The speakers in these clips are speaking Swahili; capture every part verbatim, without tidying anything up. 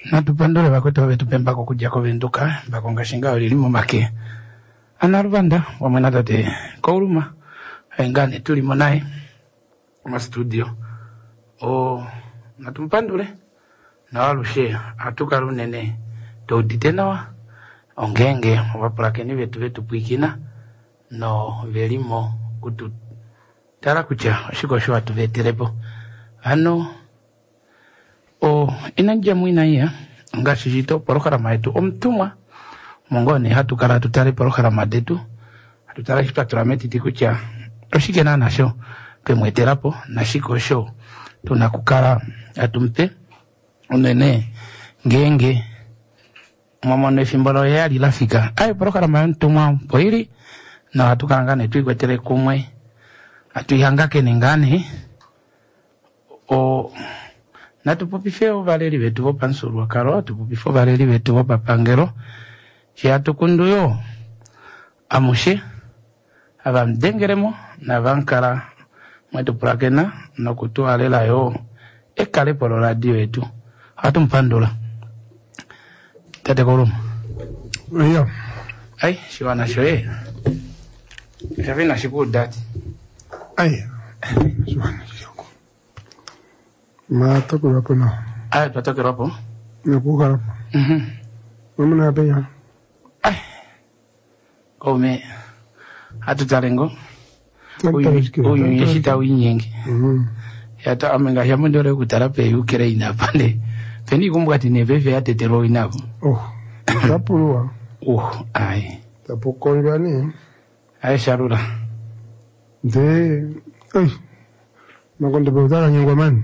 natupandole bakwete betupemba ko kujja ko benduka bakonga shinga lilimu make analubanda wamwana tate kouluma engane tulimo naye mu studio o natumpandule na walushe atuka lunene to ditenawa ongenge wapulake ni betu betu pwikina no velimo kutu tara kucha shiko shwa tuveterepo ano o inanja mwina ya ngashijito porokarama yetu omtumwa mongone hatukala tutale porokarama detu hatutala kipaturameti tikucha oshikena nasho pemweterapo na shiko sho tunakukala atumpe unene ngenge mwamono fimbolo yali lafika ayo porokarama ntumwa poiri na hatukangane twigwetere kumwe atuyangake nengane o natupopifeo valeri vetu vo pansurwa karo atupopifo valeri vetu vo papangero shiatukunduyo amushe avamdengeremo na vankara mwetu prakena na kutualela yo ekale polo radio yetu hatumpandula tate koluma iyo ai shiwana shoye shavina shikudati ai shiwana shiko ma toko rapo no ai patoke rapo nakuka rapo mhm mwana beya ai kome hatutalengo uyu yeshita uyinyenge mhm yata amenga yamondore kutarape ukere inapande peni kumbwati neveve yatetero inako oh rapulwa uh ai tapokolani ai sharura de ai makonde botara nyangwa man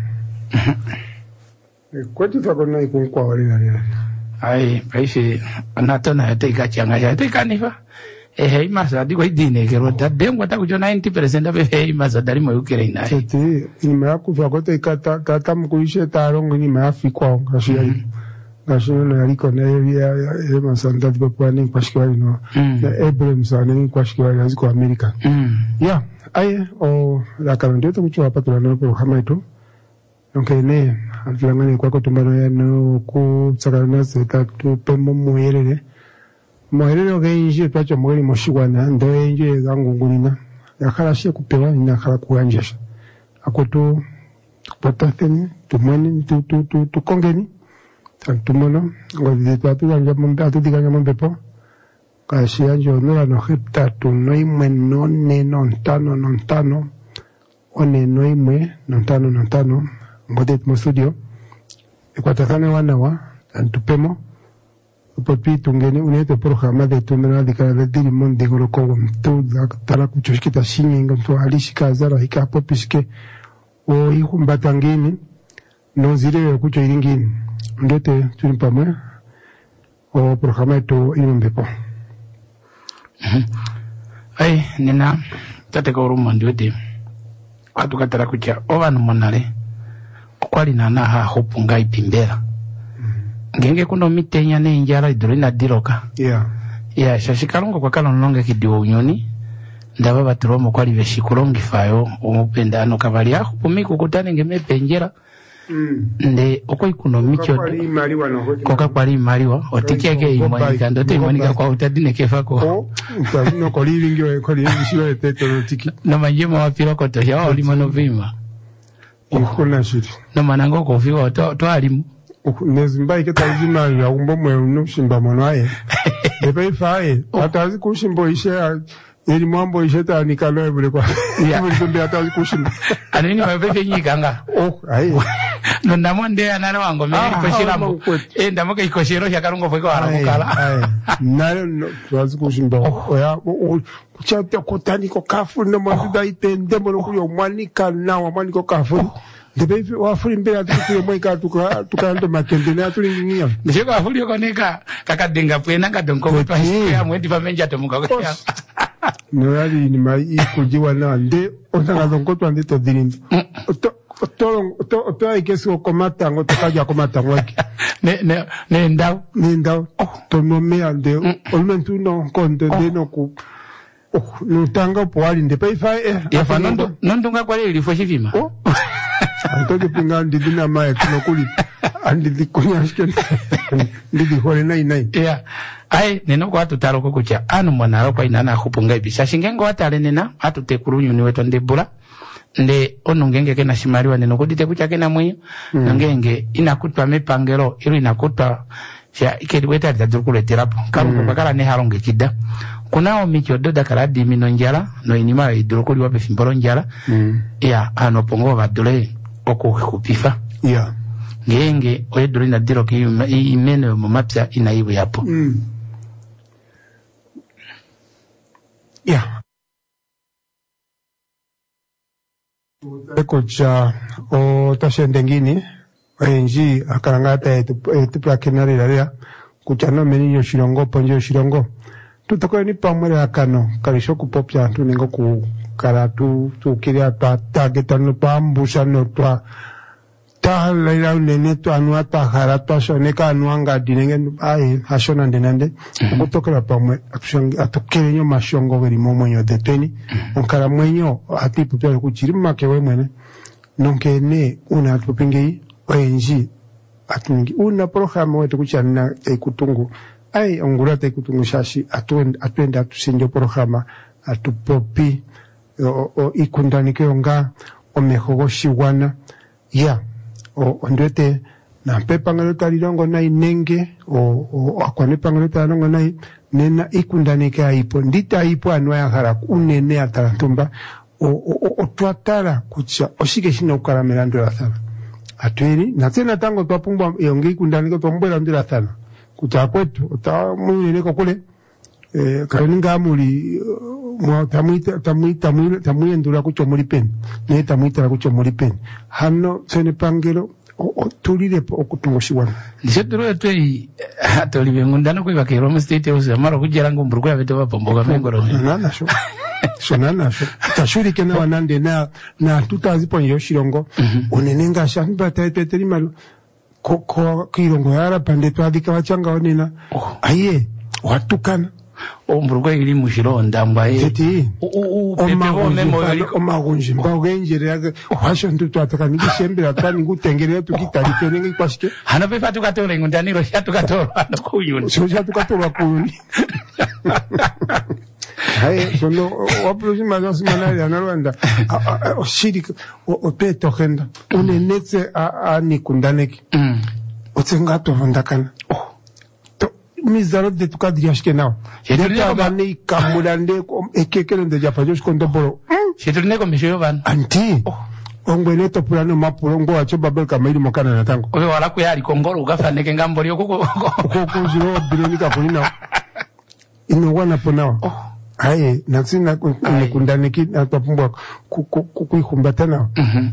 kwati fakona ikunkwa wali na ai paisi anatona yateka changa yateka nifa ehe imasa diko idine kero tadengwa takujo ninety percent abe ehe imasa dalimo yukere ina tete ima yakufa kote ikata tata mkuishe tarongo ni maafikwa ngashi yali ngashi no yaliko na ya ya masanda dipo planning kwashikwa no na Abraham sana kwashikwa yaziko America ya ai o la kalonde to kuchwa hapa tulano kwa kama ito okay ne alangani kwa kutumbano ya no ku tsakana zeta tu pemo muherere muherere ogenje twacho mweli moshigwana ndo enje gangungulina yakala shi kupewa ina kala kuanjesha akoto potateni tumani tu tu tu tu kongeni tantumono ngodi tatu ya mambe atudiga mambe po kasi anjo no no hepta tu noi meno ne non tano non tano one noi me non tano non tano ngode mo studio ikuatakane wana wa antupemo upapi tungeni unete programa de tumena de cada dili monde golo ko to tala kuchoshikita shinga to alishika zara hikapo piske o ihumbatangeni no zire kucho iringini ndete tulimpamwe o programa to imbepo ai nina tate ko ruma ndiote atukatara kucha ovanu monale kwali nana ha hopunga ipimbera ngenge kuno mitenya ne njara idurina diroka yeah ya shashikalongo kwa kala nonge kidiwo unyoni ndaba baturomo kwali beshikulongi fayo umupendano kabali aho pumiku kutane ngeme penjera mm nde oko ikuno micho koka kwali maliwa otikeke imonika ndote imonika kwa utadine kefako oh utadino koliringyo koliringi shiro teto tiki no majema wapira koto ya olimono vima ikona shiri no manango kofiwa to to alimu nezimba iketazima ya umbo mwe unushimba monaye ebe fae atazi kushimbo ishe eri mambo ishe ta nikalo ebule kwa ya mbe atazi kushimba anini mabebe nyikanga oh ai no ndamonde anana wango mimi koshiramo eh ndamoka ikoshiro shakarungo fwe kwa harakukala ai nalo atazi kushimba oya kuchata kotani ko kafu no manda itende mo kuyo mwanika nawa mwaniko kafu debe wafuri mbele atukuye mweka tuka tukando makendene atulingia ndiko afuri yokoneka kakadenga pwena kadonko twashika mwendi pamenja tomuka kwa no yali ni mai kujiwa na nde otanga ngoto ande to dirimbi to to to to ikesi komata ngoto kaja komata mwaki ne ne ne ndao ne ndao to no me ande olmentu no konde de no ku oh no tanga poali nde pay fa eh ya fa nondo nondo ngakwa ile fo shivima Antojo pinga ndidina mae kuno kuli andi dikunyashke ndidi hore nai nai ya ai neno kwa tutalo kukucha anu mwanaro kwa inana kupunga ibisa shingengo watale nena atu tekurunyu ni wetu ndebula nde ono ngenge kena shimariwa neno kudite kucha kena mwenyo mm. ngenge inakutwa mepangelo ilu inakutwa sha ikedi weta dazurukule terapo kamu mm. kubakala ne haronge kida kunao micho doda karadi mino njala no inimara idurukuli wape fimboro njala mm. ya ano pongo badule oko kupifa ya ngenge oyeduri na diro ki imene mu mapya inaibu yapo mm. ya eko cha o tashende ngini enji akarangata etu etu plakenari laria kuchano meni yo shirongo ponjo shirongo tutako ni pamwe akano kalisho kupopya tuningo ku karatu tukiria ta targeta no pambusa no twa ta laila nene to anwa ta harata shoneka anwanga dinenge ai hashona ndenande kutokera pamwe akushonga atokere nyo mashongo beri momonyo deteni onkara mwenyo atipu pya kuchirima kewe mwene nonke ne una atupingei enji atungi una programa wetu kuchana ekutungu ai ongura te kutungu shashi atwenda atwenda tusinjo programa atupopi o, o ikundanike onga o mejogo shiwana ya o ondete na pepa ngalo talirongo nai nenge o, o akwane pangalo talirongo nai nena ikundanike aipo ndita aipo anwa ya hara unene atarantumba o o, o twatara kucha oshike shino ukaramela ndo athara atwiri na tena tango twapungwa yonge ikundanike twombwela ndo athara kucha kwetu utamwile kule eh kaninga muri mwa tamuita tamuita tamuyendura kucho muri pen ne tamuita kucho muri pen hano sene pangelo tulire okutumoshiwana nseturo etwe atoli bengundana kwe bakero mu state house amaro kujera ngo mburgo ya beto bapomboga mengoro nana sho sonana sho tashuri kena wanande na na tutaziponyo shirongo onenenga shamba tateteri malu ko ko kirongo yara pande twadika bachanga onena aye watukana omburgo iri mushironda mbaye teti o pepe memo o magunji mbagenjere yaga washo ntutu atakaniki shembera tani ngutengerera tukitarife nengi kwashike hana pepa tukatore ngundaniro shatukatoro ano kuyuni so shatukatoro kuyuni hai sono waprojima za semana ya Rwanda oshirika o peto genda unenetse ani kundaneki otsengato ndakana mizaro de tukadriashke nao yeta bani kamulande ekekele de japajosh kondomboro sheturne ko misho van anti ongwene to pulano mapuro ngo acho babel kamairi mokana na tango oyo wala ku yali komboro ugafaneke ngambori koko koko zero bilonika kulina ino wana ponawa aye natsina kundaneki atapumbwa kuikuimbatana mhm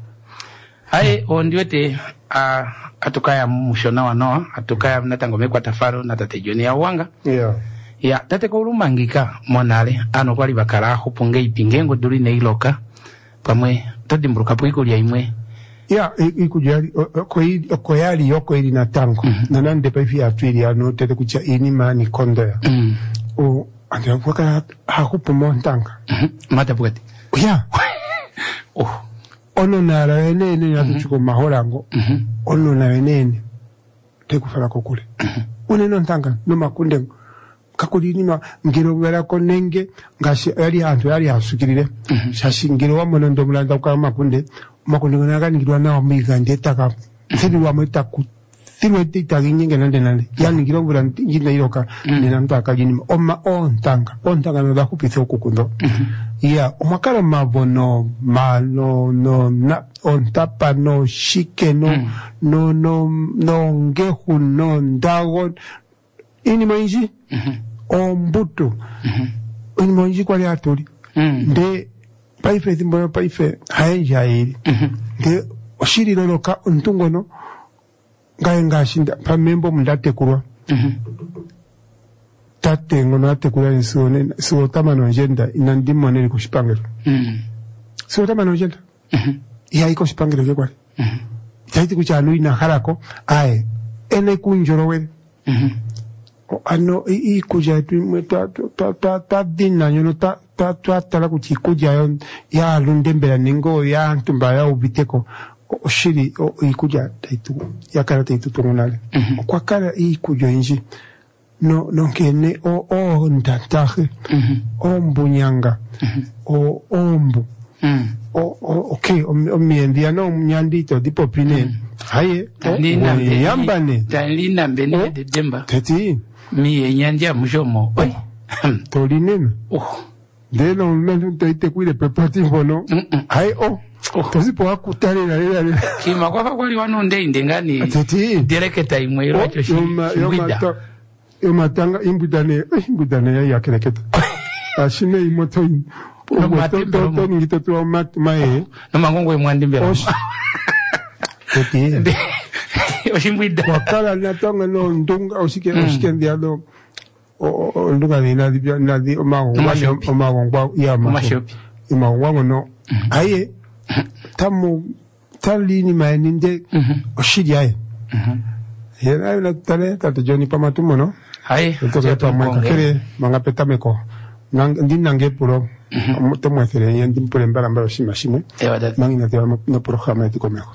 aye ondiwete a atukaya mushona wanoa atukaya natango mekwa tafaro natatejoni ya wanga yeah ya tate ko rumangika monale ano kwali bakara hupunge ipingengo duri ne iloka pamwe todimburuka puikulia imwe ya ikujali ko ko yali yoko ili natango nanande paifi atwili ano tete kucha ini mani kondo ya o ande kwaka hakupumo ntanga mata bugati ya oh ono nara wenene natuchuko mahorango ono na wenene tekufala kokule uneno ntanga no makunde kakuli nima ngiro bera konenge ngashi yali antu yali asukirire shashi ngiro wa mono ndo mulanda kwa makunde makunde ngana ngirwa na omiga ndetaka sidi wa meta ku sirwe tita ginyenge nande nande yani ngiro bura ngina iroka nina ntaka gini oma on tanga on tanga no da kupitho kukundo ya omakara mabono malo no na on tapa no shike no mm. no no no ngehu no ndago ini mainji mm -hmm. ombuto mm -hmm. ini mainji kwa ya tori mm. de paife timbo paife haenja iri mm -hmm. de oshiri loloka untungono ngaenga shinda pamembo mndate kurwa mm -hmm. tate ngono ate kula nisone so tamano agenda inandimo neli kushipangelo mm so tamano agenda mhm ya iko shipangelo ke kwali mhm taiti kuchalo ina harako ae ene kunjoro we mhm ano i kuja tu ta ta ta ta dinna nyono ta ta ta ta la kuchikuja ya lundembera ningo ya ntumba ya ubiteko oshiri ikuja taitu yakara taitu tungunale kwa kara ikujo inji no nonkene o o ndantaje o mbunyanga o ombu o okay o miendia no mnyandito dipo pine haye yambane talina mbene de demba tati mi nyandia mushomo oi tolinena oh de no menu te cuide pepati bono haye o tosi po akutale na lele kima kwa kwali wano ndende ngani tati direketa imwe iracho shi yo yo matanga imbudane imbudane ya yakeleketa ashine imoto imoto to to ngito to mat mae no mangongo mwandimbe tati oshimbida kwa kala na tonga no ndunga osike osike ndiado o ndunga ni nadi nadi o mago o mago ya mago imago no aye tamu talini maininde oshidiaye yena na tale tata Johnny pamatumo no hai to to manga kere manga petameko ndi nange puro to mo fere yendi pure mbara mbara shima shime mangi na te no programa de komeko.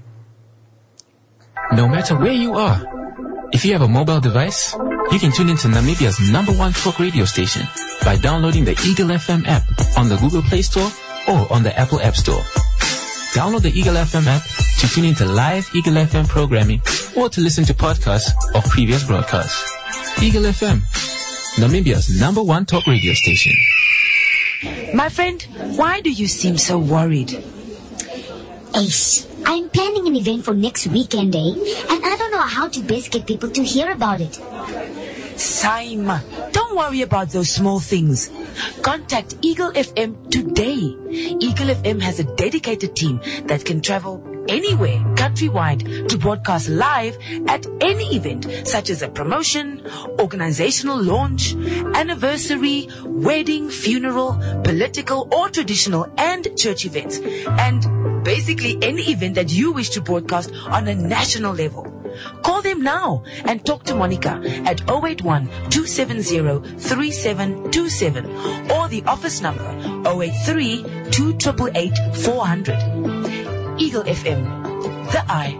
No matter where you are, if you have a mobile device, you can tune into Namibia's number one talk radio station by downloading the Eagle F M app on the Google Play Store or on the Apple App Store. Download the Eagle F M app to tune into live Eagle F M programming or to listen to podcasts of previous broadcasts. Eagle F M, Namibia's number one talk radio station. My friend, why do you seem so worried? Ace, I'm planning an event for next weekend, eh? And I don't know how to best get people to hear about it. Saima, don't worry about those small things. Contact Eagle F M today. Eagle F M has a dedicated team that can travel anywhere countrywide to broadcast live at any event, such as a promotion, organizational launch, anniversary, wedding, funeral, political or traditional and church events, and basically any event that you wish to broadcast on a national level. Call them now and talk to Monica at zero eight one, two seven zero, three seven two seven or the office number zero eight three, two eight eight, four hundred. Eagle F M, the eye.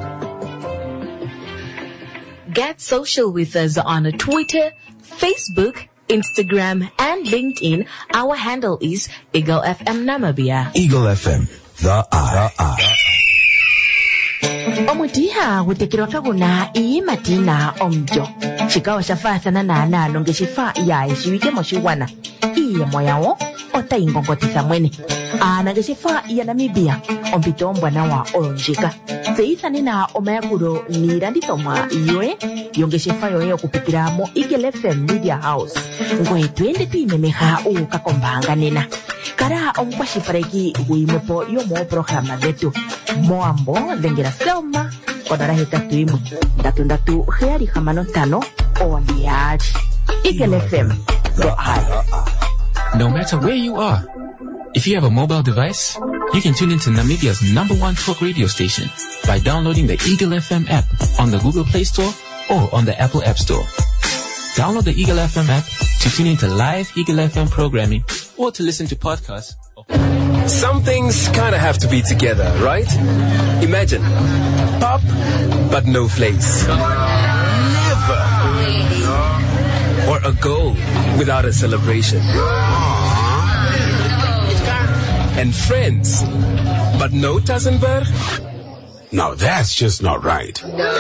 Get social with us on Twitter, Facebook, Instagram, and LinkedIn. Our handle is Eagle F M Namibia. Eagle F M, the eye. The eye. Omutiha hutekirwa kaguna ii matina omjo. Shikawa shafasana na analo ngeshifa ya ishiwike moshiwana. Iye moyawo ota ingongotisa mwene. Ana ngeshifa ya Namibia ompito mbwana wa olonjika. Seitha nina omayakuro ni randitoma iwe yongeshifa yoye kupikira mo Eagle F M Media House. Ngoe tuende tuimemeha uka kombanga nena. Kara omkwashi pareki uimepo yomo programa detu. Moambo dengera selma kodara heka tuimu datu datu heari hamano tano oniaji Eagle F M, the eye. No matter where you are, if you have a mobile device, you can tune into Namibia's number one talk radio station by downloading the Eagle F M app on the Google Play Store or on the Apple App Store. Download the Eagle F M app to tune into live Eagle F M programming or to listen to podcasts. Some things kinda have to be together, right? Imagine, pop, but no flakes. Never. Or a goal without a celebration. And friends, but no Tassenberg? Now that's just not right.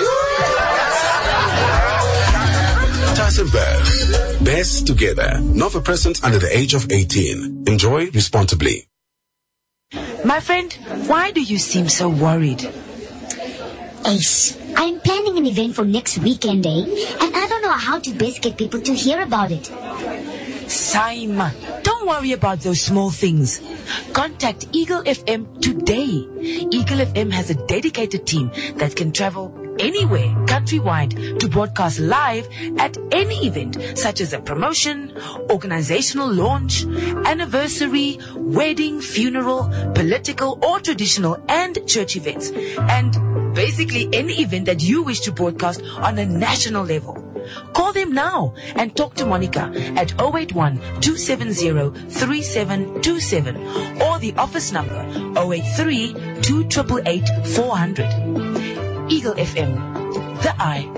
Tassenberg, best together. Not for persons under the age of eighteen. Enjoy responsibly. My friend, why do you seem so worried? Ace, I'm planning an event for next weekend, eh? And I don't know how to best get people to hear about it. Saima, don't worry about those small things. Contact Eagle F M today. Eagle F M has a dedicated team that can travel anywhere countrywide to broadcast live at any event, such as a promotion, organizational launch, anniversary, wedding, funeral, political or traditional and church events, and basically any event that you wish to broadcast on a national level. Call them now and talk to Monica at zero eight one, two seven zero, three seven two seven or the office number zero eight three, two eight eight, four hundred. Eagle F M, the eye.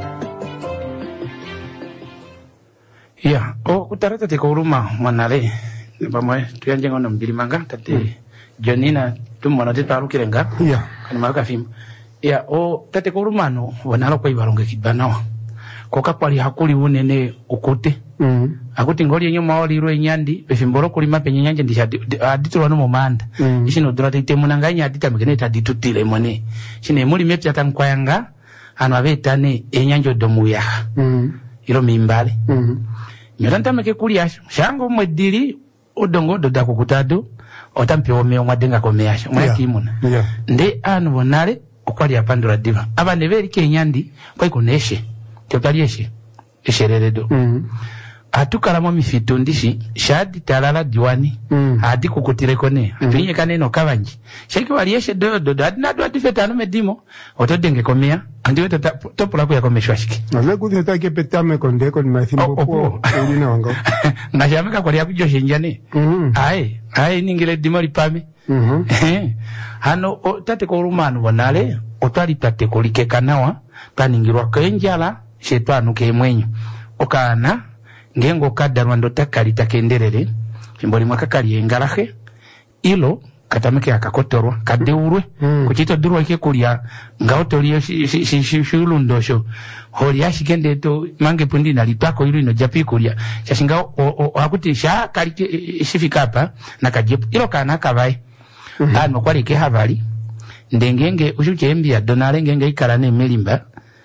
Yeah, oh kutarata te koruma manale. Pamwe tuyanje ngono mbilimanga tate Jonina tumona te taru kirenga. Yeah. Kan maka fim. Yeah, oh tate koruma no wanalo kwa ibalonge kibanawa. Koka kwali hakuli unene ukote. Mhm. Akuti ngoli yenyo mawali ro enyandi befimboro kuli mapenye nyanje ndisha adito wano momanda. Mm. Ishino durate ite munanganya adita mekene taditutile mone. Shine muri mepya tankwayanga ano abetane enyanjo domuya. Mhm. Iro mimbale. Mhm. Nyolanta meke kuliasho shango mwedili odongo doda kukutado otampi ome omwadenga komeasho mwakimuna. Yeah. Yeah. Nde anu bonale okwali apandura diva abane beri kenyandi kwa ikuneshe totalieshe eshereredo. Mhm. Atukala mo mifito ndishi shadi talala diwani Mm. adi kukutire kone atuinye kaneno kabanji sheki walieshe do do do adina do adifeta no medimo otodenge komea andiwe topula kuya komeshwa shiki Ale kudeta ke petame konde kon mathimbo po ulina wango. ngashamika kwa ya kujoshe njane. Mhm. Ai ai ningile dimori pame. Mhm. Hano o, tate ko rumanu bonale otali tate ko likekanawa kaningirwa kenjala shetanu ke mwenyu okana ngengo kadarwa ndo takali takenderere simboli mwaka kali engalahe ilo katameke akakotorwa kadeurwe Mm. kuchito durwa ike kulia ngaotoliyo shulundosho holi ashikende to mange pundi na litako ilo ino japi kulia shashinga akuti sha kali shifika hapa na kajepu ilo kana kabai. Mm-hmm. Ano kwali ke havali ndengenge ushuche mbia donale ngenge ikalane melimba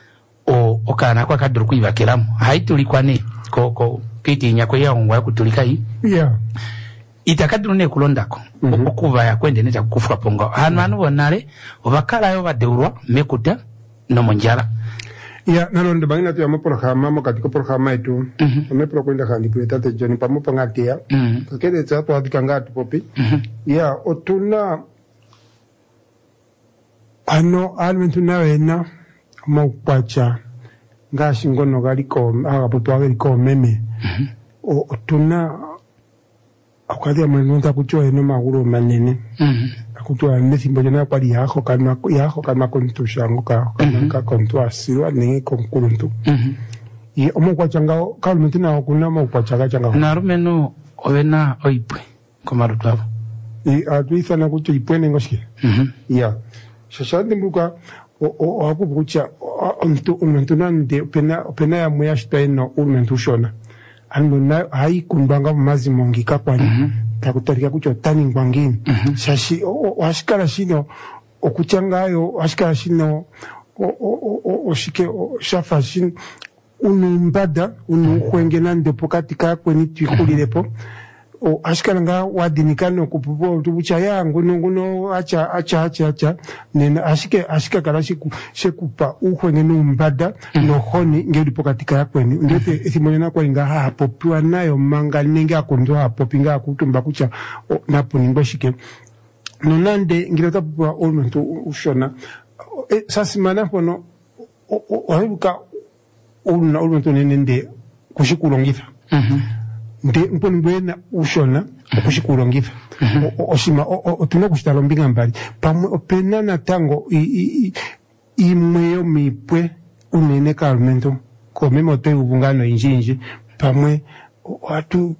o okana kwa kadru kuiva kelamu haitulikwane ko ko kiti nyako ya ongwa kutulika hii. Yeah. Itakadru ne kulondako. Mm-hmm. Okuva ya kwende neta kufuka pongo hanu anu bonale obakala yo badeurwa mekuta no monjala. Ya nalonde bangina tu ya programa mo katika programa itu. Mhm. Mm Mepro kwenda kandi kuleta te Johnny pamo pangatia. Mhm. Kakele tsato adikanga tu popi. Mhm. Ya otuna ano almentuna wena mo kwacha ngashi ngono galiko aga poto agaliko meme. Mhm. O otuna akwadia mwenza kucho eno maguru manene. Mhm. Akutua nesimbo jana pali yako kana yako kana kontushango ka kana ka kontwa sirwa ninge konkuruntu. Mhm. Ye omo kwa changa kalmentina okuna mo kwa changa changa. Na rumeno ovena oipwe komarutwa. E atuisa na kucho ipwene ngoshi. Mhm. Ya. Shashandi mbuka o o akubucha onto ontonande pena pena ya muyashita eno ulmentushona. Ando na hai kumbanga mazi mongika kwani. Mm-hmm. Takutarika kucho tani ngwangini. Mm-hmm. Shashi o, o ashikara shino okuchangayo ashikara shino o o o o shike o shafa shin unumbada unu kwengena ndepo katika kweni twikulirepo o ashikara nga wadinikano kupupo tubucha yangu nguno acha acha acha acha nena ashike ashika karashiku shekupa ukwengena umbada no honi ngelipo katika kweni ndete ethimonyana kwa inga hapo pwa nayo manga ninge akondo hapo pinga kutumba kucha napo ningoshike nonande ngireta pwa olmento ushona e, sasimana pono ohebuka uluna olmento nenende kushikulongitha. Mhm. Nde mponi mbwena ushona okushikulongitha. Oshima otuna kushitalo mbinga mbali pamwe opena na tango imweyo mipwe unene kalmento kome mote ubungano injinji pamwe watu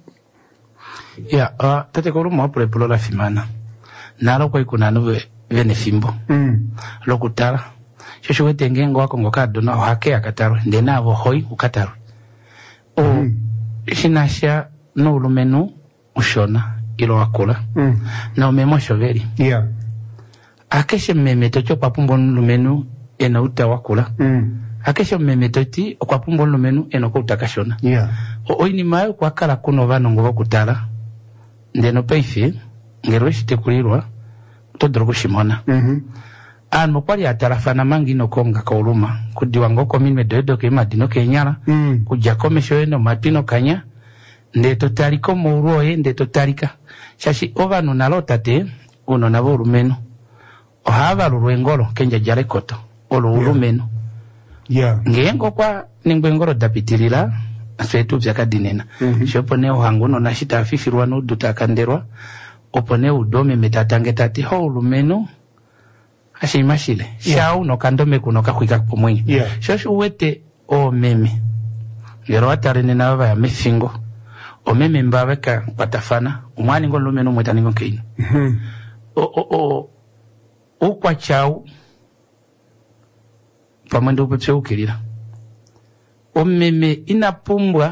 ya uh, tate koru mo apure pulo la fimana nalo kwa ikunanu ve vene fimbo. Mm. Lokutala shosho wete ngengo wako ngokado na hake akataru ndena avo hoi ukataru o mm. Shinasha no ulumenu ushona ilo wakula. Mm. Na umemo shoveri. Yeah. Akeshe mmeme tocho kwa pumbo ulumenu ena uta wakula. Mm. Akeshe mmeme toti kwa pumbo ulumenu ena kwa utakashona. Yeah. O oini mayo kwa kala kuno vano nguwa kutala ndeno peife ngeroshi tekulirwa todrogo shimona. Mhm. An mokwali atarafana mangi no konga kauluma kudiwa ngoko minme doedo ke madino kenyala. Mm. Kujakome shoeno matino kanya ndeto taliko muuruoye ndeto talika shashi ovanu nalotate uno nabo urumeno ohava lurwengolo kenja jale koto olo urumeno Yeah. Ngengo kwa ningwengoro dapitirira fetu byakadinena. Mm-hmm. Shopone uhanguno na shita afifirwa nudu takanderwa. Opone udome metatange tati ho lumeno. Ashimashile. Yeah. Shau no kandome kunoka kwika pomwenye. Yeah. Shoshu wete o meme. Yero atarene na wava ya mefingo. O meme mbaweka patafana. Umwani ngo lumeno mwetani ngo keino. Mm-hmm. O o o o kwa chau pamwendo upepe ukirira o meme inapumbwa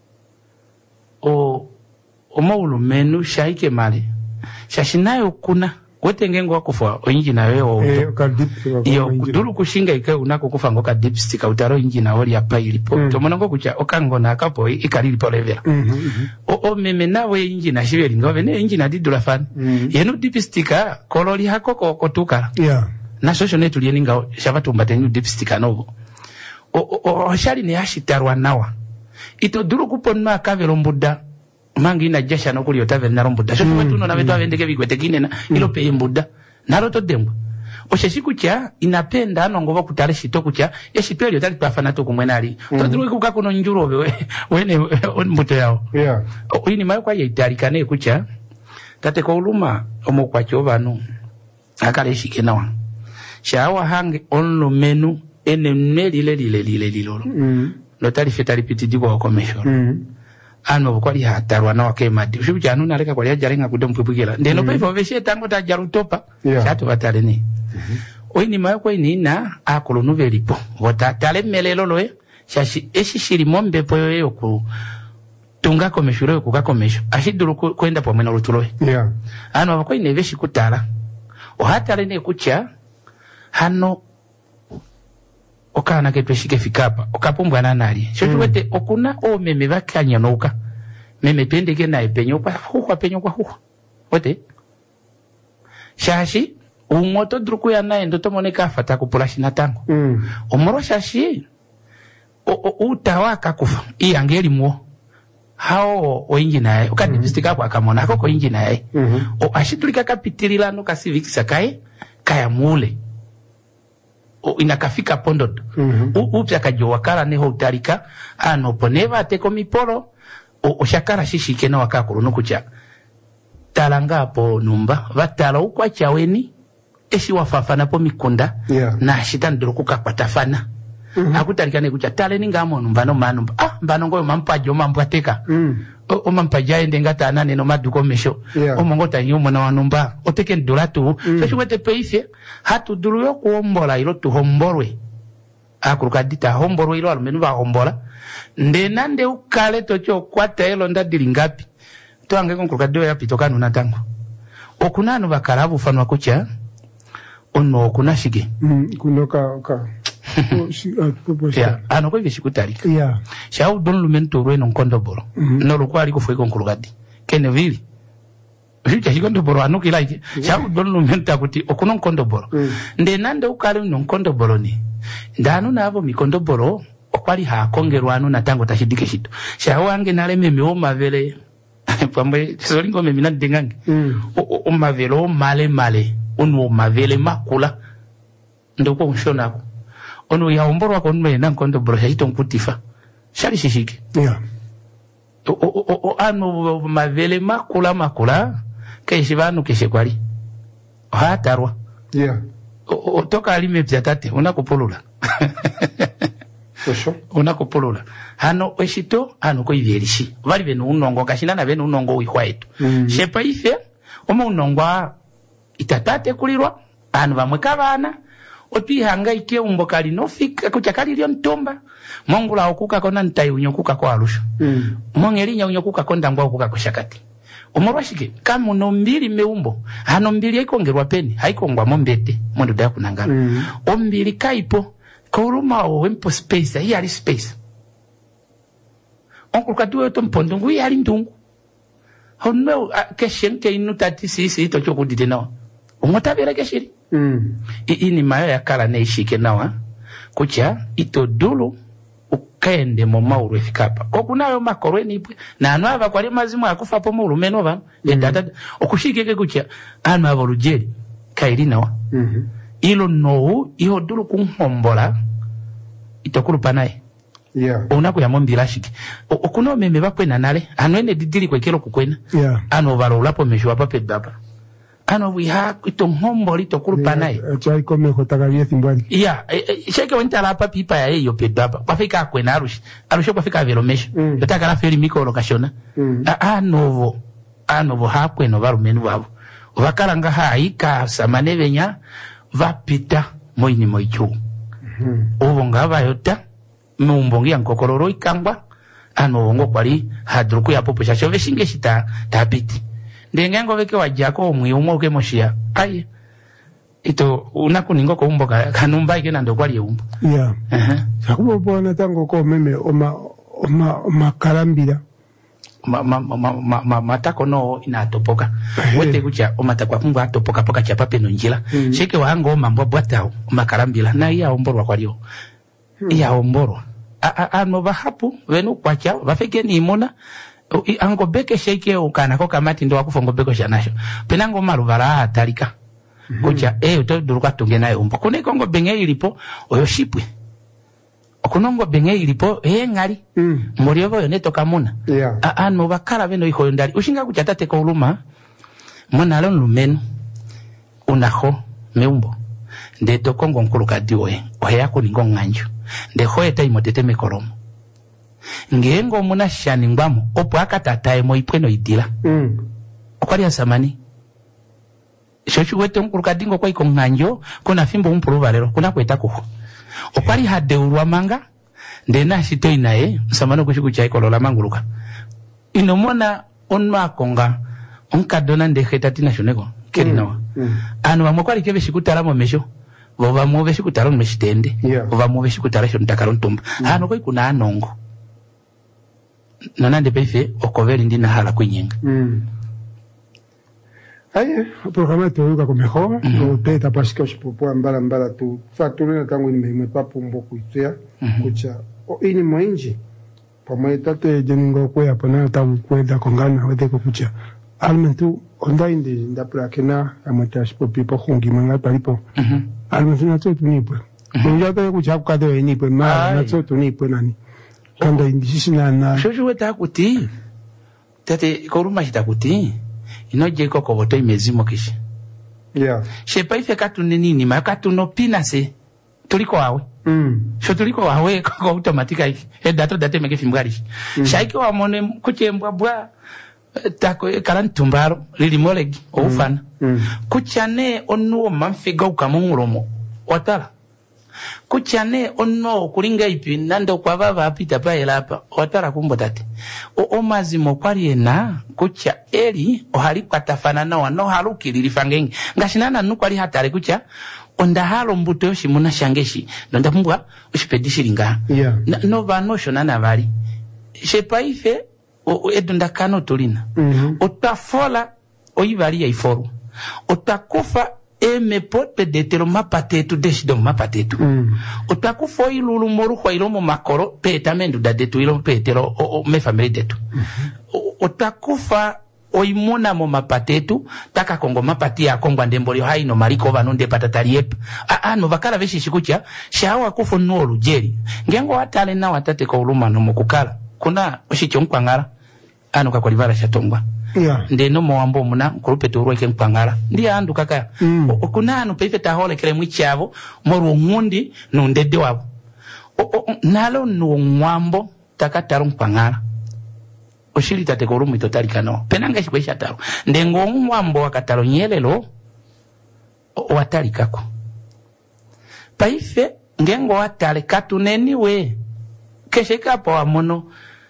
o o maulu menu shaike mali shashinayo kuna wetenge ngo kufa o inji na wewe eh ka dip iyo kuduru kushinga ike unako kufa ngo ka dipstick utaro inji na wali apa ilipo mm. Tomo ngo kucha okango na kapo ikalili po level mm -hmm. o o meme nawe inji na shibeli ngove ne inji na didula fan mm. Yenu dipsticka kololi hako ko kotuka yeah na social net lieninga shabatu mbatenyu dipstick anovo o o o shali ne yashitarwa nawa ito duru kuponma kavero mbudda mangi na jasha no kuli otave na rombuda so mm. Tuno na vetu avendeke vigwete kinena mm. Ilo pe mbuda naroto dembo o sheshiku cha inapenda anongova kutale shitoku cha yeshipeli otali pafana to kumwenali mm. To duru kuka kuno njuro we wene mbuto yao yeah o ini mayo kwa yitalikane kucha tate ko uluma omo kwa chovano akale shikenawa shawa hange onlo menu ene lile lile lile lilolo mm. Lotali fetali pitidiko wa commission mm. Ano bukwali hatarwa na wakemadi ushubijanu naleka kwa jaringa kudompubukela ndeno mm. Pefo veshe tango ta jarutopa yeah. Shatu batale ni mm-hmm. Oini mayo kwa inina akolo nuvelipo wota tale melelo loe shashi eshi shiri mombe po yoye oku tunga komeshuro yoku kakomesho ashiduru kwenda po mwena lutuloe yeah. Ano wakwa ineveshi kutala ohatale ne kucha hano okana ketwe shike fikapa okapumbwa nanali shotu mm. Wete okuna o meme bakanya noka meme pendeke na epenyo kwa huwa penyo kwa huwa wete shashi umoto druku ya nae ndoto moneka afata kupulashi na tango mm. Omoro shashi o, o, utawaka kufa iangeli muo hao o inji nae okani mm. Bistika kwa kamona hako inji nae mm -hmm. O ashitulika kapitirila no kasivikisa kai kaya mule o inakafika pondo mm -hmm. Upya kajowa kala neho utarika ano poneva ateko miporo o, o shakara shishike na wakakuru nukucha talanga po numba vatala ukwa chaweni eshi wafafana po mikunda yeah. Na shitandiro kukakwatafana mm -hmm. Akutarika ne kucha tale ningamo numba no manumba ah mbano ngoyo mampajo mampateka mm. O, o mampaja ende ngata nane no maduko mesho yeah. O mongota yumo na wanumba oteke ndolatu mm. So shwete peise hatu duru yo kuombola ilo tu homborwe akurukadita homborwe ilo alumenu ba hombola ndena nde ukale tocho kwata elo ndadiri ngapi to ange konkurukadiyo ya pitokanu na tango okunanu bakarabu fanwa kucha ono okunashige mm kunoka ka yeah, ano kwa hivi shikutarika yeah. Shau don lumento rwe no kondoboro mm -hmm. No lukwa aliko fwe konkurugadi kene vili Vita shikondoboro ano kilaike yeah. Shau don lumento akuti okuno kondoboro mm. Nde nande ukali no kondoboro ni ndanu na abo mikondoboro okwali hakongerwa ano na tango tashidike shito shau ange nale meme o mavele pamwe solingo meme na dengange mm. o, o, o mavele o male male onu o mavele makula ndoko unshona ako ono ya umboro wako nme na nkondo brosha hito nkutifa shali shishiki yeah. O, o, o, o ano mavele makula makula keshi vanu keshe kwali hatarwa yeah. O, o toka alime pyatate unakupulula Osho unakupulula hano eshito hano ko ivyerishi vali venu unongo kashina na venu unongo wihwa etu mm. Shepa ife omo unongo itatate kulirwa hano vamweka vana Oti hanga ike umbokali no fika kuchakali liyo ntomba mongula okuka kona ntai unyokuka kwa alusho mm. Mongeli nya unyokuka konda ngwa okuka kwa shakati umorwashike kama no mbili meumbo hano mbili haiko ngerwa peni haiko ngwa mombete mondo da kunangala mm. Ombili kaipo koruma o wempo space ya yali space onko katuwe to mpondo ngwi yali ndungu honno keshenke inu tati sisi to chokudite nawo umotabera keshiri mm. Ini mayo ya kala na ishike nawa kucha ito dulu ukende mo mauru efikapa okunayo makorwe nipwe na anwava kwa mazimu akufa po mu lumeno ba mm. Data okushikeke kucha anwava lujeri kairi nawa mm -hmm. Ilo no iho dulu kunhombola itokulupa naye. Yeah. Unaku ya mombi rashiki. Okuno meme bakwena nale. Ano ene didili kwekelo kukwena. Yeah. Ano valo ulapo meshwa pape baba. Ano wiha ito ngombo lito kulupa naye. Chai kome kotaka vieti mbwani. Yeah. Sheke wenta la papi ipa ya eyo pe baba. Wafika kwena arushi. Arushi wafika velo mesho. Mm. Yotaka la feri miko lokashona. Mm. Ano ano vo hakweno varu menu wavu. Vakaranga haika samane venya vapita moini moichu. Mm. Uvo ngava yota. Mumbongi ankokororo ikangwa ano ongo kwali hadruku ya popo shasho veshinge shita tapiti ndengengo veke wajako omwe umwe ke moshia ai ito unakuningo ko umboka kanumba ikena ndo kwali umbo. Yeah. Uh-huh. Sakubo bona tango ko meme oma oma oma karambira ma ma ma ma, ma matako no inatopoka wote kucha omatakwa kumba atopoka poka chapa peno njila mm. Sheke wango mambo bwatao makarambira na iya omborwa kwalio hmm. Iya omborwa ano bahapu wenu kwacha bafeke ni imona ango beke sheke ukana ko kamati ndo wakufongo beko shanasho penango maruvala atalika mm-hmm. Kucha eh utoduruka tunge naye umpo kune kongo benge ilipo oyo shipwe okunongo benge ilipo eh ngari mm. Muriobo yone toka muna yeah. Ano bakara beno iko ndali ushinga kucha tate ko uluma mona lon lumenu unaho meumbo ndeto kongo nkuluka diwe oyako ningo nganjo ndeho eta imotete mekoromo ngengo muna shani ngwamo opo akatatae mo ipweno idila mm. Okwali asamani shochu wete nkuluka dingo kwa iko nganjo kuna fimbo umpuruva lero kuna kweta kuhu okwali hadeurwa manga ndena shito inae msamano kushiku cha ikolola manguluka inomona onwa konga onkadona ndeheta tina shuneko keri nawa mm. Mm. Anu wamokwali kebe shikutala mo mesho Vova muve shikutaro nimeshitende. Yeah. Vova muve shikutaro shontakaro ntumba. Mm. Hano koi kuna anongo. Nanande peife okoveli ndina hala kwenyenga. Mm. Aye, programa turuka kumeho. Mm. Teta pashika shipopo mbala mbala tu. Faturi na tangu ni papu mboku itea. Mm. Kucha. O ini moinji. Pamwe tate jeningo kwe apana tabu kwenda kongana wete kukucha. Almentu onda indi ndapura kena amatash popi po hungi manga palipo. Mhm. Almentu na tsotu nipo. Nja ta kucha kukade nipo ma na tsotu nipo nani. Kanda indi shisina na. Shoshu weta kuti. Tate koruma hita kuti. Inoje koko boto imezimo kishi. Yeah. Shepa ife katu nini ma katu no pinase. Tuliko wawe. Mm. Sho tuliko wawe koko automatika iki. He dato date meke fimgarishi. Mm. Shaiki wa mone kuche mbwabwa. Tako karantumbaro lili molegi ofana mm. mm. Kuchane onno manfiga ukamunguromo watala kuchane onno kulinga ipi nando kwa baba apita paela hapa watala kumbotate o omazimo kwaliena kucha eli ohali kwatafana na wano haluki lilifangengi ngashinana nukwali hatale kucha onda halo mbuto yoshi muna shangeshi nonda mbwa ushipedishi linga yeah. No vano shonana vali shepa ife o edunda kano tulina mm-hmm. Otafola oivali ya iforu otakufa eme pote detero mapatetu deshido mapatetu mm. Otakufa ilulu moru kwa ilomo makoro peta mendu dadetu ilomo petero o, o me family detu mm-hmm. Otakufa oimuna mo mapatetu taka kongo mapati ya kongo ndemboli haino maliko vanunde patataliep ano vakala veshi shikucha shawa kufo nuolu jeri ngengo watale na watate kwa uluma no mukukala kuna oshicho mkwangala ano kakolivara shatongwa yeah. Ndeno mwambo muna kurupe turuwa ike mkwangala ndiya andu kaka mm. o, kuna anu peife tahole kele mwichavo moru ngundi nundede wabu o, o, nalo nu mwambo takataru mkwangala oshiri tate korumu itotali kano penanga shikwe shataro ndengo mwambo wakataro nyelelo o, watali kako paife ngengo watale katuneni we kesheka po amono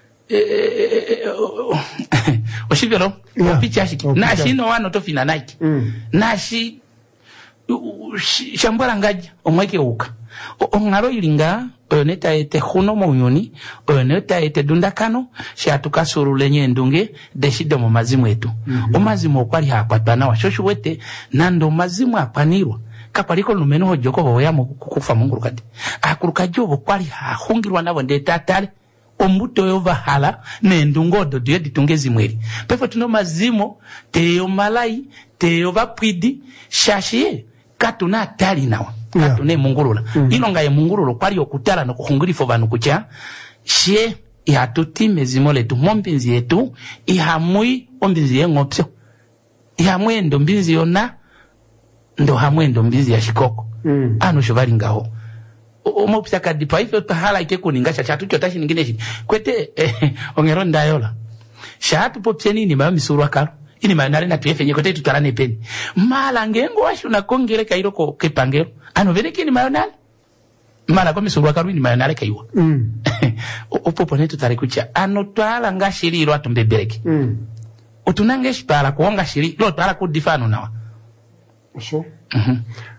oshivero opicha shiki nashi no wano to fina night nashi shambala ngaja omweke uka ongaro ilinga oyoneta ete huno monyoni oyoneta ete dundakano shatuka surulenye ndunge deshido mu mazimu etu omazimu okwali hakwatana wa shoshu wete nando mazimu akwanirwa kapaliko numeno hojoko boya mu kufa munguru kadi akuruka jobo kwali hahungirwa nabo ndeta tale ombuto yova hala nendungodo diye ditungezi mweri pefo tuno mazimo teyo malai teyo vapwidi shashie katuna tali nawa yeah. Atune mungurula mm. Ino nga ye mungurula kwali okutala no kuhungirifo banu kucha she ihatuti mezimo letu mombinzi yetu ihamui ombinzi yengopsyo ihamui ndo mbinzi yona ndo hamui ndo mbinzi ya shikoko mm. Ano shobali ngaho omopsa kadipa ifyo tahala ike kuningasha chatu chotashi ningine shi kwete eh, ongero ndayola shatu popseni ni mami surwa karo ini manare na tuefe nyekote tutarane peni mala ngengo washu na kongere kairo ko kepangero ano vereki ni mayonale mala kwa misurwa karo ni mayonale kaiwa mm. Opopo netu tare kucha ano twala nga shiri ilo atumbebereki mm. Utunange shipala kuonga shiri lo twala kudifano nawa so mhm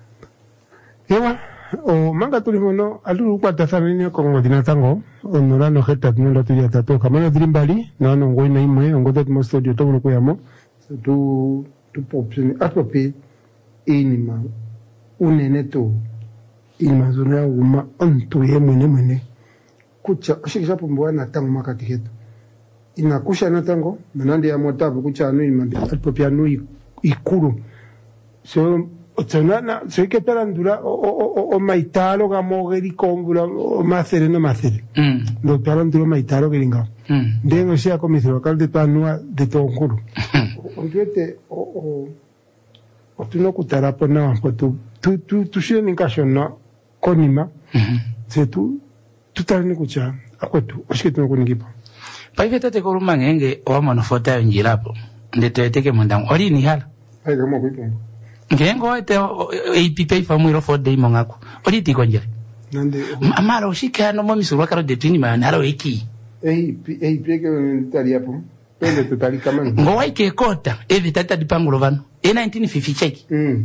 yewa o manga tulimono alu kwa tasamini ko ngodina tango onora no heta tunondo tuya tato kamano drimbali na no ngoi na imwe ngodo mo studio to ko yamo tu tu popsini apropi inima unene to inima zona uma onto yemwe mwene kucha shikisha pombo na tango makati ketu inakusha na tango nanande ya motabu kucha anu imande apropi anu ikuru so Otsanana, soy que tarandura o o o maitalo gamogeri kongula o macere no macere. Mm. Do tarandura maitalo geringa. Mm. De no sea comisión local de tanua de tonkuru. Ongiete o o o tu no kutara pona po tu tu tu tu shire ni kashona konima. Mhm. C'est tout tout tarani kucha akwetu oshike tu kunikipa. Paiveta te koruma ngenge o manofota njirapo. Ndete teke mondam ori ni hala. Ai gamo kuipo. Ngengo ete A P P famuro for day mongako odi tikonjere nande amara ushika no momi surwa karo de twini ma naro eki ei ei peke ntaria po pende totali kama ngo waike kota evi tata dipangulo vano e nineteen fifty check mm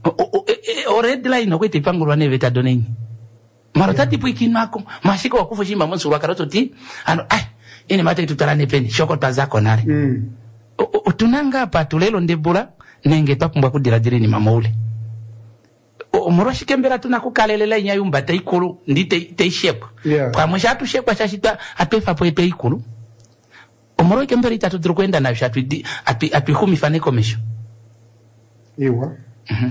o red line okwete dipangulo ne veta doneni mara tati puiki nako mashiko wakufu shimba mo surwa karo toti ano ai ine mate tutalane peni shoko tazako nare mm o tunanga pa tulelo ndebula nenge takumbwa kudira dire ni mamaule omoroshi kembera tunakukalelele nyayumba taikulu ndite teishekwa yeah. Kwa mshatu shekwa shashita apefa po teikulu omoro kembera itatu tukwenda na shatu ati ati humi fane komesho iwa mhm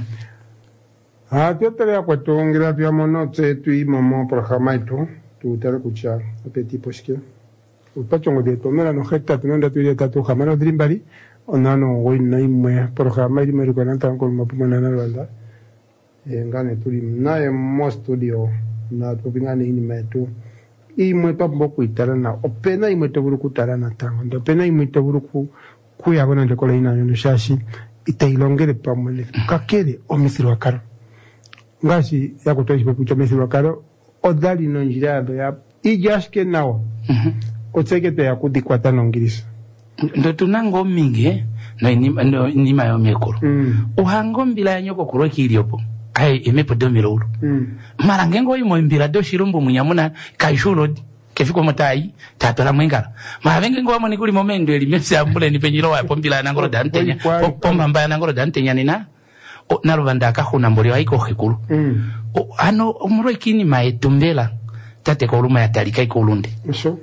ah tetere kwa tongira pia mono tetu imamo programa itu tutare kucha apeti poshke upachongo de tomera no hekta tunenda tuile tatu jamano drimbali onano wina imwe programa iri meri kwananta ko mapumana na lwanda ngane tuli naye mo studio na tupingane ini metu imwe pambo kuitara na opena imwe toburu kutara na tango ndo opena imwe toburu ku kuya bona ndekola ina no shashi itailongere pamole kakere omisiro wakaro ngasi yakutoishi papucho omisiro wakaro odali no njirado ya ijashke nawo mhm otsekete yakudikwata nongirisa ndo tunango mingi no inima no inima yo mekoro mm. Uhango mbila ya nyoko kuro kiriopo ai emepo domiro ulu mm. Mara ngengo imo mbila do shirumbu munyamuna kaishulo kefiko motai tatola mwingala mara vengengo wamo nikuli momendo eli mese ambule ni penyiro wa pombila na ngoro dantenya pomba mbaya na ngoro dantenya nina o naruvanda kahuna mboli wa iko hekulu mm. O ano umuro ikini maetumbela tate koluma ya talika iko ulunde so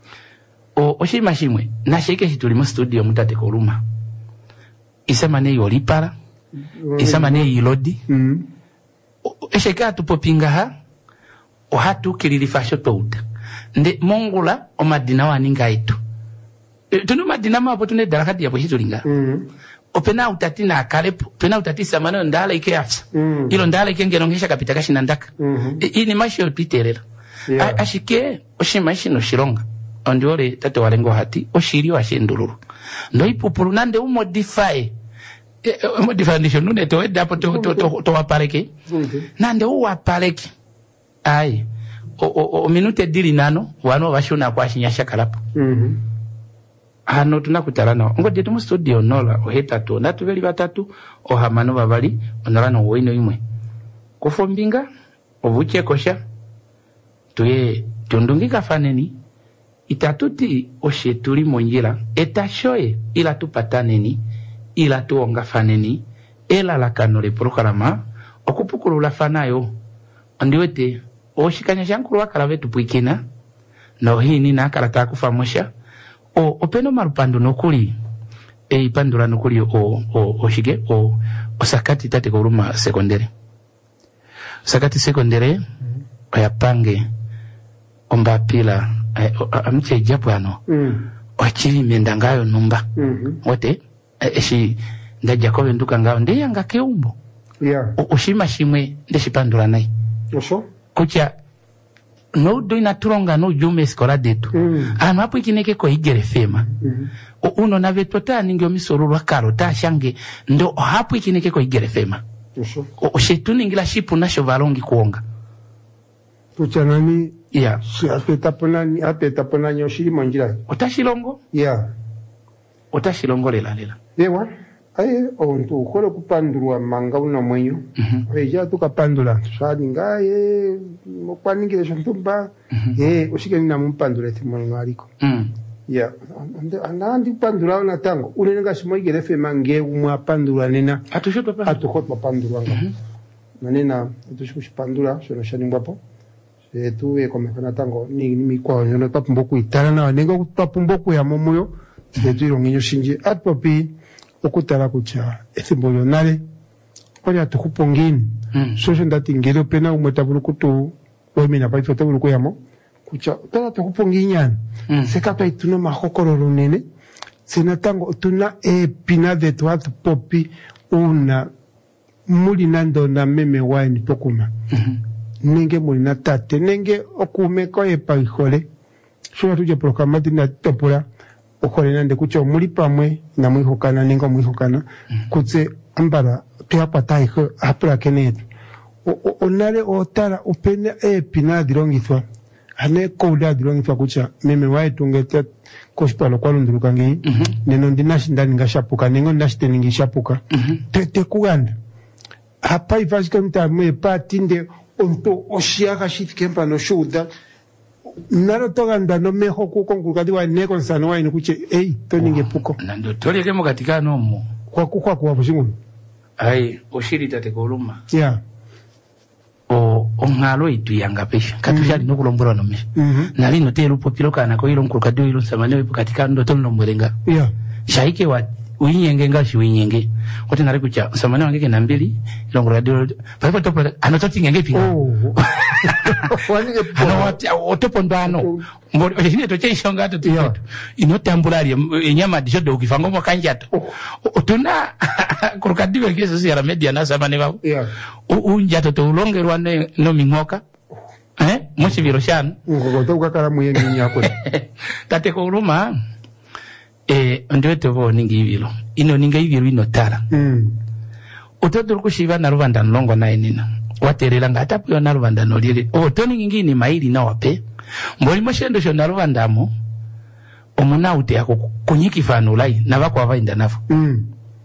o oshima shimwe na sheke hituli mu studio mutate koluma isema ne yolipara isema ne yilodi mm. Esheka tupopinga ha o hatu kililifasho touta nde mongula o madina waninga itu e, tunu madina mapo tune darakati ya poshitulinga mm. O pena utati na kalepo pena utati samano ndala ike afsa mm. Ilo ndala ike ngerongesha kapita kashi nandaka mm -hmm. E, ini mashi yolpiterera yeah. Ashike oshima ishi no shironga ondiole tate walengo hati oshiri wa shenduluru ndo ipupulu nande umodify e, umodify ndisho nune to edapo to to to, to wapaleke nande uwapaleke ai o, o, o minute dili nano wano washuna kwa shinyasha kalapo mhm ano tunakutarana ngode tumu studio nola oheta to natubeli batatu ohamano babali onalano woino imwe kufombinga obuche kosha tuye tundungika faneni itatuti oshetuli monjila etashoe ila tupataneni ila tuonga faneni ela la kanole programa okupukulula fanayo ondiwete oshikanya shankulu wakala vetu puikina no hini na karata kufamosha o openo marupando nokuli e ipandula nokuli o o oshige o osakati tate koruma sekondere sakati secondary oyapange ombapila amche japo ano wachili menda ngayo numba wote eshi ndaja ko benduka ngayo ndi yanga keumbo yeah ushima shimwe ndeshipandula nayi osho kucha no do inatulonga no jume skola detu mm. ano hapo ikineke ko igere fema mm. uno na vetota ningyo misorulwa karota shange ndo hapo ikineke ko igere fema osho oshetuni ngila shipu nasho valongi kuonga kucha nani yeah apeta ponani apeta ponani oshiri monjira otashilongo yeah otashilongo lela lela yewa aye onto ukole kupandulwa manga uno mwenyo mm-hmm. eja tukapandula swali ngaye mokwaningire shontumba mm-hmm. eh ushike nina mumpandula timoni aliko mm. ya anandi pandula na tango unenga shimoigere fema nge umwapandula nena atushoto pa atukhotwa pandulwa nga mm-hmm. nanena atushikushipandula shono shaningwapo etu komekana tango ni mikwa nyono tapumboku itala na nengo tapumboku ya momoyo etu ironginyo shinji atpopi okutala kucha ethimbo lyonale kwali atukupongini mm. shosho ndati ngelo pena umweta bulukutu wemina pa ifota buluku yamo kucha tala tukuponginyana mm. seka twa ituno mahokororo nene sena tango tuna epina de tuatu popi una muli nando na meme wine tokuma mm-hmm. nenge muli na tate nenge okume ko epa ihole shona tuje programati na topura okole nande kucha muli pamwe na mwihokana nengo mwihokana mm. kutse ambara tuyapata ihe hapura kenetu onale otala upene epina dirongithwa ane kouda dirongithwa kucha meme wae tungeta koshpalo kwa lunduruka ngi mm -hmm. neno ndinashi ndani ngashapuka nengo ndashi teningi shapuka mm -hmm. te, te kuganda hapa ifashika mta mwe patinde onto oshiaka shitkempa no shuda naro toganda no meho kukonguruka diwa neko nsano wae nukuche ei toninge puko nando tole kemo katika nomo kwa kukwa kwa bushingu ai oshiri tate koluma yeah o ongalo itu yanga pesha katushali mm -hmm. nokulombora no mesha mm -hmm. nali no telu popilo kana ko ilo nkuruka dio ilo samane wipo katika ndo tono mwerenga yeah shaike wa uinyenge ngashi uinyenge wote nari kucha samane wangeke na mbili ilo nkuruka dio paipo topo anototi ngenge pinga oh wanige ano wati otopo ndano mbori ine to cheisho ngato tu inotambulari enyama dishodo ukifango mo kanjato otuna kuruka dio keso si ala media na samane babo yeah unjato to ulongerwa no mingoka eh moshi viroshano ngogoto ukakala muyengi nyako tate koluma eh ndio tevo ningi ibilo ino ninga ibilo ino tara mm utodo kushiva na rubanda nlongo na enina waterera ngata pyo na rubanda no lile o toni ngingi ni maili na wape mboli moshendo sho na rubanda mo omuna ute yako kunyikifano lai na bako abainda nafo mm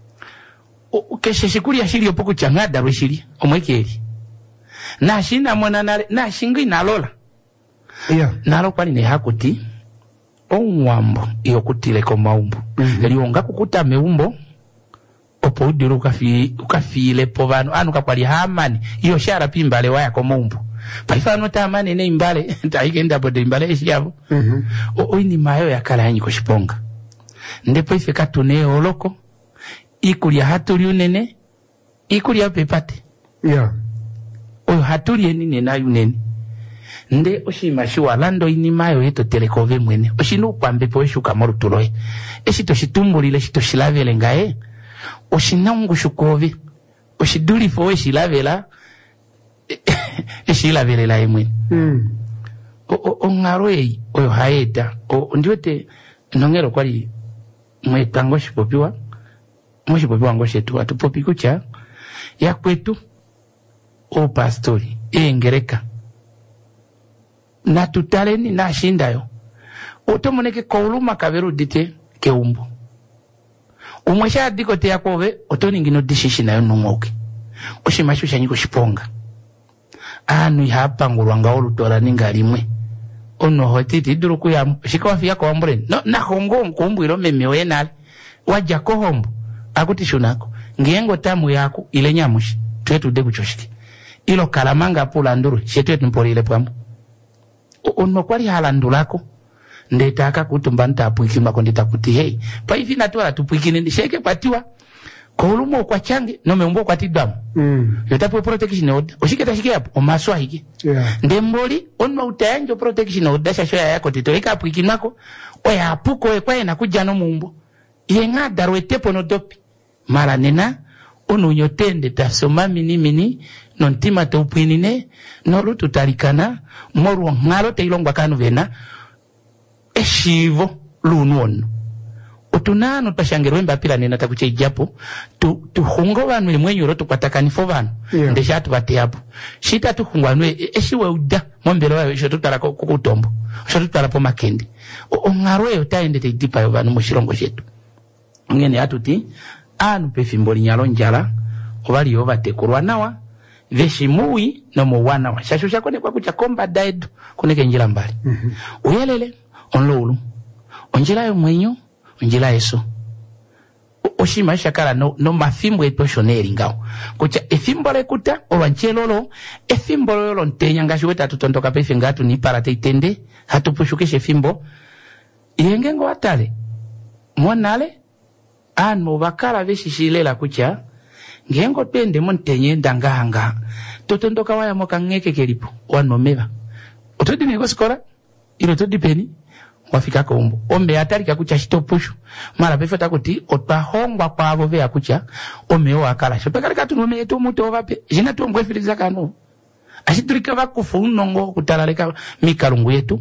ukeshe shikuri ya shiri opoku changada rweshiri omwekeri na shina mwana nale na shingi nalola yeah nalo kwali ne hakuti onwambo yokutile ko maumbu mm -hmm. eli onga kukuta meumbo opo udiro ukafi ukafile povano anu kakwali hamani iyo shara pimbale waya ko maumbu palifano tamane ne imbale taigenda bode imbale eshiyabo mhm o oini mayo yakala yanyi ko shiponga ndipo ife katune oloko ikulia hatuli unene ikulia pepate yeah oyo hatuli enine na unene nde oshima shiwa lando inimayo yeto telekove mwene oshinu kwambe po eshuka morutuloe eshito shitumbulile shito shilavele ngae oshinangu shukove oshiduli fo eshilavela eshilavele la emwene mm o ongaroi oyo haeta o ndiote nongero kwali mwetango shipopiwa mwisho popi wango shetu atupopi kucha ya kwetu o pastori engereka na tutaleni na shindayo otomoneke kouluma kaberu dite keumbu umwesha diko te yakove otoningino dishishi nayo nungoke oshimashu shanyiko shiponga anu hapa ngurwanga olutola ninga limwe ono hotiti duru kuya shikawafi yako wambure no na hongo mkumbu ilo memeo yenale waja kohombo akuti shunako ngengo tamu yako ile nyamushi twetu de kuchoshiki ilo kalamanga pula nduru shetu mpolile pwamu ono kwali halandulako ndetaka kutumba ntapuiki mako nditakuti hey pa hivi natwala tupuiki ndi sheke patiwa Koulumo kwa changi no meumbo kwa tidamu. Mm. Yotapo protection order. Oshiketa shike hapo omaswa hiki. Yeah. Ndemboli onma utayanjo protection order shasho yako titoleka hapo ikinako. Oya apuko we kwa na kuja no mumbo. Yenga darwe tepo no dopi. Mara nena onu nyotende tasoma mini mini nontima te upinine noru tutarikana moru ngaro te ilongwa kanu vena eshivo lunuono. Otunano tashangerwe mbapira nena takuche ijapo tu tu hungo vanu mwenye uroto kwa takanifo vanu yeah. Ndesha atu bate hapo shita tu hungo vanu eshiwe uda mwambelo wawe shotu tala kukutombo shotu tala po makendi o ngarwe utaende te idipa yo vanu moshirongo shetu ngene atu ti anu pefimboli nyalo njala obali yo bate kurwa nawa veshimui no mwana wa shasho shakone kwa kucha komba daedu kuneke njila mbali mm -hmm. Uyelele onlolu onjila yo mwenyo njila eso oshima shakala no no mafimbo etoshoneri ngao kucha efimbo lekuta olwanchelolo efimbo lolo ntenya ngashi weta tutondoka pefe ngatu ni para teitende hatupushukishe fimbo yengengo atale mwanale ano bakala beshishilela kucha ngengo pende montenye ndanganga totondoka waya moka ngeke kelipo wanomeba otodi nego skora ilo todi peni wafika kombo ombe atari kakucha shitopushu mara befeta kuti otahongwa kwa abo be akucha omeo akala shopekala katunome eto muto bape jina tu ngwefiriza kanu ashiturika bakufu nongo kutalaleka mikalungu yetu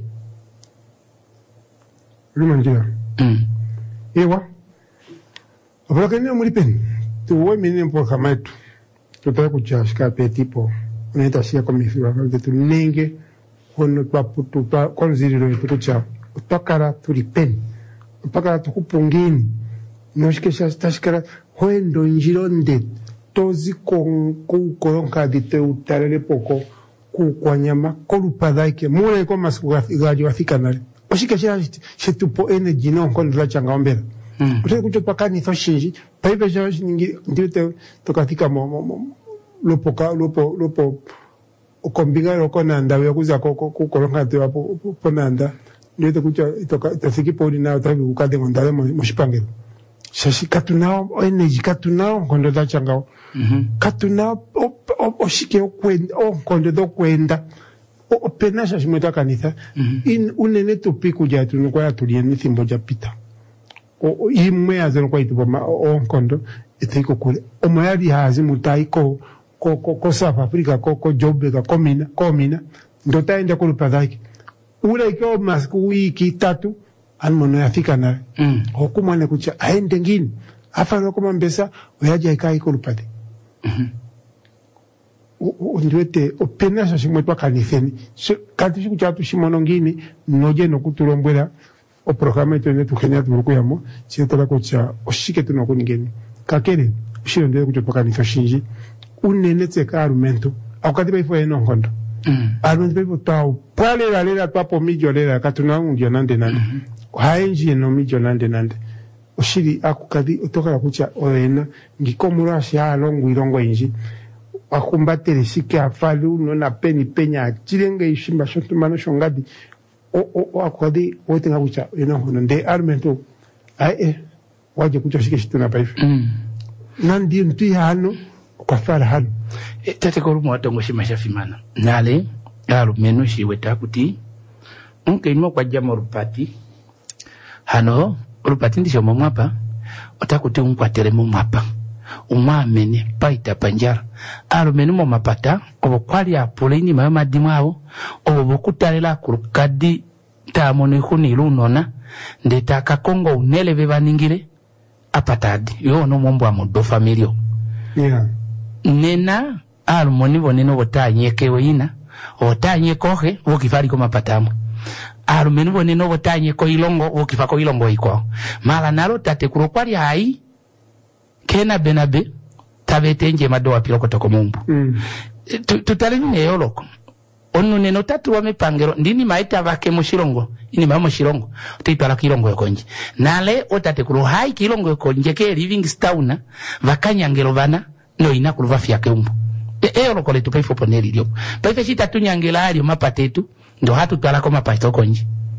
limanjira mm ewa abakanya muri pen tuwe mini mpoka maitu tutaka kuchashika pe tipo unaita sia komifira kwa tu nenge kono kwa putu kwa konziriro yetu kucha utokara tulipen utokara tukupungini noshikesha tashikara hoendo njironde tozi kon ku koronka dite utarele poko ku kwanyama kolupadaike mure ko masugati wafika nale oshikesha shetupo energy no kondra changa ombera mm. Utaka kucho pakani thoshinji paipe jaji ningi ndite tokatika mo, mo, mo lopoka lopo lopo okombiga lokona ndawe yakuza ko ko koronka te wapo ponanda ndite kucho toka tafiki podi na utabi ukade ngondale mo shipangelo shashi katunao energy katunao kondo da changa mhm katunao oshike okwenda okondo do kwenda o pena shashi mweta kanitha in unene topiku jatu nko ya tulieni thimbo japita o imwe azeno kwa itubo ma onkondo etiko kule omayali hazi mutai ko ko ko, ko South Africa ko ko jobe ka komina komina ndota enda ko lupadaki ule ko masku wiki tatu anmono yafika na mm. Okumane kucha aende ngini afano koma mbesa oyaje ikai ko lupade mhm ondwete openasa shimwetwa kanitheni so kati kucha tu shimono ngini noje no kutulombwera o programa itone tukenya turukuyamo chitola kocha oshike tuno kuningeni kakere ushiro ndeye kucho pakanitha shinji unenetse ka argumento akati baifo eno ngondo mm. Argumento baifo tao pale la lela papo mijo lela katuna undio nande nande mm -hmm. Haenji no mijo nande nande ushiri akukadi utoka kucha oena ngikomura sha longo irongo inji akumbatere sike afalu no na peni penya chirenge ishimba shotu mano shongadi o o akodi wote ngabucha eno hono nde argumento ai waje kucha shike shituna paife mm. Nandi nti hano kwa fara hano e, tate ko rumo atongo shimasha fimana nale alo meno shiweta kuti unke ino kwa jama rupati hano rupati ndisho mwapa otakuti unkwatere mwapa umamene paita panjara alo meno mwapata obo kwali apoleni mayo madimao obo kutarela kurukadi tamone khuni lunona ndeta kakongo unele bebaningire apatadi yo no mombo amudo familio yeah nena almoni boneno botanye keweina otanye kohe okifali ko mapatamu almeni boneno botanye ko ilongo okifa ko ilongo iko mala nalo tate kurokwali ai kena benabe tabetenje madoa piloko toko mumbu mm. Tutale ne yoloko onu neno tatu wa mipangero ndini maita bake mushirongo ini mama mushirongo utitwala kilongo yokonje nale otate kuro hai kilongo yokonje ke living stone vakanyangelo bana no ina kuruva fyake umbu e e olokole tu paifo poneli lyo paife chita tunyangela alio mapatetu ndo hatu twala ko mapato konje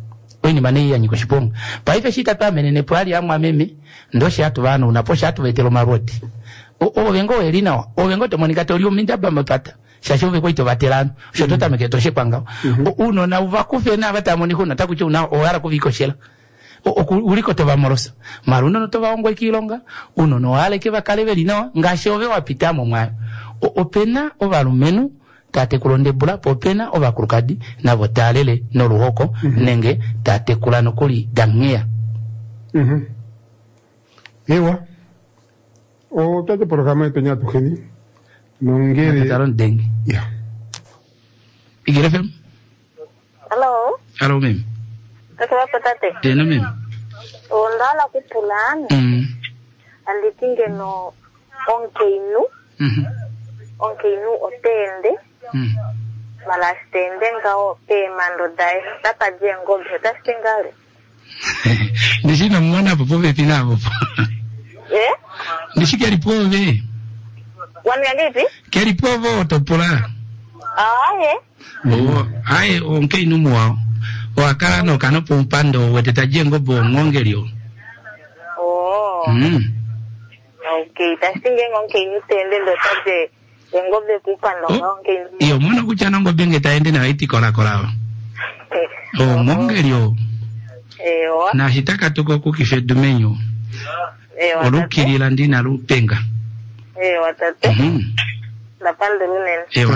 Oini mane ya nyiko shiponga. Pa ife shita pa menene pwali amwa mimi. Ndoshi hatu vanu. Unaposha hatu vetelo maroti. O, o vengo elina wa. O vengo te monikate olio minta bamba pata. Shashove kwa ito vatelano. Shotota mm-hmm. meketoshe panga. Mm-hmm. O uno na uvakufe na vata moniku na takuche una oara kuviko shela. O, o uliko tova morosa. Maruno no tova ongwe kilonga. Uno no ale keva kaleve lina. Nga shove wapita mo mwayo. O, o pena o valumenu. Tate kulonde bula popena oba kulukadi na votalele no luhoko mm-hmm. nenge tate kulano kuli dangea. Mhm. Mm Ewa. O tate programa ipenya tukeni. Nongere. Taron dengue. Yeah. Igere fem? Hello. Hello mem. Kakwa patate. Eh no mem. Ondala kupulani. Mhm. Alitinge no onkeinu. Mhm. Onkeinu otende. Mhm. Malastende ngao pe mando dai tapa jengo beta stengale. Nishina mwana popo pina popo. Eh? Nishiki alipove. Wani yangipi? Keri povo topola. Ah, eh. Oh, ai onke inumu wao. O akala no kano pompando weteta jengo bo ngongelio. Oh. Mhm. Okay, tastinge ngonke inutende ndo taje jengo be kupando ngonke. Iyo mwana kuchana ngo benge taende na iti kola kola. Oh, ngongelio. Ewa. Na hitaka tuko kukishe dumenyo. Ewa. Olukiri landina lupenga. Ewa tate. Mhm. La pande lunen. Ewa.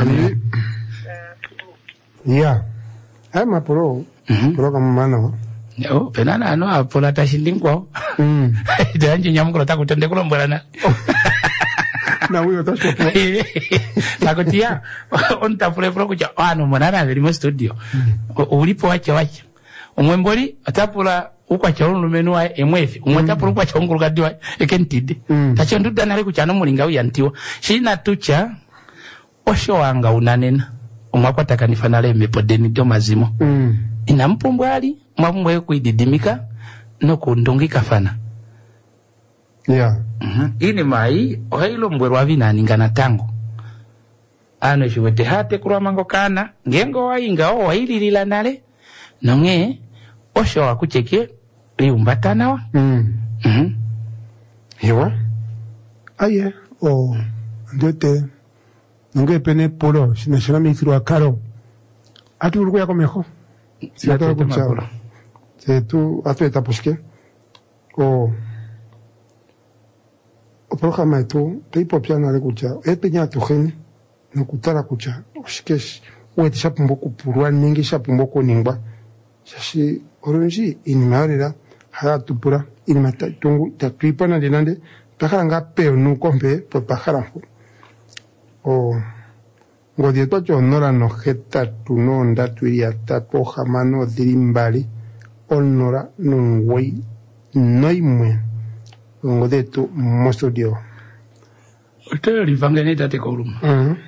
Yeah. Ama pro. Mhm. Pro kama mano. Oh, penana ano apola tashindingwa. Mhm. Janji nyamuko takutende kulombolana. Na huyo tashopo. Nakotia on tapule pro kucha ano monana veri mo studio. Ulipo wache wache. Umwemboli atapula ukwa chaulu menua emwefi. Umwatapula ukwa chaungulu kadiwa ekentide. Tacho nduda nale kucha no mulinga uyantiwa. Shina tucha osho wanga unanena. Umwakwata kanifanale mepodeni dio mazimo. Mhm. Ina mpumbwali mwapumbwe kuididimika no kundungika fana. Yeah. Mhm. Ini mai ohailo mbwerwa vinaningana tango. Ano shiwete hate kurwa mango kana ngengo wainga o waililila nale nonge osho wakucheke liumbatana wa. Mhm. Mhm. Ewa. Aye. O ndote nonge pene polo sinashana mitru akaro. Atu urugu yako mejo. Si ato kucha. Se tu ato etapuske. O o programa esto te ipopiana de kucha. E peña tu gen no kutara kucha. Oshikesh o eti shapumbo kupurwa ningi shapumbo ko ningba. Shashi oronji inimarira haya tupura inimata tungu takripana dinande takaranga peo nu kompe po pajaranjo. O Godieto chonora no jeta tu no onda tu iria tapo jamano dirimbali onora nun wei noimwe ngodeto mosto dio. Ote rivangene tate koruma. Mhm.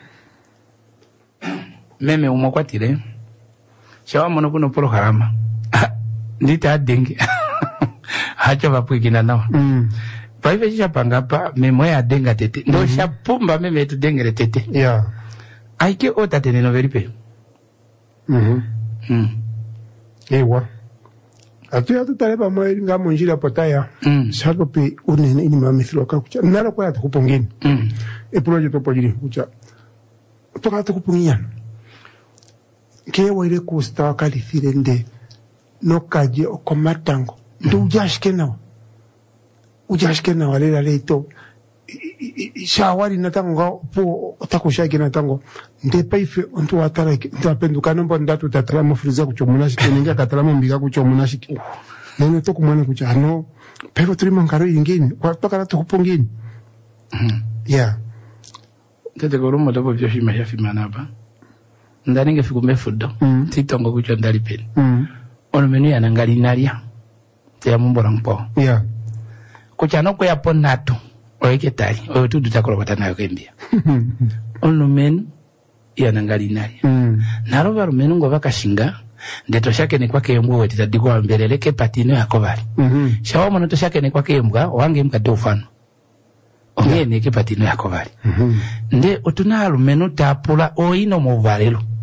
Meme umokwatire. Shawa mono kuno polo harama. Ndita dengi. Hacho vapwikina nawa. Mhm. Paive shapanga pa memo ya denga tete. Ndo shapumba meme tu dengere tete. Yeah. Aike ota tene no veripe. Mhm. Mm. Ewa. Atu ya tutareba mweri nga munjira potaya. Mm. Sato pe unene ini mamithiro kakucha. Nara kwa yata kupongeni. Mm. E proje to pojiri kucha. Toka yata kupungiana. Ke waire kusta kalithire nde no kaje okomatango. Ndu ujashike nawa. Ujashike nawa lela leito. Shawari natango po takushaki natango ndepa ife onto watara ndo apenduka nombo ndatu tatala mufriza kucho munashiki ninga katala mumbiga kucho munashiki nene to kumwana kucho ano pero trimo ngaro ingine kwa toka to kupongini yeah tete korumo to bobyo shima ya fimana ba ndani nge fikume fudo titongo kucho ndali peni ono menu ya nangali nalia ya mumbora mpo yeah kucha no kwa ponato oike tali oyo tu tutakolo batana kembia ono menu ya nangali nalia mm. Naro baru menu ngo bakashinga ndeto shake ne kwake mbwa wetita digwa mbeleleke patino yako bali mhm shawo mono to shake ne kwake mbwa wange mkade ufano onge ne ke patino yako bali mhm nde otuna alumenu tapula oino muvalelo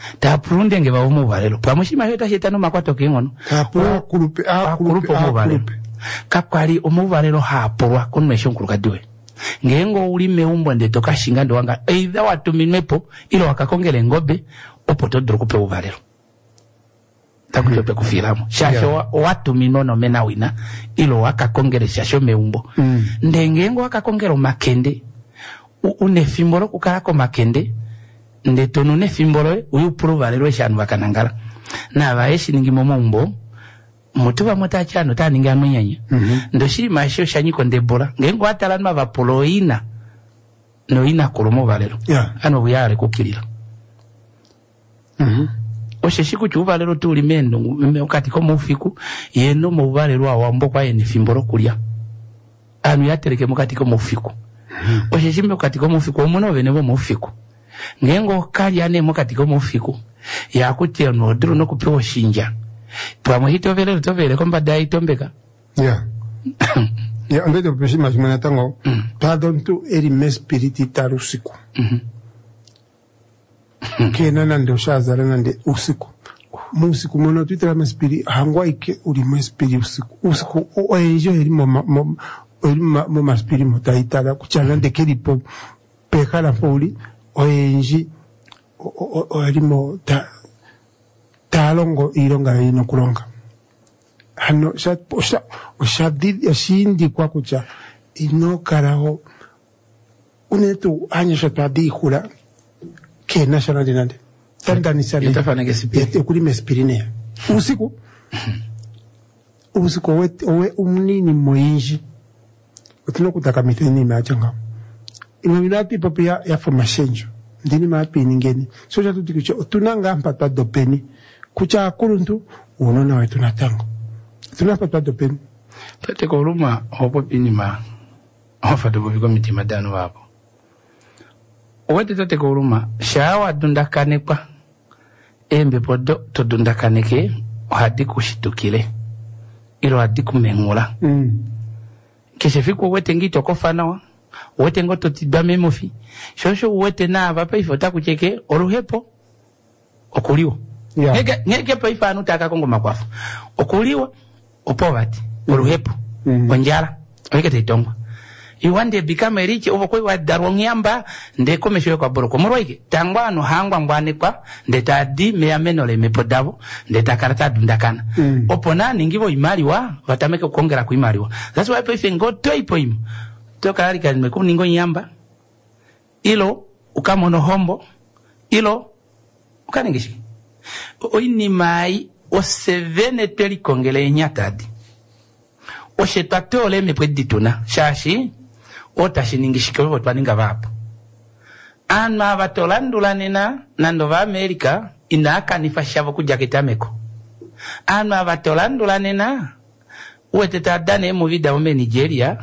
ta prunde nge ba mu valero pa mushima yota shetano makwato kingono ta pro kurupe a kurupe mu valero kakwali omu valero ha porwa kunme shonkuluka diwe ngengo uli meumbo nde toka shinga ndo wanga either watumimepo ilo wakakongele ngobe opoto drokupe uvalero takujope kufiramu shasho yeah. watu minono mena wina ilo wakakongele shasho meumbo mm. ndengengo wakakongele makende une fimbolo kukalako makende nde tonu ne fimbolo uyu puru valero shanu wakanangala na vaeshi ningi momombo mutuba mwata chano ta ningi amwenyanya mm-hmm. ndo shiri masho shanyiko ndebola ngengo atalanma vapoloina no ina kolomo valero yeah. ano buyare kukilira mhm osheshiku chuvalero tuli mendo ukati ko mufiku yeno mu valero awambo kwa ene fimbolo kulya anu yatereke mukati ko mufiku mm-hmm. osheshimbe ukati ko mufiku omuno bene bo mufiku ngengo kali ane mukati ko mufiku yakutia no dru no kupewa shinja twa hito vele to vele komba dai tombeka yeah ya ande do pesi mas mana tango mm. ta don tu eri mes spiriti tarusiku mhm mm kena nando shazara nande usiku musiku mono tu tra mes spiri hangwa ike uri mes spiri usiku usiku o enjo eri mo mo eri mo mas spiri mo taitara kuchana de keripo pekala poli o enji o o eri mo ta talongo ilonga ino kulonga hano sha posha oshadidi ashindi kwa kucha ino karaho unetu anya shatadi hula ke national dinande tanda ni sale yatafana gesipiri yakuli mespirine usiku usiku we we umnini moyinji utino kutaka miteni machanga ino minati papia ya formashenjo ndini mapi ningeni so cha tutikucho tunanga mpata dopeni kucha kuruntu unona wetu natango tunapata dopeni tate ko ruma opo pinima ofa do biko mitima dano wapo owete tate ko ruma shawa dundakane kwa embe podo to dundakane ke hadi kushitukile ilo hadi kumengula mm. keshe fiko wete ngito kofana wa wete ngoto tidame mofi shosho wete na avapa ifota kucheke oruhepo okuliwa yeah. ngeke ngeke pa ifanu taka kongo makwafu okuliwa opovati mm. oruhepo mm. onjala wekete itongo iwande bikama eriche ovo kwe wa darwonyamba nde komesho kwa boroko moroike tangwano hangwa ngwane kwa ndeta di meya menole mepodavo ndeta karata dundakana mm. opona ningivo imali wa watameke kongera ku imali wa that's why pe fengo toipo im to kalari kan meku ningo nyamba ilo ukamono hombo ilo ukaningishi oini mai o sevene teli kongele nyatadi o shetate ole me predituna shashi o tashiningishike vo twaninga vapo anma vatolandula nena nando va America inaka nifashavo kuja kitameko anma vatolandula nena weteta dane mu vida ome Nigeria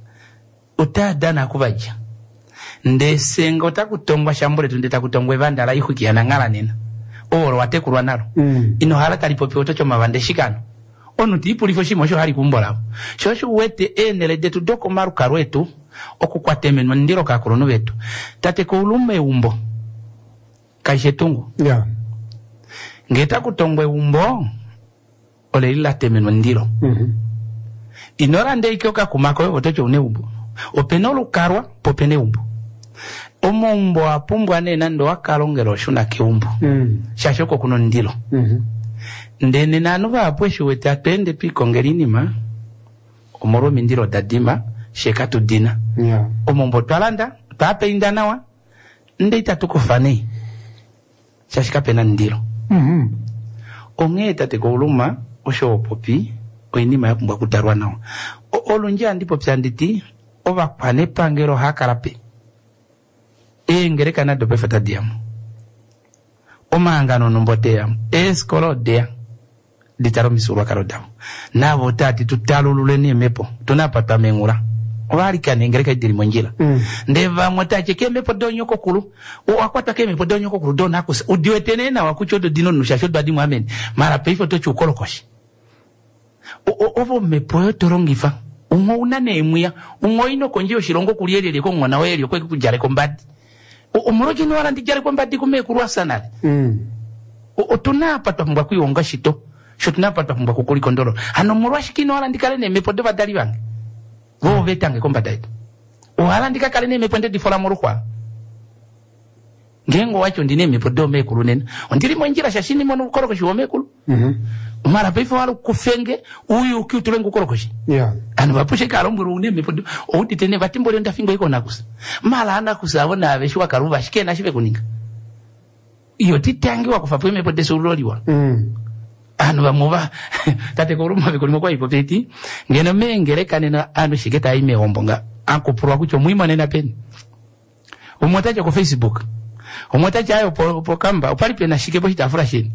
utadana kuvaja ndesengo takutongwa shambule tundeta kutongwe vandala ihukiana ngala nena oro watekurwa nalo mm. ino hala talipopi otocho mavande shikano onu tipo lifo shimo sho hali kumbola sho sho wete enele detu doko maru karwetu okukwatemenwa ndiro kakrono wetu tate ko ulume umbo kaishetungu yeah ngeta kutongwe umbo ole ila temenwa ndiro mhm mm inora ndeikyoka kumako otocho une umbo openolu karwa popene umbo omombo apumbwa nena ndo wakalongero shuna kiumbu mm. shashoko kuno ndilo mm-hmm. ndene nanuva apweshu wete atende piko ngelinima omoro mindilo dadima shekatu dina yeah. omombo twalanda twape indanawa ndeita tukufani shashika pena ndilo mm-hmm. ongeta teko uluma osho opopi oinima ya kumbwa kutarwa nawa olunjia ndipo psanditi ova kwane pangero hakarape engere kana dope fata diamu omangano nombote yamu eskolo dea ditaro misuru karo damu na votati tutalulule ni mepo tunapata mengura wali kane engere ka diri monjila mm. ndeva motache ke mepo donyo kokulu o akwata ke mepo donyo kokulu dona ko odiwetene na wakuchodo dino nushasho badi muhammad mara peifo to chukolokoshi o ovo mepo torongifa ungo unane emuya ungo ino konjio shirongo kuliyelele ko ngona welyo ko kujare kombadi omoroki no wala ndijare kombadi kumekurwa sanale mm otunapa twambwa kuyonga shito sho tunapa twambwa kukuli kondolo hano mulwashikino alandikale ne mepodo badali bange vo vetange kombata ito ohalandika kale ne meponde difola mulukwa ngengo wacho ndine mepodo mekulu nena ondiri mwenjira shashini mono ukorokoshi wo mekulu mhm mara pefo walo kufenge uyu ukiutule ngukorokoshi yeah anu vapushe karomburu une mepodo outitene vatimbole ndafingo iko nakusa mala anda kusavona aveshwa karuva shikena shive kuninga iyo titangiwa kufa pwe mepodo suloliwa mm anu vamuva tate koruma bikulimo kwa hipopeti ngeno mengereka nena anu shiketa ime ombonga ankupurwa kucho muima nena peni umotacho ku Facebook umotacho ayo po, po kamba upali pena shikepo hitafura sheni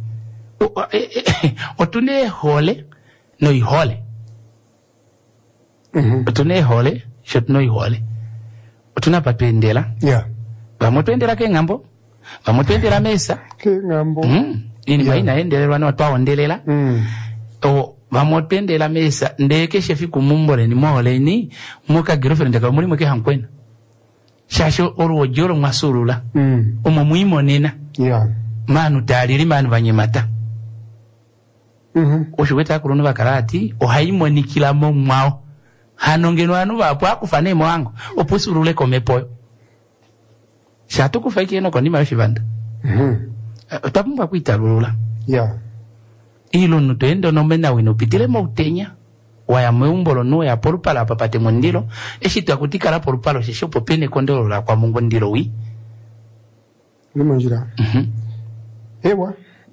otune hole no ihole mhm otune hole shot no ihole otuna papendela yeah vamotwendela ke ngambo vamotwendela mesa ke ngambo mm ini yeah. Maina endelelwa no twaondelela mm o vamotwendela mesa ndeke shefi kumumbole ni mole ni muka girlfriend ka muri muke hankwena shasho oruwo joro mwasurula mm omo muimonena yeah manu dalili manu banyemata mhm oshuweta kulono bakarati ohaimonikila mo mwao hanongeno anu bapo akufane mwango opusurule komepoyo shato kufaiki eno konima yoshibanda mhm otapumba kuitalula yeah ilo nutendo nomena wino pitile mautenya waya mweumbolo no ya porupala papate mondilo eshito akutikala porupalo shesho popene kondolo la kwa mungu ndilo wi limonjira mhm ewa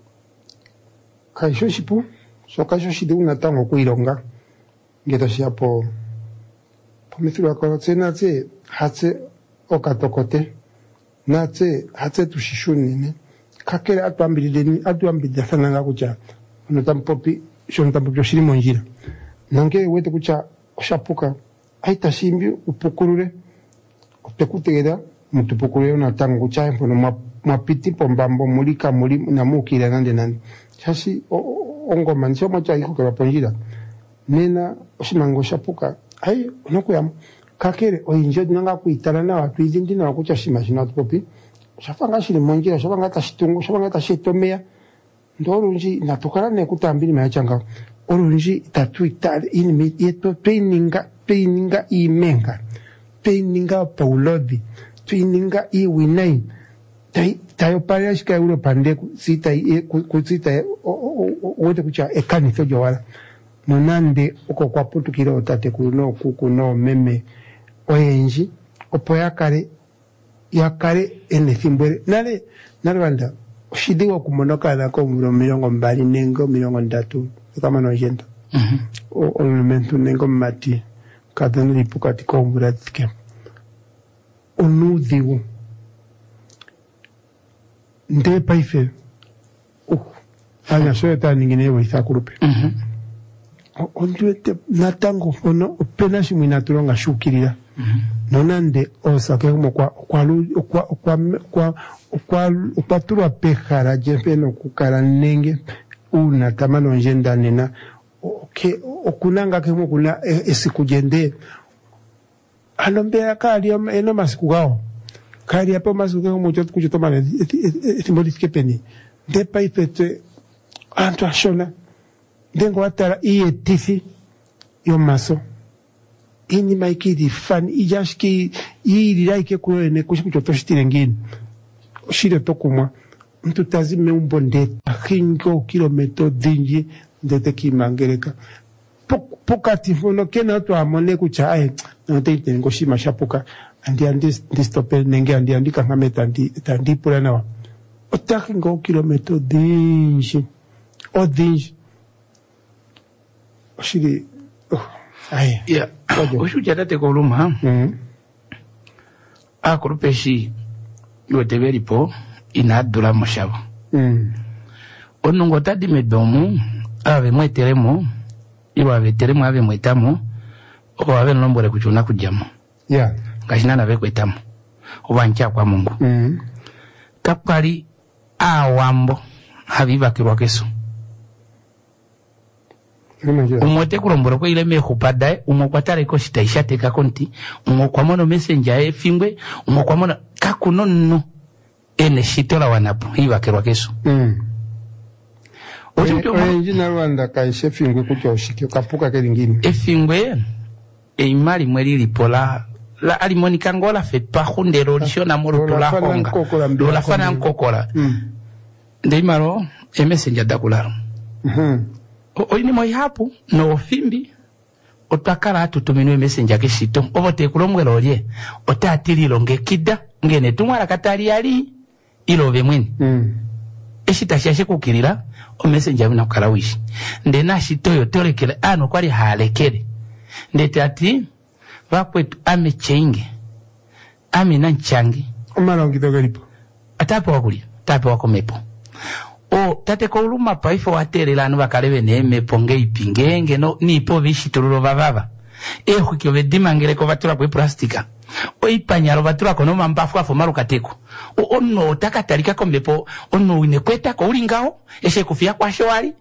kaisho shipu so kaisho shide unatango kuilonga ngeta shiapo pomithura kwa tsena tse hatse okatokote na tse hatse tushishunine kakere atwambirire atwambirira sananga kucha notampopi sho notampopi shiri monjira nange wete kucha oshapuka aita shimbi upukurure utekutegera mutupukurure unatango kucha mpono mwapiti pombambo mulika muli namukira nande nande chashi ongoma ncho mocha iko kwa ponjira nena oshimango shapuka ai onokuyam kakere oyinje nanga kuitana na watu izindi na kucha shima shina tupopi shafanga shiri monjira shafanga tashitungu shafanga tashitomea ndorunji natokana ne kutambiri mayachanga orunji tatuita inimi yeto traininga traininga imenga traininga paulodi traininga iwinai tai tayo pare shika Europa ndeku sita kutsita wote kucha ekani sojo wala nonande uko kwa putukira otate kuno kukuno meme oyenji opo yakare yakare ene thimbwere nale nale banda oshidiwa kumonoka na ko milongo mbali nengo milongo ndatu kama no jenda mhm o elementu nengo mati kadani lipukati ko mburatike onudhiwo nde paife uh anya soeta ningine we isakurupe mhm onduete natango ono opena shimina tulonga shukirira mhm nonande osake como kwa kwa kwa kwa kwa kwa kwa tulwa pejara jepeno kukara nenge una tamano njenda nena okay okunanga kemo kuna esikujende anombea kali eno masiku gao kali hapo masiku gao mojo kujotomana simboliske peni de paifete anto ashona dengo atara iye tifi yo maso ini maikidi fan ijashki yiri like kuene kushikucho toshitire ngini shire tokumwa mtu tazime umbonde hingo kilometro dinji ndete kimangereka pokati fono kena to amone kucha ai no tete ngoshima shapuka andi andi distope nenge andi andi kangameta andi tandi pulana wa otakingo kilometro dinji o dinji shiri oh ai ya oshuja tate koluma mhm akurupeshi yoteberipo inadula moshabo mhm onungo tadi medomu ave mweteremo iwa veteremo ave mwetamo oko ave nombore kuchuna kujamo ya ngashina na vekwetamo obancha kwa Mungu mhm kapali awambo habiba kirwa keso umote kurombora ko ile mehupada umokwatare ko shitaishate ka konti umokwamono messenger e fingwe umokwamono kakunono ene shitola wanapo hiba kerwa keso mm Oyenjina Rwanda kaishe fingwe kutya oshiki okapuka kelingine. Efingwe eimali mweli lipola la alimonika ngola fait pas hunde rolishio na moro la honga. Lola fana nkokola. Ndeimaro emesenja dakularo. Mhm. Oyini moi hapu no fimbi otakala atutuminwe messenger kishito obote kulomwe lolye otatili longe kida ngene tumwala katali ali ilobe mwini mm. Eshita shashe kukirira o messenger bina kukala wishi ndena shitoyo tolekele ano kwali halekele ndete ati bakwetu ame chenge ame nanchangi omala ngidogalipo atapo wakuli tapo wakomepo o tate ko uluma paifo waterela anu bakalebe neme ponge ipingenge no nipo bishitululo bababa eho kyo bedimangere ko batula kwe plastika o ipanyalo batula ko no mambafu afo marukateko o onno takatalika ko mepo onno wine kweta ko ulingao eshe kufia kwa shwali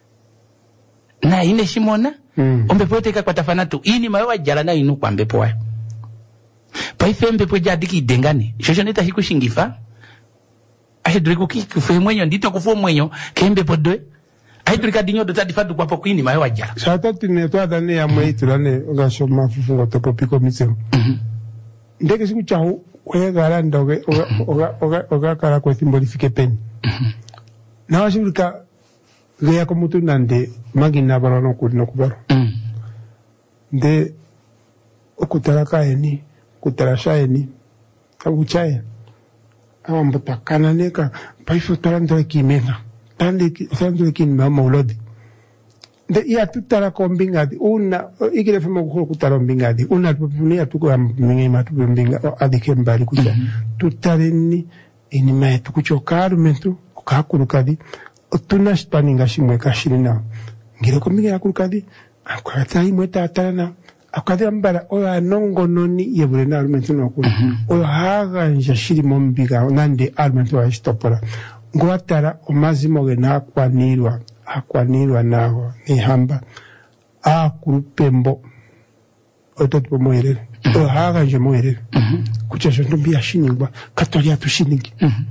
na ine shimona mm. Ombepo teka kwa tafanatu ini mawe jala na inu kwa mbepo wa paife mbepo jadiki dengane shosho neta hikushingifa ahe duriku kifuwe mwenyo ndito kufuwe mwenyo kembe podwe ahe durika dinyo dota difadu kwa poku ini mawe wajala shata tineto adane ya mwe iturane oga shoma fufungo topo piko miseo ndeke siku chahu oya gara ndoge oga oga oga kara kwa thimbolifike peni na washirika gaya komutu nande magi nabaro no kuri no kubaro nde okutaraka eni kutarasha eni kabuchaya awamba takana neka paifo tarando kimena tande tarando kimena maulodi de ya tutara kombingadi una igire fema ko kutara mbingadi una punia tuko mingi matu mbinga adike mbali kuja tutareni ini mai tukuchokaru mentu okakurukadi tuna spaninga shimwe kashirina ngire kombinga yakurukadi akwata imwe tatarana akadya mbara oya nongo noni yebure na argumento no kuri oya haga njashiri mombiga nande argumento wa stopora ngwatara omazimo gena akwanirwa akwanirwa naho ni hamba a kurupembo ototo moyere oya haga nje moyere kucha shondo bia shiningwa katolia tushiningi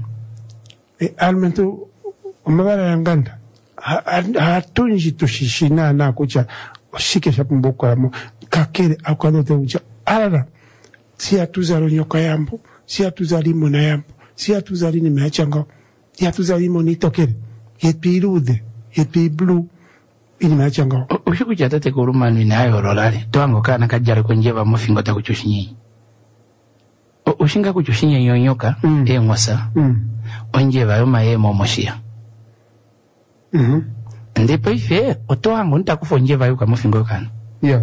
e argumento omabara yanganda hatunji tushishina na kucha oshike shapumboka ramo kakere akwadote ucha alala si atuzalo nyoka yambo si atuzalimo na yambo si atuzalini mechanga si atuzalimo ni tokere yepirude yepi blue ini mechanga ushikuja tate kuruma ni nayo rolale twango kana kajjale kwenjeba mufingo ta kuchushinyi ushinga kuchushinyi yonyoka mm. E ngosa mm. Onjeba yoma yemo moshia mhm ndipo ife otoango nitakufonjeva yuka mufingo kana yeah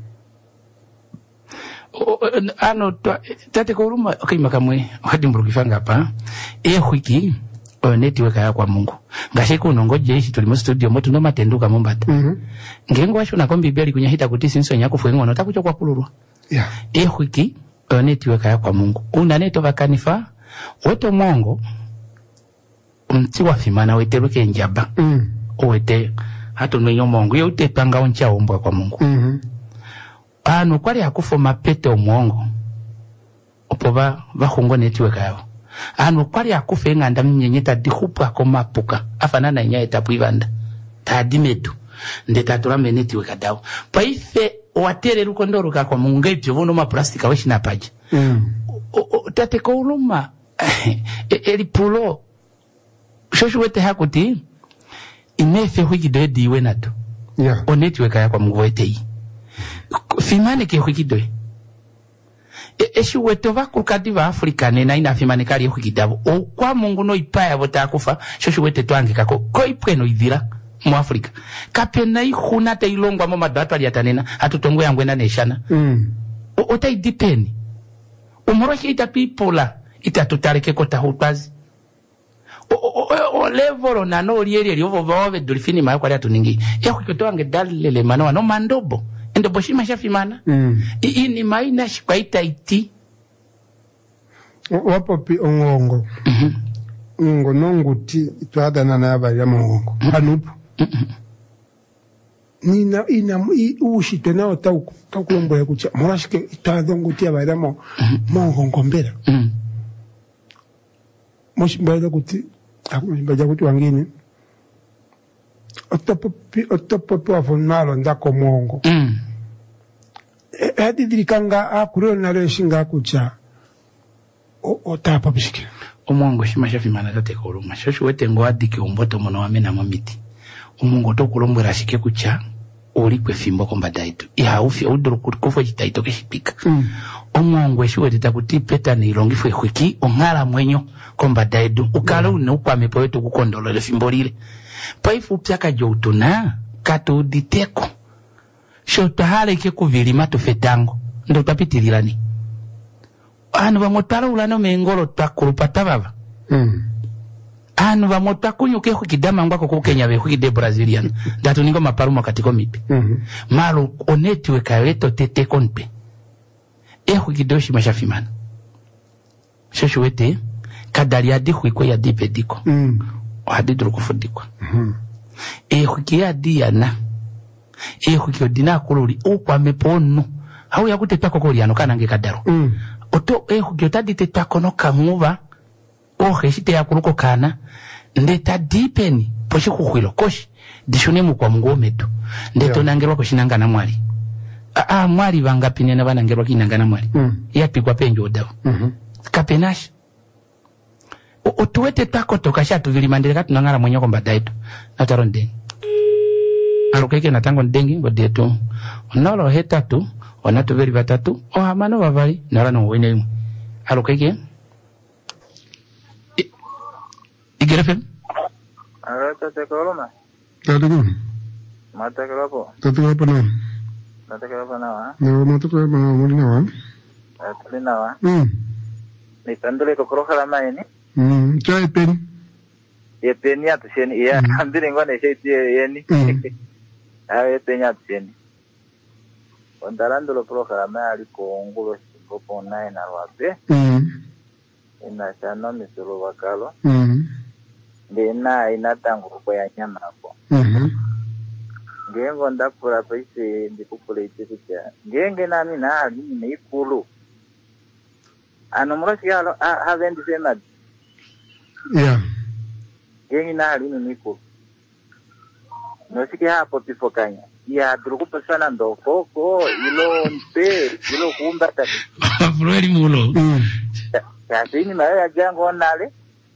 o, ano tate ko uruma okay makamwe wakati mburukifanga hapa e wiki o network ya kwa Mungu ngashe kuno ngoje ishi tulimo studio moto no matenduka mombata mhm mm ngengo washo na kombi beli kunyahita kuti sinso nyako fwe ngono takucho kwa pulurwa yeah e wiki o network ya kwa Mungu una neto bakanifa woto mongo umti wa fimana weteruke njaba mhm owete hato nwenyo mongo ye utepanga oncha ombwa kwa Mungu mhm ano kwali akufo mapete omongo opoba bahungo network yao ano kwali akufe nganda mnyenyeta dihupa ko mapuka afanana nya etapu ibanda tadimetu ndeta turame network dawo paife watere ruko ndoruka kwa Mungu ngepyo vono ma plastika weshina paje mhm tate ko uluma eli pulo shoshu wete hakuti imefe hukidoe diwe nato yeah o network ya kwa Mungu wetei fimane ke hukidoe e eshu weto bakukadi ba Afrika nena ina fimane kali hukidabo o kwa Mungu no ipaya bota kufa shoshu wete twange kako ko ipweno idira mu Afrika kapena ihuna te ilongwa mo madatu ali atanena hatutongo yangu ena neshana mm o otai dipeni umoro hita people itatutareke kota hutazi o o o level na no lieli liovo vawe dolfini mayo kwa tuningi ya kutoange dalele mano no mandobo endo boshima shafimana mm ini maina shikwaita iti wapo pi ongongo mhm ngo nonguti twadana na yaba ya mongongo hanupo nina ina ushite na otau takulombo ya kucha morashike itadonguti yaba ya mo mongongo mbera mhm moshi mbera kuti akumbaja kuti wangine otopopo afunalo ndako mongo. Mm. Hadi dirikanga akuro nare shinga kucha. O otapa bishike. Omongo shima shafimana tate koruma. Shoshu wete ngo adiki umboto mono wamena mamiti. Omongo to kulombwera shike kucha. Oli kwe fimbo komba daitu. Iha ufi udoro kufo jitaito keshipika. Mm. Omongo shiwe titakuti peta ni ilongifu ekwiki. Ongala mwenyo komba daitu. Ukala mm. une ukwa mepo wetu kukondolo le fimbo lile. Paifu psaka joutuna. Kato uditeko. Shota hale ke kuvilima tufetango. Ndo tapitililani. Anu wa motara ulano mengolo takurupata baba. Mm. Anu wa motakunyu ke hukidama ngwako kukenya we hukide Brazilian. Datu ningo maparuma katiko mipi. Mm-hmm. Malu oneti wekaleto tete konpe. E hukidoshi mashafimana. Shoshu wete, kadali ya dihu ikwe ya dipe diko. Mm. Ohadiduru kufudikwa. Mm-hmm. E hukia diya na. E hukio dina kuluri ukwa meponu. Hau ya kute tako kuri ano kanange kadaru. Mm. Oto e hukio tadite tako no kamuva. Ohe shite ya kuruko kana. Ndeta dipeni. Poshi kukwilo. Koshi. Dishunemu kwa mguo metu. Ndeto yeah. Nangerwa kushinanga na mwali. Aa mwali vangapi nena vanangerwa kinanga na mwali. Mm. Ya pigwa penjo odawa. Mm-hmm. Kapenashi. Otuwete tako tokasha tuvilimandele tunangara mwenye kwa mbadaitu. Nataro ndengi. Arukeke natango ndengi ngodetu. Onolo he tatu. Onatu veri batatu. Ohamano vavali. Narano uwene yumu. Arukeke. Igere F M? Ara tate koloma. Tate ko. Mata kelapo. Tate kelapo na. Mata kelapo na wa. Na mata kelapo na muli na wa. Ate na wa. Mm. Ni tandule ko koro kala mai ni. Mm, chai pen. Ye pen ya tseni ya andire ngone sheti ye ni. Ah ye pen ya tseni. Ondarando lo koro kala mai ali ko ngulo sipo na ina wape. Mm. Ina chano misolo wakalo. Mm. Ndena ina tangu kwa ya nyama hapo. Mhm. Ngengo ndakura paise ndikukule itikicha. Ngenge nami na ali ni ikulu. Ano murasi yalo havendi sema. Yeah. Ngenge na ali ni ikulu. Nosiki hapo tifokanya. Ya drukupa sana ndokoko ilo mpe ilo kumba tati. Afroeli mulo. Mm. Kasini maya jango nale.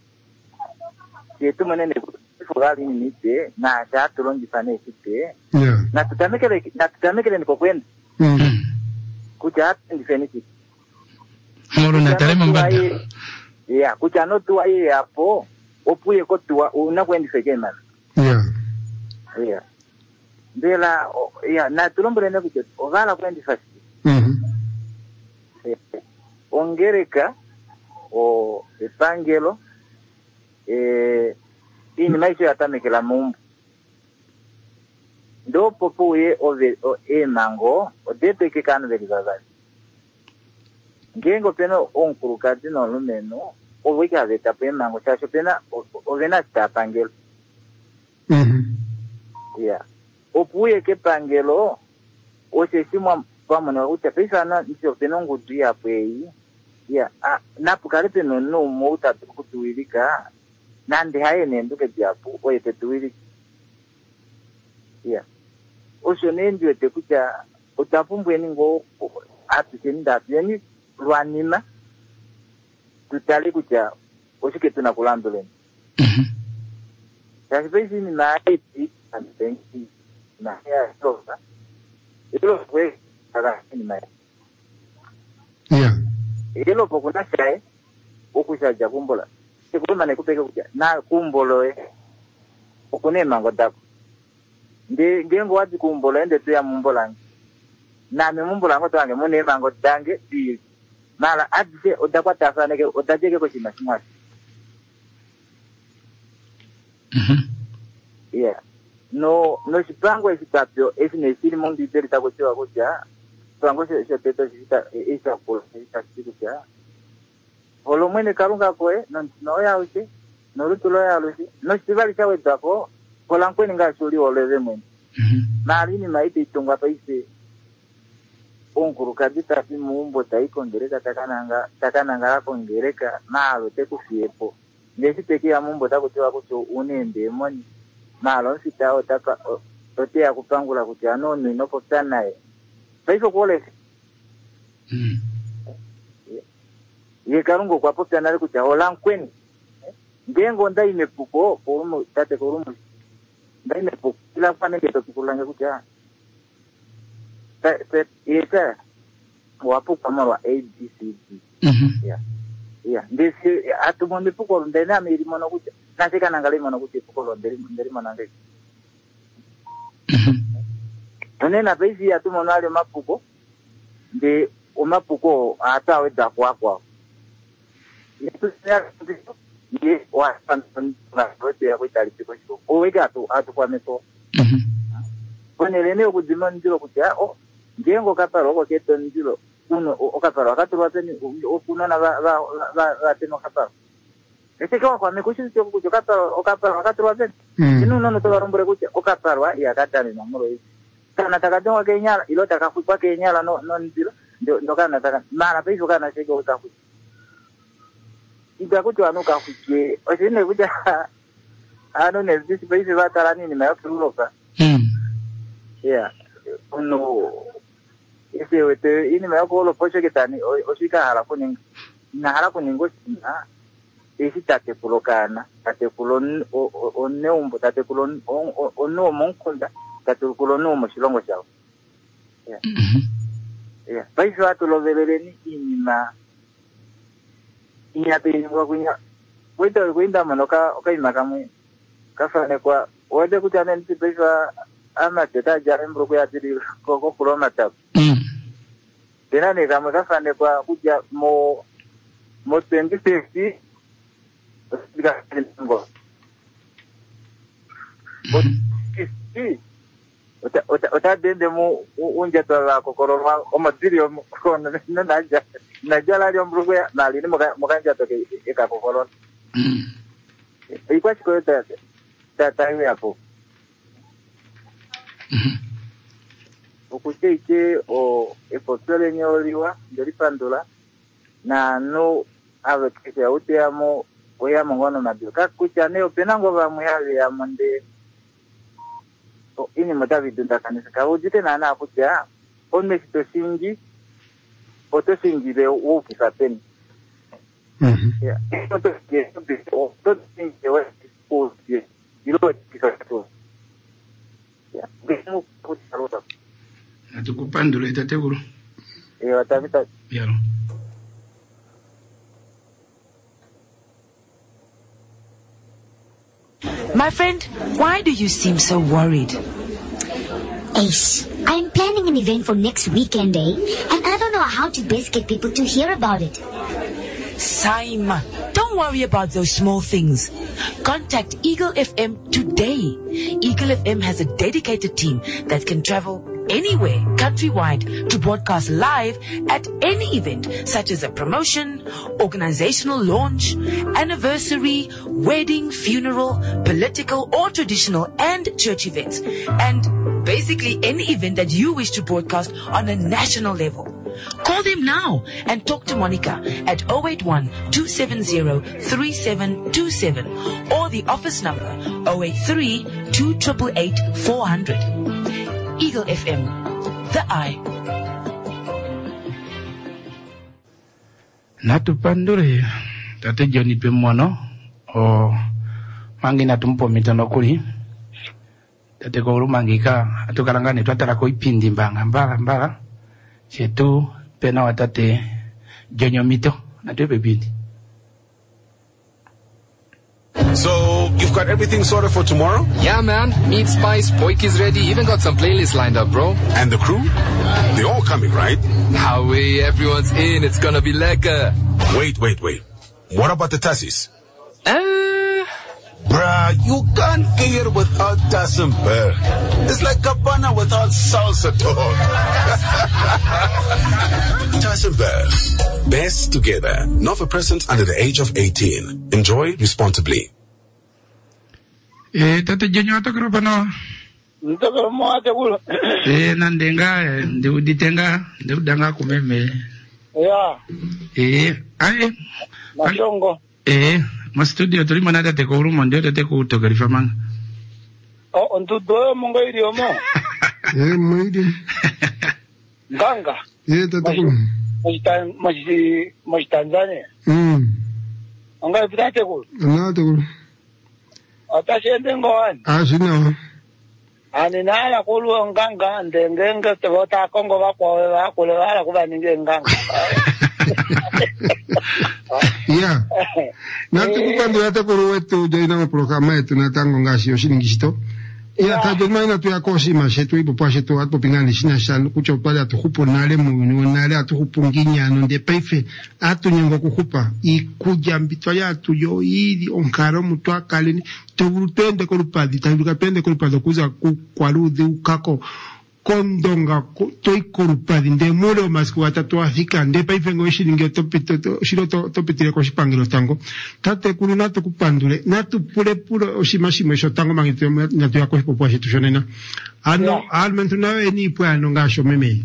Yetu manene kufugali ni nite na chatu longi pane kite. Yeah. Na tutamekele na tutamekele niko kwenda. Mhm. Kucha hata ndifeniki. Moro na tare mbada. Yeah, kucha no tu ai hapo. Opuye ko tu una kwenda fekema. Yeah. Yeah. Ndela yeah na tulombele ne kucha ogala kwenda fasi. Mhm. Yeah. Ongereka o epangelo eh ini maisha yatamekela mumbu ndo popuye ove o e mango o dete ke kanu velizaza ngengo peno onkurukati no lumeno o wika veta pe mango chacho pena o vena tapangelo mhm yeah opuye ke pangelo o se simwa pamona uta pesa na ndio peno ngudia pei yeah ah napukalipe no no muta kutuilika nande haye nenduke japu oye tetuili yeah osho nendio tekucha utapumbwe ningo atusinda yani lwanima tutali kucha oshike tunakulandoleni mhm sasa basi ni na eti antenki na ya sofa ilo kwe ala ni mai yeah ilo pokuna shae okushaja kumbola sekuma ne kupeka kuja na kumboloe okune mango dako ndi ngengo wazi kumbolo ende tu ya mumbola na me mumbola ngo tange mune mango dange di mala adise odakwa tafane ke odajeke ko chima chimwa mhm yeah no no sipango esitapyo esine sili mondi deli tako chiwa kuja pango se se teto sita isa por isa sikuja Olo mwene karunga koe, no, no ya uche, no rutulo ya uche, no stivali chawe dako, kola nkweni nga shuri oleze mwene. Mm-hmm. Na alini maite itunga pa ise, onkuru kadita si muumbo taiko ngereka takananga, takananga lako ngereka, na alo teku fiepo. Ngesi teki ya muumbo tako tiwa kucho unende mwani, malo sita otaka otea kupangula kuti anono inopotana naye paiso kole mm ye karungo kwa potana ali kuti olankweni ngengo ndai mepuko porumo tate korumo ndai mepuko ila fane ke tokulanga kuti ah pe yeta wapo kama wa A B C D mhm yeah yeah ndisi atumo mepuko ndena miri mono kuti nasika nangali mono kuti puko nderi nderi manange mhm nena bezi atumo nale mapuko de umapuko atawe da kwa kwa yetu ye wa panton na rote ya kuitali piko chiko owega tu atu kwa meso mhm kone lene okudima ndiro kuti oh ngengo kaparo ko keto ndiro uno okaparo akaturwa teni okunona va va va teno kaparo ese kwa kwa mekushi chiko kuti okaparo okaparo akaturwa teni inu nono to barombore kuti okaparo ya katani na muro hivi kana takatonga kenyala ilo takafupa kenyala no no ndiro ndo kana taka mara paiso kana chego utafuta ida kuti vanoka kuje osine kuti ano nezvisi paisi vatara nini mayakuruloka mm yeah uno ese wete ini mayakolo pocheketani osika hala kuninga na hala kuningo sina esi tate kulokana tate kulon oneumbo tate kulon ono monkonda tate kulon no shilongo chao yeah yeah paisi watu loveleleni inima inya pini kwa kunya wenda wenda manoka okaima kamwe kafane kwa wode kutane ntipesa ama teta jare mbruko ya tiri koko kuloma tap mm tena ne kamwe kafane kwa kuja mo mo twenty fifty osika ngo fifty ota ota ota dende mu unja tola kokoroma o material ko na naja najala lyo mbruko ya nali mo mokanja toke eka kokoron mm ikwa chiko ta ta ta yapo mhm ukucheike o epotele nyoliwa ndiri pandula na no ave kise utiamo oya mongono mabio kakucha neo penango va muyawe ya monde o ini madavi dunda kanisa ka ujite na na akucha onne sito singi oto singi de o kisapeni mhm ya oto ke oto singi wa o ye ilo kisato ya bimu kucha rota atukupandula itatekulu e watavita yalo My friend, why do you seem so worried? Ace, I'm planning an event for next weekend, eh? And I don't know how to best get people to hear about it. Saima, don't worry about those small things. Contact Eagle F M today. Eagle F M has a dedicated team that can travel anywhere countrywide to broadcast live at any event, such as a promotion, organizational launch, anniversary, wedding, funeral, political or traditional and church events, and basically any event that you wish to broadcast on a national level. Call them now and talk to Monica at zero eight one, two seven zero, three seven two seven or the office number zero eight three, two eight eight, four hundred. Eagle F M, the eye. Natupandure tate Johnny Pemono o mangi natumpo mitono kuli tate ko rumangika atukalangane twatala ko ipindi mbanga mbala mbala chetu pena watate Jonyo mito natwe bindi. So, you've got everything sorted for tomorrow? Yeah, man. Meat, spice, poiki's ready. Even got some playlists lined up, bro. And the crew? They're all coming, right? Now way everyone's in. It's gonna be lekker. Wait, wait, wait. What about the tassis? Uh... Bruh, you can't cater without Tassimberg. It's like Cabana without salsa talk. Tassimberg. Best together. Not for persons under the age of eighteen. Enjoy responsibly. Eh, tate Jonyo atokro pano. Ntokoro mo ate kulo. Eh, nandenga ndi uditenga ndi udanga kumeme. Ya. Eh, ai. Mashongo. Eh, ma studio tuli manada te ko rumo ndio te ko to garifamanga. Oh, untuk dua mongo idio mo. Eh, mwidi. Ganga. Eh, tataku. Masih masih masih Tanzania. Hmm. Enggak bisa tekul. Na tekul. Ata siente ngoan. Ah, sino. Ani nala kulu nganga ndengenga tebota kongo bako ba kulu ala kuba ninge nganga. Yeah. Natu kupando yata kuru wetu joina mu programa yetu natango ngashi yoshingishito. Ya tajoma na tu yakosi mashetu ipo pashetu ato pingani shina shanu kucho pale atuhupo nale mu nale atuhupo nginya no de peife atu nyengo kuhupa ikuja mbitwa ya tu yo ili onkaro mutu akalini tubutende ko lupadi tabuka pende ko lupadi kuza ku kwalude ukako kondonga toi korupadi nde muro masku atatu afika nde paife ngo shilingi topito to shiro to topitire ko shipangiro tango tate kulu nato kupandule natu pure pure oshimashimo sho tango mangito natu yako popo shitu shonena ano almentu na eni puano ngasho meme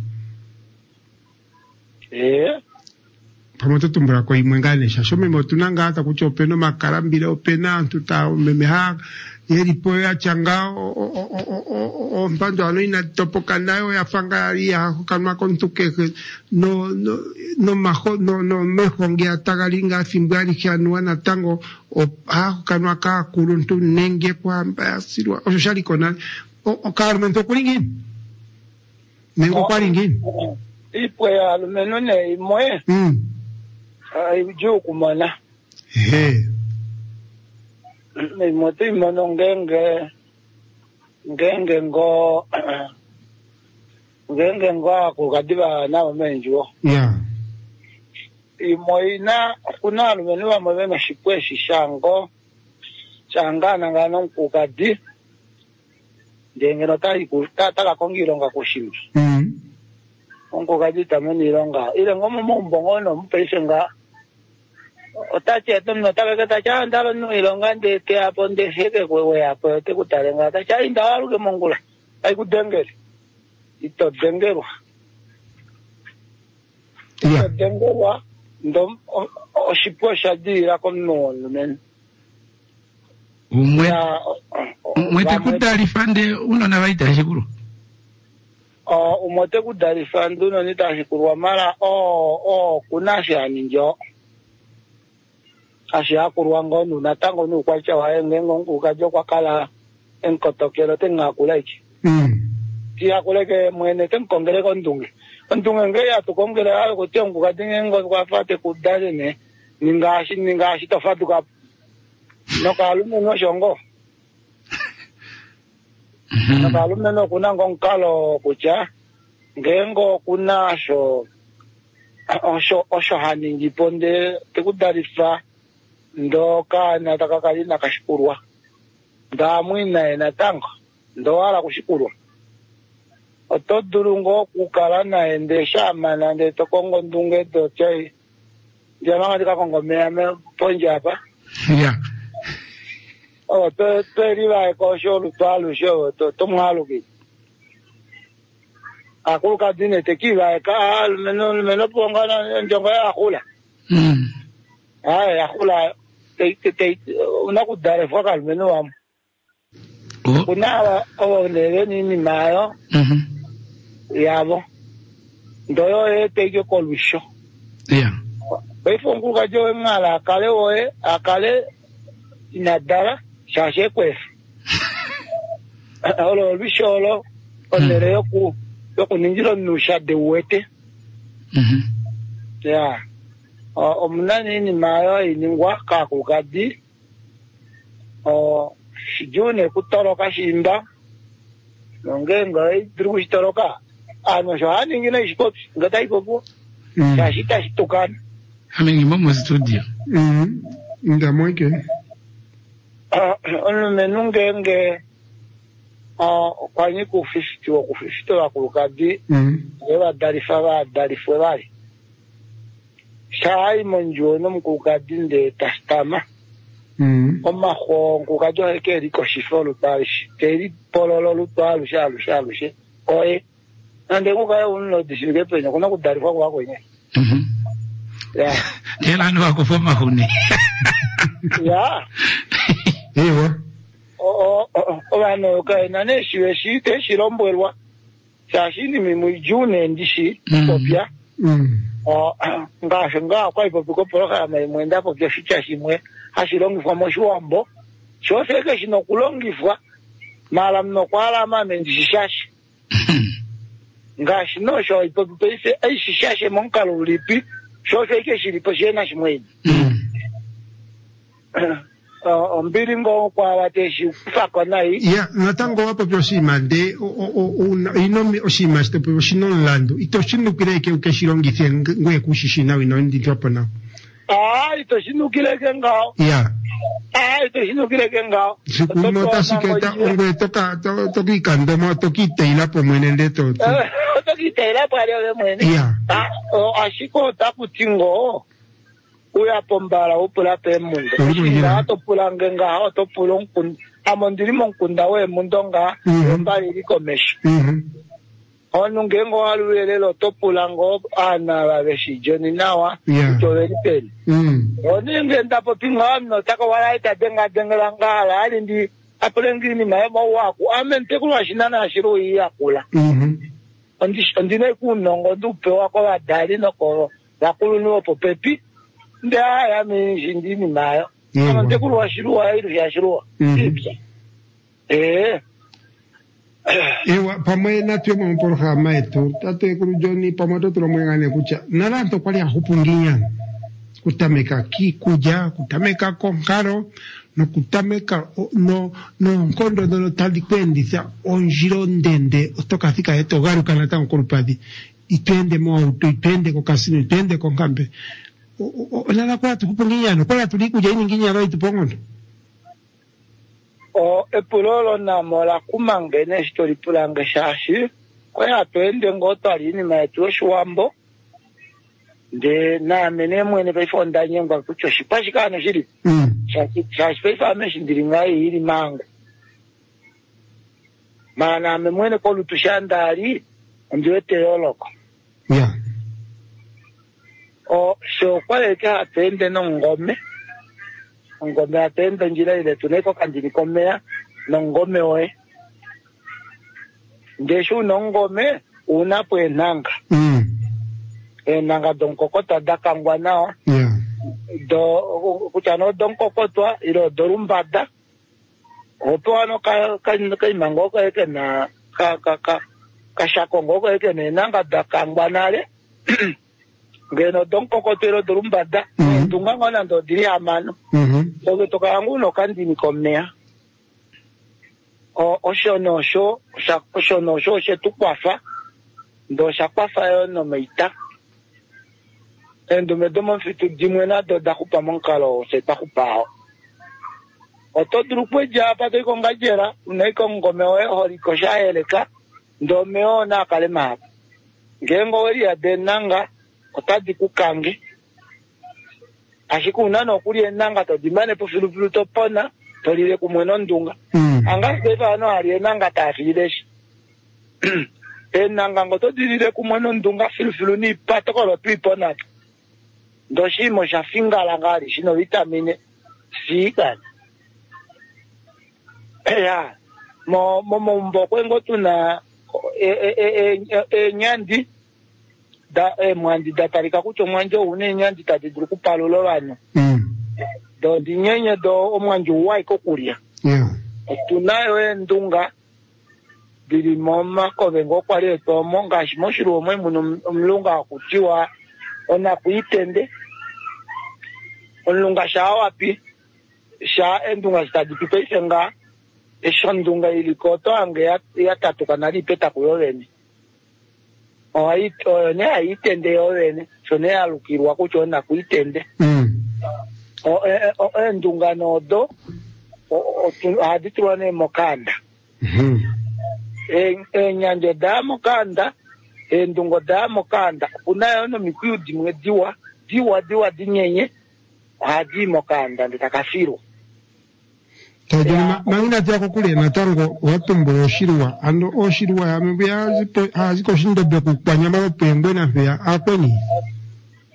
eh pamoto tumbra ko imwengane shasho meme tunanga ata kuchope no makarambire opena tuta meme ha yeri poya changa o o o o mpando ano ina topoka nayo ya fanga ya kanwa kontuke no no no majo no no mehonge atagalinga simbali kianwa na tango o ha kanwa ka kuruntu nenge kwa mbasirwa o shali kona o Carmen to kulingi mengo kwalingi ipoya lumenone imoe mm ai jo kumana he me moti mono ngenge ngenge ngo ngenge ngo kukadiba na menjo yeah imoina kuna lumeni wa mabema shipweshi shango changana ngano kukadi ndenge no tai kutata la kongironga kushimbi mm onko kadi tameni ronga ile ngomo mbongono mpesenga otache tomno tabe ta cha ndalo no ilonga de te aponde heke kwewe apo te kutalenga ta cha indawaru ke mongula ai kudengeri ito dengerwa yeah dengerwa ndom o shipwa shadira konno men umwe umwete kudarifande uno na baita shikuru o umote kudarifande uno ni ta shikuru mara o o kunasha ninjo asi akurwa ngonu natango nu kwacha wa ngengo ukajo kwa kala enkotokero tenga kulaiki mm ti akuleke mwene tenkongere kondunge kondunge nge ya tukongere ala ko tengu kadingo kwa fate kudale ne ningashi ningashi tofatu ka no kalume no shongo no kalume no kuna ngonkalo kucha ngengo kuna sho osho osho haningi ponde tekudarifa ndoka nataka kali nakashkurwa ndamwina ena tango ndowala kushkurwa otodulungo kukala na ende shama na ende tokongo ndunge to chai jamanga tika kongo meame ponja hapa yeah o to to riva ko sholu twalu sho to tomhalu ki akuluka dine tekiva ka meno meno pongana njonga akula mm ay akula te te unakudare foka meno wam kuna o leve ni ni mayo mhm yabo ndoyo e tege kolwisho yeah befongu ka jo ngala kale oe akale inadara shashe kwef olo bisholo onere yoku yoku ninjiro nusha de wete mhm yeah o mnani ni mayo iningwa ka kugadi o shijune kutoroka shimba nongenga idrushi toroka ano shani ngina ishkot ngata ikopo shashita shitukan amengi momo studio mm nda moike ono menungenge a kwani ku fifty wa ku fifty wa kugadi mm eba darifa ba darifwe bali shai monjono mkugadi nde tastama mm oma khongo ka jo ke ri ko shifolo tarish ke ri pololo lu talu shalu shalu she oe ande ko ka unno disige pe ko na ku dari kwa kwa nye mhm ya ela no akufoma huni ya ewa o o obano kaina ne shiwe shite shilombwerwa shashini mimu june ndishi popya o ngasho nga kwa ipo biko poroka mai mwenda popya shicha shimwe hashilongifwa moshiwambo shoseke shino kulongifwa mala mno kwala mame ndishashi ngashi no sho ipo pese ai shishashe monkalo lipi shoseke shilipo shena shimweni Uh, mbiringo kwa wateshi kufako nai ya natango wapo pyo shima de inomi oshima shito pyo shinon lando ito shinu kireke uke shirongithie ngwe kushishina wino ndi topo na ah ito shinu kireke ngao ya ah ito shinu kireke ngao sikuno tasiketa ngwe toka toki kandomo toki teila po mwene ndeto toki teila po alio mwene ya ah ashiko tapu tingo uya pombala upula pe mundo shinga to pulange nga to pulong kun amondiri monkunda we mundonga mbali liko mesh onu ngengo alulelo to pulango ana la beshi joni nawa to lepeli oni ngenda po pinga no taka wala ita denga denga ngala ali ndi apulengi ni maemo wako amente kulwa shinana shiru yakula ondi ondine kunongo dupe wako badali no ko yakulu no po pepi nda ya mi ndini nayo kama ndekulu washirua hilo ya shirua eh ewa pamwe na tyo mo programa eto tate kuru joni pamoto tro mwengane kucha naranto kwali ahupunginya kutameka ki kuja kutameka konkaro no kutameka no no nkondo no talikwendisa onjiro ndende otoka fika eto garu kana tan kurupadi itende mo auto itende ko kasino itende ko kambe o nada kwa tukupunginyano kwa tulikuja ini nginya bai tupongono o epulolo na mola kumangene story pulange shashi kwa ya twende ngoto alini maetu shwambo de na mene mwene bai fonda nyengwa kucho shipashikano shiri shashi shashi bai fa meshi ndiringai iri mango mana me mwene kolu tushandari ndiwete yoloko yeah o so kwale ka atende no ngome ngome atende njira ile tuneko kandini komea no ngome oe ndeshu no ngome unapo enanga mm enanga donkokota dakangwa nao yeah do kuchano donkokotwa ilo dorumbada otoano ka ka ka mango ka ke na ka ka ka ka shakongo ka ke na nanga dakangwa nale ngeno donko kotero dorumbada ndunga ngona ndo diri amano so to kangu no kandini komea o oshono sho oshono sho she tukwafa ndo shakwafa yo no meita endo me domo fitu dimwena do dakupa monkalo se takupa o to drukwe japa to ko ngajera unaiko ngome we hori ko shaeleka ndo meona kalema ngengo weri ya denanga otadi kukange ashikuna no kuli enanga to dimane po filu to pona to lile kumweno ndunga mm. anga sefa no ali enanga ta filesh enanga ngoto dilile kumweno ndunga filu filu ni pato lo pipona ndo shimo sha fingala ngali shino vitamine sika ya mo mo mo kwengo tuna e e e e nyandi da e mwandi da tarika kucho mwanjo une nyandi tadi druku palolo wano mm do dinyenye do omwanjo wai kokuria yeah tunayo endunga bili moma ko bengo kwale to monga shimoshiro mwe muno mlunga kutiwa ona kuitende onlunga shawapi sha endunga stadi pipesenga eshondunga ilikoto ange ya, ya tatu kanali peta kuyoleni o ai o ne aitende yoleni so ne alukirwa kuchona kuitende mm o o endunga nodo o haditwane mokanda mhm e enyanje da mokanda endungo da mokanda unayo no mikuyu dimwe diwa diwa diwa dinyenye hadi mokanda nditakafiro tajima mangina jako kule na tango watumbo yoshirwa ando oshirwa ya mbya zipo haziko shindo be kukwanya mapengwe na vya akweni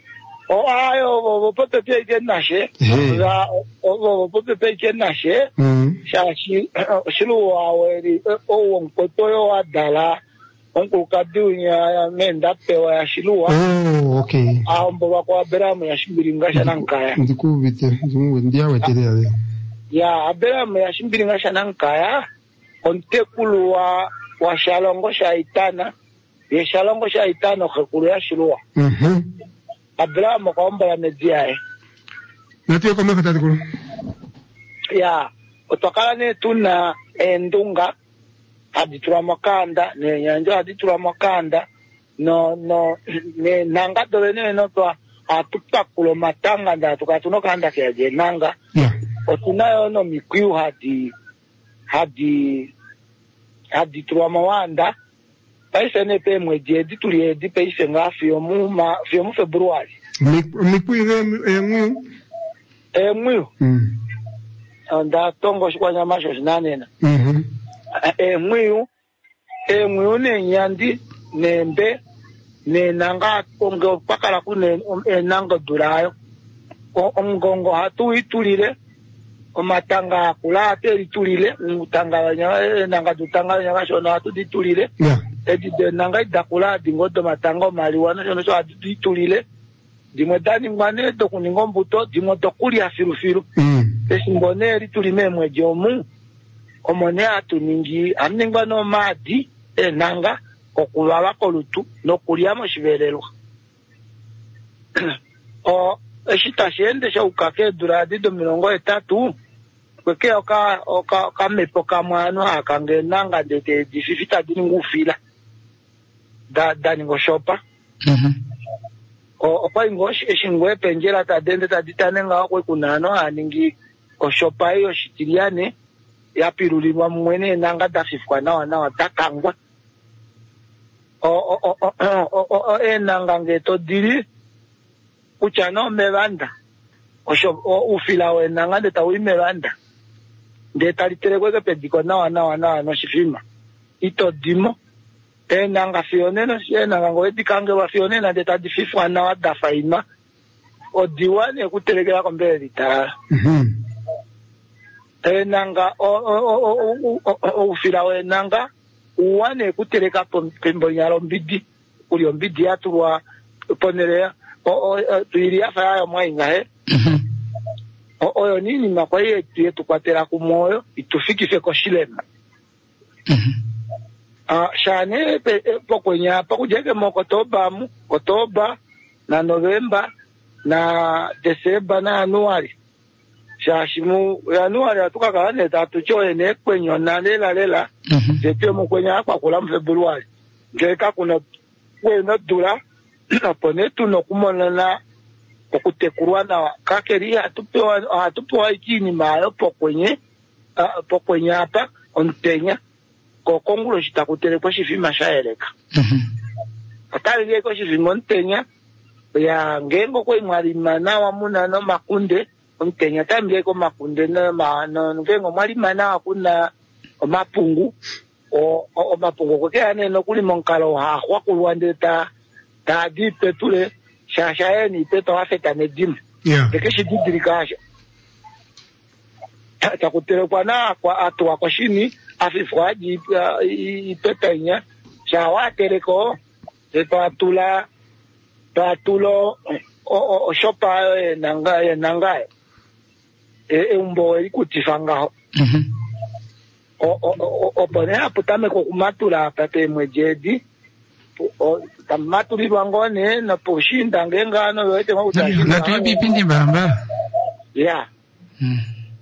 O ayo bo pote pe ke nashe. La o bo pote pe ke nashe. Sha shi shilu wa we o won ko to yo adala. Onko kadunya menda pe wa shilu wa. Oh, okay. A mbo ba kwa beramu ya shimbiringa shanankaya. Ndikubite, ndimu ndia wetere ya. Ya beramu ya shimbiringa shanankaya. Ontekulu wa wa shalongo shaitana. Ye shalongo shaitana khakulu ya shilu wa. Mhm. Abraham kwamba yamejia eh. Natio kama fatati kulu. Ya, otokala ne tuna endunga haditura makanda ne nyanja haditura makanda no no ne nanga dole ne no to atupa kulo matanga nda tukatuno kanda kya je nanga. Yeah. Otunayo no mikwiu hadi hadi hadi tuwa mawanda. Paisa ne pe mweje dituli di paisa nga fio mu ma fio mu Februari. Mi pui e mu e mu. Mm. Anda tongo shikwa nyama sho nane. Mhm. E mu e mu ne nyandi nembe ne nanga kongo pakala ku ne e nanga durayo. O ongongo hatu itulire o matanga kula te itulire mutanga nya nanga dutanga nya sho na hatu ditulire. Yeah. Edi de nanga idakula dingodo matango maliwana jono so aditulile dimodani ngwane to kuningo mbuto dimoto kuli afirufiru mm. Esimbone ritulime mwejomu omone atuningi amningwa no madi e nanga okulala kolutu no kuliamo shivelelwa o eshita shende sha ukake duradi do milongo etatu kweke oka oka kamepoka mwano akange nanga de dififita diningufila da dani ngo shopa mhm o opa ingosh eshingwe penjera ta dende ta ditane nga kwe kunano aningi o shopa yo shitiriane ya pirulirwa mwene nanga dafifwa na wana watakangwa o o o o o e nanga ngeto diri uchano mevanda o shop o ufila we nanga de tawi mevanda de talitere kwe pediko na wana wana no shifima ito dimo e nanga fioneno sie nanga ngoedi kange wa fionena de tadi fifwa na wada faima o diwane kutelegera kombe ditara mhm e nanga o o o o ufira we nanga uwane kuteleka pembo nyalo mbidi uli mbidi aturwa ponere o o tuiria fa ya mwainga he mhm o o nini makwaye yetu kwatera ku moyo itufikise ko shilema mhm ah shane pe pokonya pakujeke mokotoba mu Oktoba na Novemba na Desemba na Januari shashimu Januari atukakane tatu choene kwenyo na lela lela jepe mu kwenya kwa kula mu Februari ngeka kuna kwena dura apone tuno kumona na okutekurwa na kakeri atupewa atupewa ikini mayo pokwenye pokwenya apa ontenya kokongulo shitakutere kwa shifima shaeleka mhm atali ko shifima ontenya ya ngengo ko imwali mana wa muna no makunde ontenya tamile ko makunde na ma no ngengo mwali mana kuna mapungu o o mapungu ko kane no kuli monkalo ha kwa kulwande ta ta dipe tule shasha ni peto afeta ne dim yeah ke shi didirikasha ta kutere kwa na kwa atwa kwa shini afifwaji ipetanya shawa tereko de patula patulo o o shopa nanga nanga e umbo ikutifanga mhm o o o pone aputame ko kumatula pate mwejedi o tamatuli bangone na poshinda ngengano yote mwautashi na tuyabi pindi mbamba yeah mhm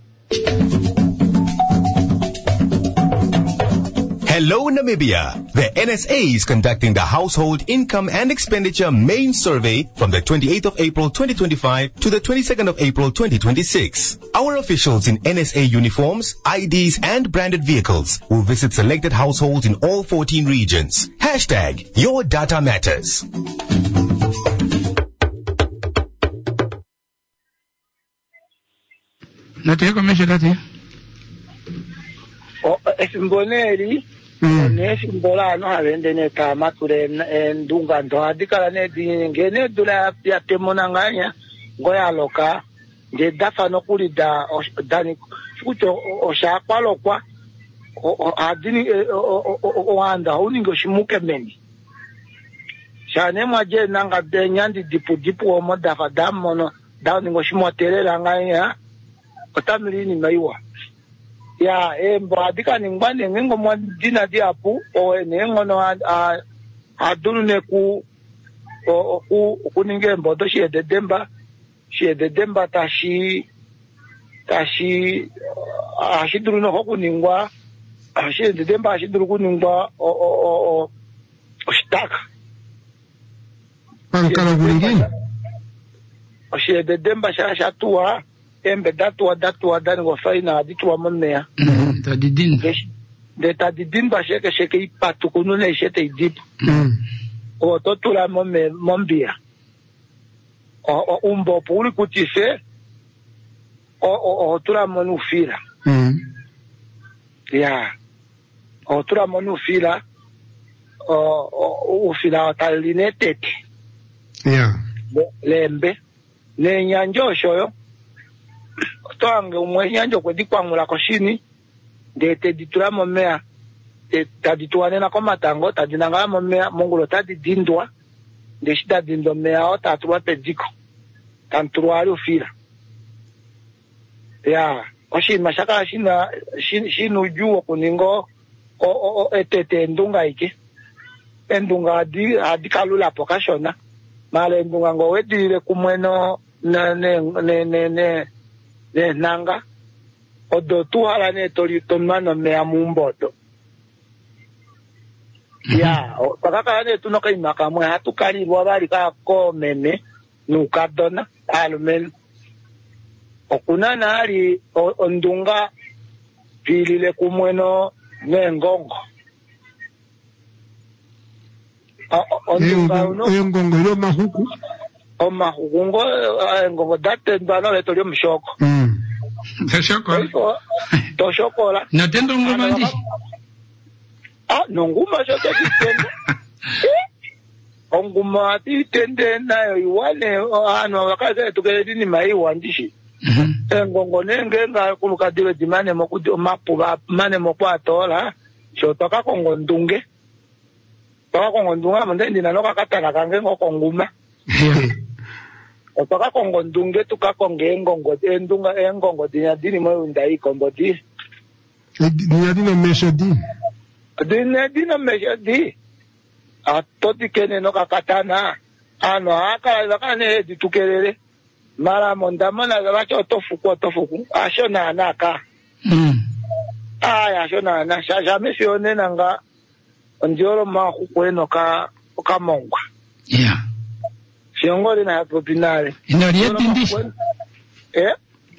Hello, Namibia. The N S A is conducting the Household Income and Expenditure Main Survey from the twenty-eighth of April twenty twenty-five to the twenty-second of April twenty twenty-six. Our officials in N S A uniforms, I Ds, and branded vehicles will visit selected households in all fourteen regions. Hashtag Your Data Matters. Nateko meshe kati o esimboneri Nefi mbola no havende ne kama ture ndunga ndo adikala ne ngene dula ya temonanganya ngoya loka nje dafa no kulida dani kuto oshakwa lokwa adini oanda uningo shimuke meni shane mwaje nanga denyandi dipu dipu omo dafa damono dawningo shimoterera nganya otamilini maiwa ya embo adika ningwane ngengo mwa dina diapu o nengo no a adunu ne ku o ku kuninge mbodo shi de demba shi de demba tashi tashi ashiduru no hokuningwa shi de demba ashiduru kuningwa o o o staka pankala kuningine shi de demba sha shatua embe datua datua dani go faina ditua monea mm ta didin de ta didin ba sheke sheke ipatu kunune shete idip mm o totura momme mombia o umbo puli kutise o o o tura monufila mm ya o tura monufila o o ufila talinetete ya lembe ne nyanjo shoyo toange umwe nyanjo kwedikwangula koshini ndete ditura momea te tadituane na komatango tadinanga momea mongulo tadidindwa ndeshita dindo mea o tatwa pediko tanturuari ufira ya oshi mashaka shina shinu juo kuningo o o etete ndunga iki endunga adi adikalula pokashona male ndunga ngo wedire kumweno na ne ne ne ne ne nanga odo tuhala ne tori tomano me amumbodo ya pakaka ne tunoka imaka mwe hatukali bwabali ka ko meme nukadona alumen okunana ali ondunga pilile kumweno nengongo ondunga uno engongo yo mahuku o mahuku ngo engongo date ndano le tori mshoko mm Toshoko. Toshokola. Na tendo ngoma ndi. Ah, nonguma shote kitendo. Onguma titende nayo iwane ano wakaze tukele ni mai wandishi. Mhm. Engongo nenge nga kuluka dire dimane mokudi mapuga mane mokwatola. Shotoka kongo ndunge. Toka kongo ndunga mende nanoka katana kange ngokonguma. Otoka kongo ndunge tukakonge engongo endunga engongo dinya dini mo ndai kombo di dinya dino mesho di dinya dino mesho di atoti kene no kakatana ano aka zakane ditukelele mara monda mona zacho tofuku tofuku ashona naka mm aya shona na shaja mesione nanga onjoro ma kukweno ka ka mongwa yeah Siongole na hapo pinale. Inorieti ndi. Eh?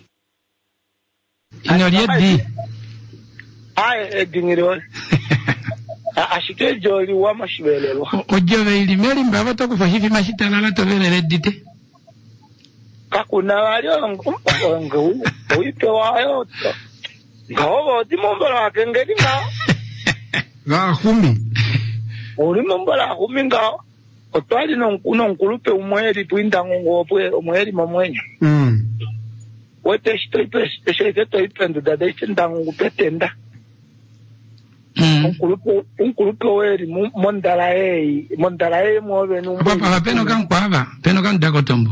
Inorieti. Ai edingiro. Ashike joli wa mashibelelo. Ojove ili meli mbaba tokufa hivi mashitalala tovelele dite. Kakuna walio ngo uipe wayo. Ngawo dimombola akengeli nga. Nga humi. Uri mombola humi nga. Otwali no kuno nkulupe umweli twinda ngopwe umweli momwenya mm wete shitoipe sheke ipendo da dai ndangu ngupetenda mm nkulupe nkulupe weli mondala ei mondala ei mobe no papa peno kan kwaba peno kan dakotombo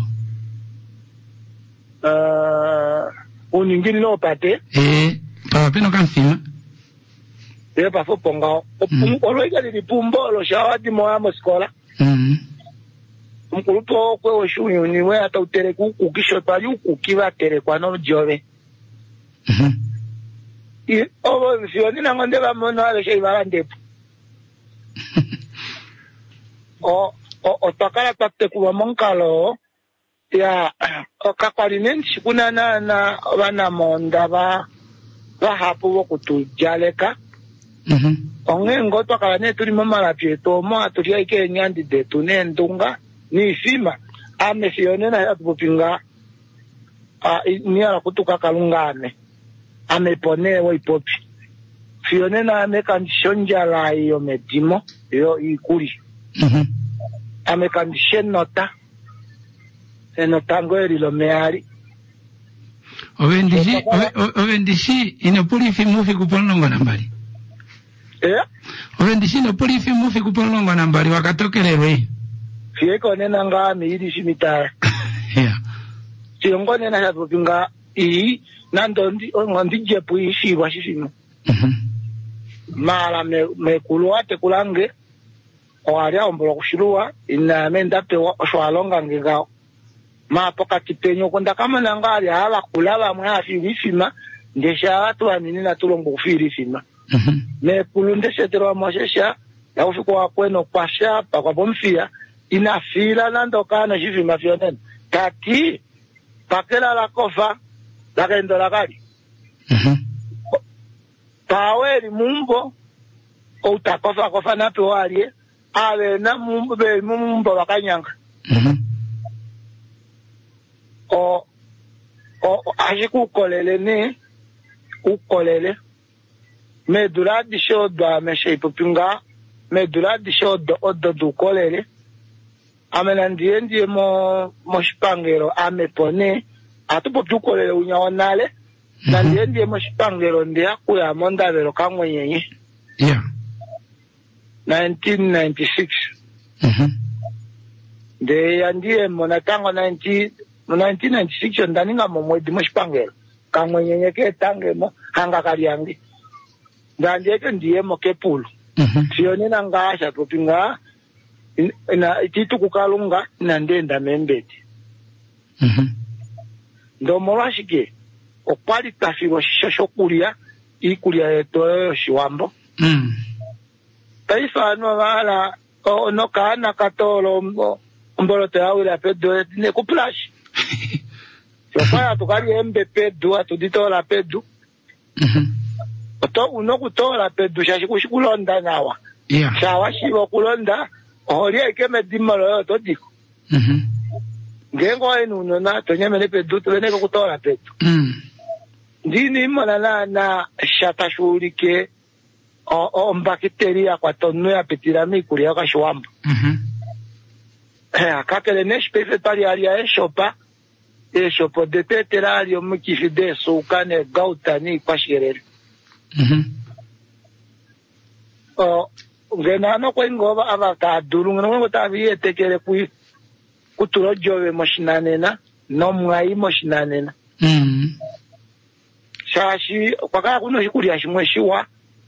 uh uningini no pate eh papa peno kan fima e pa fo ponga oloiga di pumbo lo shawadi moya moskola mhm mkulupo kwe oshunyu niwe ata utere kuku kisho pali uku kiva tere kwa no jove mhm i obo msioni na ngonde ba mono ale shei barandepo o o otakala tate kuwa monkalo ya okakwalinen shikuna na na bana monda ba ba hapo wokutujaleka mhm ongengo twakala ne tuli mamala pieto mo atulia ike nyandi de tune ndunga ni fima ame fione na atupinga a ni ala kutuka kalungane ame pone wa ipopi fione na me condition jala yo medimo yo ikuri mhm ame condition nota e notango eri lo meari ovendishi ovendishi ino pulifi mufi kupolongo nambali eh ovendishi no pulifi mufi kupolongo nambali wakatokelelwe fieko nena nga miidi shimitara yeah siongo nena yapinga i nando ndi ngondi jepu ishi washishino mhm mala me me kulwate kulange oaria ombolo kushirua ina menda pe shwalonga ngiga ma pokati penyo konda kama nangali ala kulaba mwa afirifima ndesha watu amini na tulongo kufirifima mhm me kulunde setero mwashesha ya ufiko kweno kwasha pa kwa bomfia ina fila nando kana shifima fionen tati pakela la kofa la kendo la kali mhm paweli mumbo o utakofa kofa na pewalie ale na mumbo be mumbo wakanyanga mhm o o ajiku kolele ni ukolele me duradi shodo me sheipo pinga me duradi shodo odo du kolele amena ndiye ndiye mo mo shipangero ame pone atupo tukolele unyaonale na ndiye ndiye mo shipangero ndiya kuya monda vero kamwe yenye yeah nineteen ninety-six mhm de yandiye mona tango nineteen ninety-six ndaninga mo mwedi mo shipangero kamwe yenye ke tangemo hanga kaliangi ndiye ke ndiye mo kepulu mhm sione nangasha topinga ina ititu kukalunga na ndenda membeti mhm ndo morashike okwali tafiro shosho kulia ikulia yeto shiwambo mhm taifa no wala no kana katolo mbolo te awila pedo ne kuplash Sofaya tukali embe pedo atuditola pedo mhm to uno kutola pedo shashi kushikulonda nawa yeah shawa shiwo kulonda olia ikeme dimalo yo todiko mhm ngengo enu no na tonyemele pedo tene ko kutola pedo mhm ndini mona na na shata shurike o o mbakiteria kwa tonu ya petirami kulia ka shwamba mhm eh akakele ne spese pali alia e shopa e shopo de teterario mukifide sukane gautani kwa shirere mhm o ngena no ko ngoba abaka durunga no tabiye tekele ku kuturojove moshinanena no mwai moshinanena mhm shashi kwaka kuno shikulia shimwe shiwa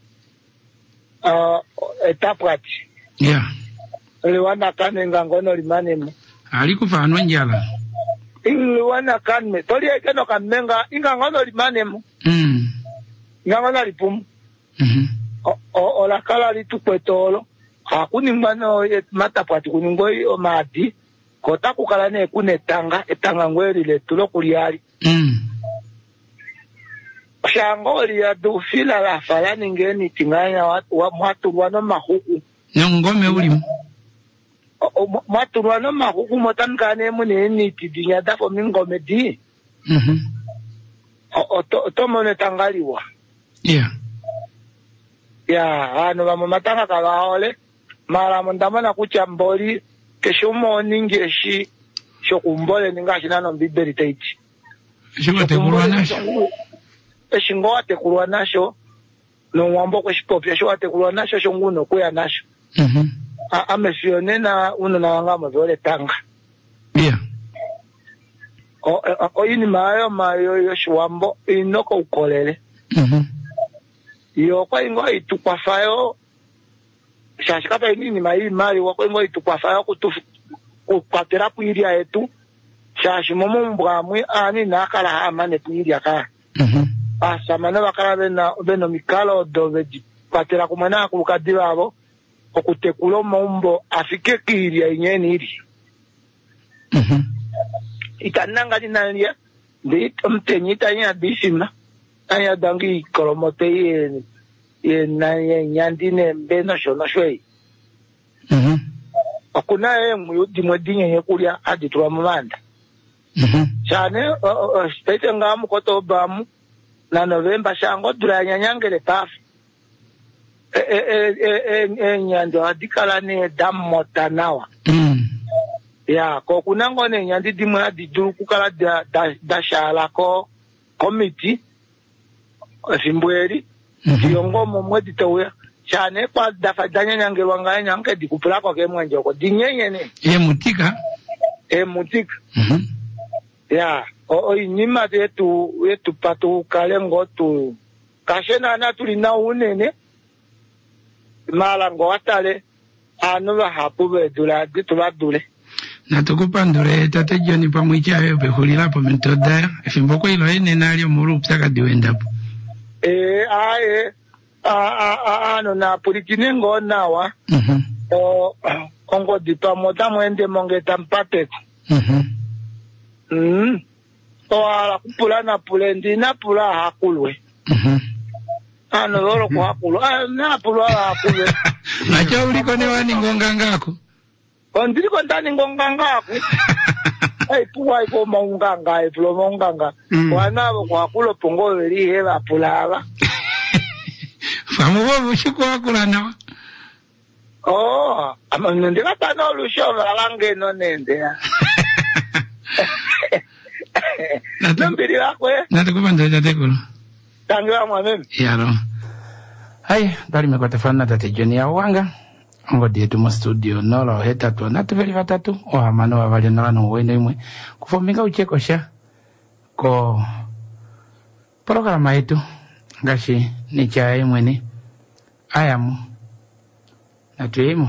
uh etapati yeah lewana kane ngangono limanemo alikufa no njala lewana kane toli ekeno kamenga ingangono limanemo mhm ngangono lipum mhm o o la kala litukwetolo akuni mbano matapati kuningoi o madi kota kukala ne kunetanga etanga ngweli le tulo kuliali mhm shangoli ya dufila la falani ngeni tinganya watu wa mwatu wano mahuku ngome ulimu mwatu wano mahuku motankane mune ni tidinya dafo mingome di mhm o to to mone tangaliwa yeah ya ano vamo matanga kalaole mara mondamana kuchamboli keshomo ningeshi shokumbole ningashi nano bibeli taiti shokote kulwa nasho eshingo ate kulwa nasho no wambo kwa shipopya sho ate kulwa nasho shonguno kuya nasho mhm amefione na uno na wangama vole tanga yeah o o ini mayo mayo yo shwambo inoko ukolele mhm yo kwa ingo itukwa fayo shashikapa ini mai mali wa kwa ingo itukwa fayo kutu kukwatera kuiria yetu shashi momo mbwamwe ani nakala amane kuiria ka mhm asa mana bakala bena beno mikalo dove kwatera kumana kukadiba abo okutekulo mombo afike kiiria inyeni iri mhm ikananga dinalia de mtenyita nya bisima anya dangi kolomote ye ye na nyandine mbeno shona shwei mhm akuna ye muyudi mwedinye yekulia adi tuwa mamanda mhm chane spete ngamu koto bamu na November shango duranya nyangele tafu enyando adikala ne damota nawa ya ko kunango ne nyandi dimwa didu kukala da da shala ko committee simbweri yongo momwe ditowe chane kwa dafa danya nyange wanga nyange dikupula ko ke mwenje ko dinyenye ne e mutika e mutika mhm ya o inyima yetu yetu patu kalengo tu kashena na tulina unene mala ngo atale anu ba hapu be dula ditula dule na tukupandure tate John pamwicha wewe hulira po mentoda fimboko ilo ene nalyo muru psaka diwendapo eh ae a a a no na politine ngo nawa mhm o kongo dipa mota mwende monge tampate mhm mhm to ala kupula na pulendi na pula hakulwe mhm ano loro kwa hakulu ah na pula hakulwe acha uliko ne wani ngonga ngako ondiri kontani ngonga ngako ai puwa iko monganga ai pulo monganga wana kwa kulo pongo veri hela pulava famu bo shiko akulana oh amande kata no lusho valange no nende nambiri lako eh natukupanda tate kulo tangira mwanene yaro hai bali mekotefana tate John ya wanga ngo dietu mu studio nolo hetatu na tuveli vatatu wa mano wa vale nano wene imwe kufominga ucheko sha ko programa yetu ngashi ni cha imwe ni ayamu na tuimu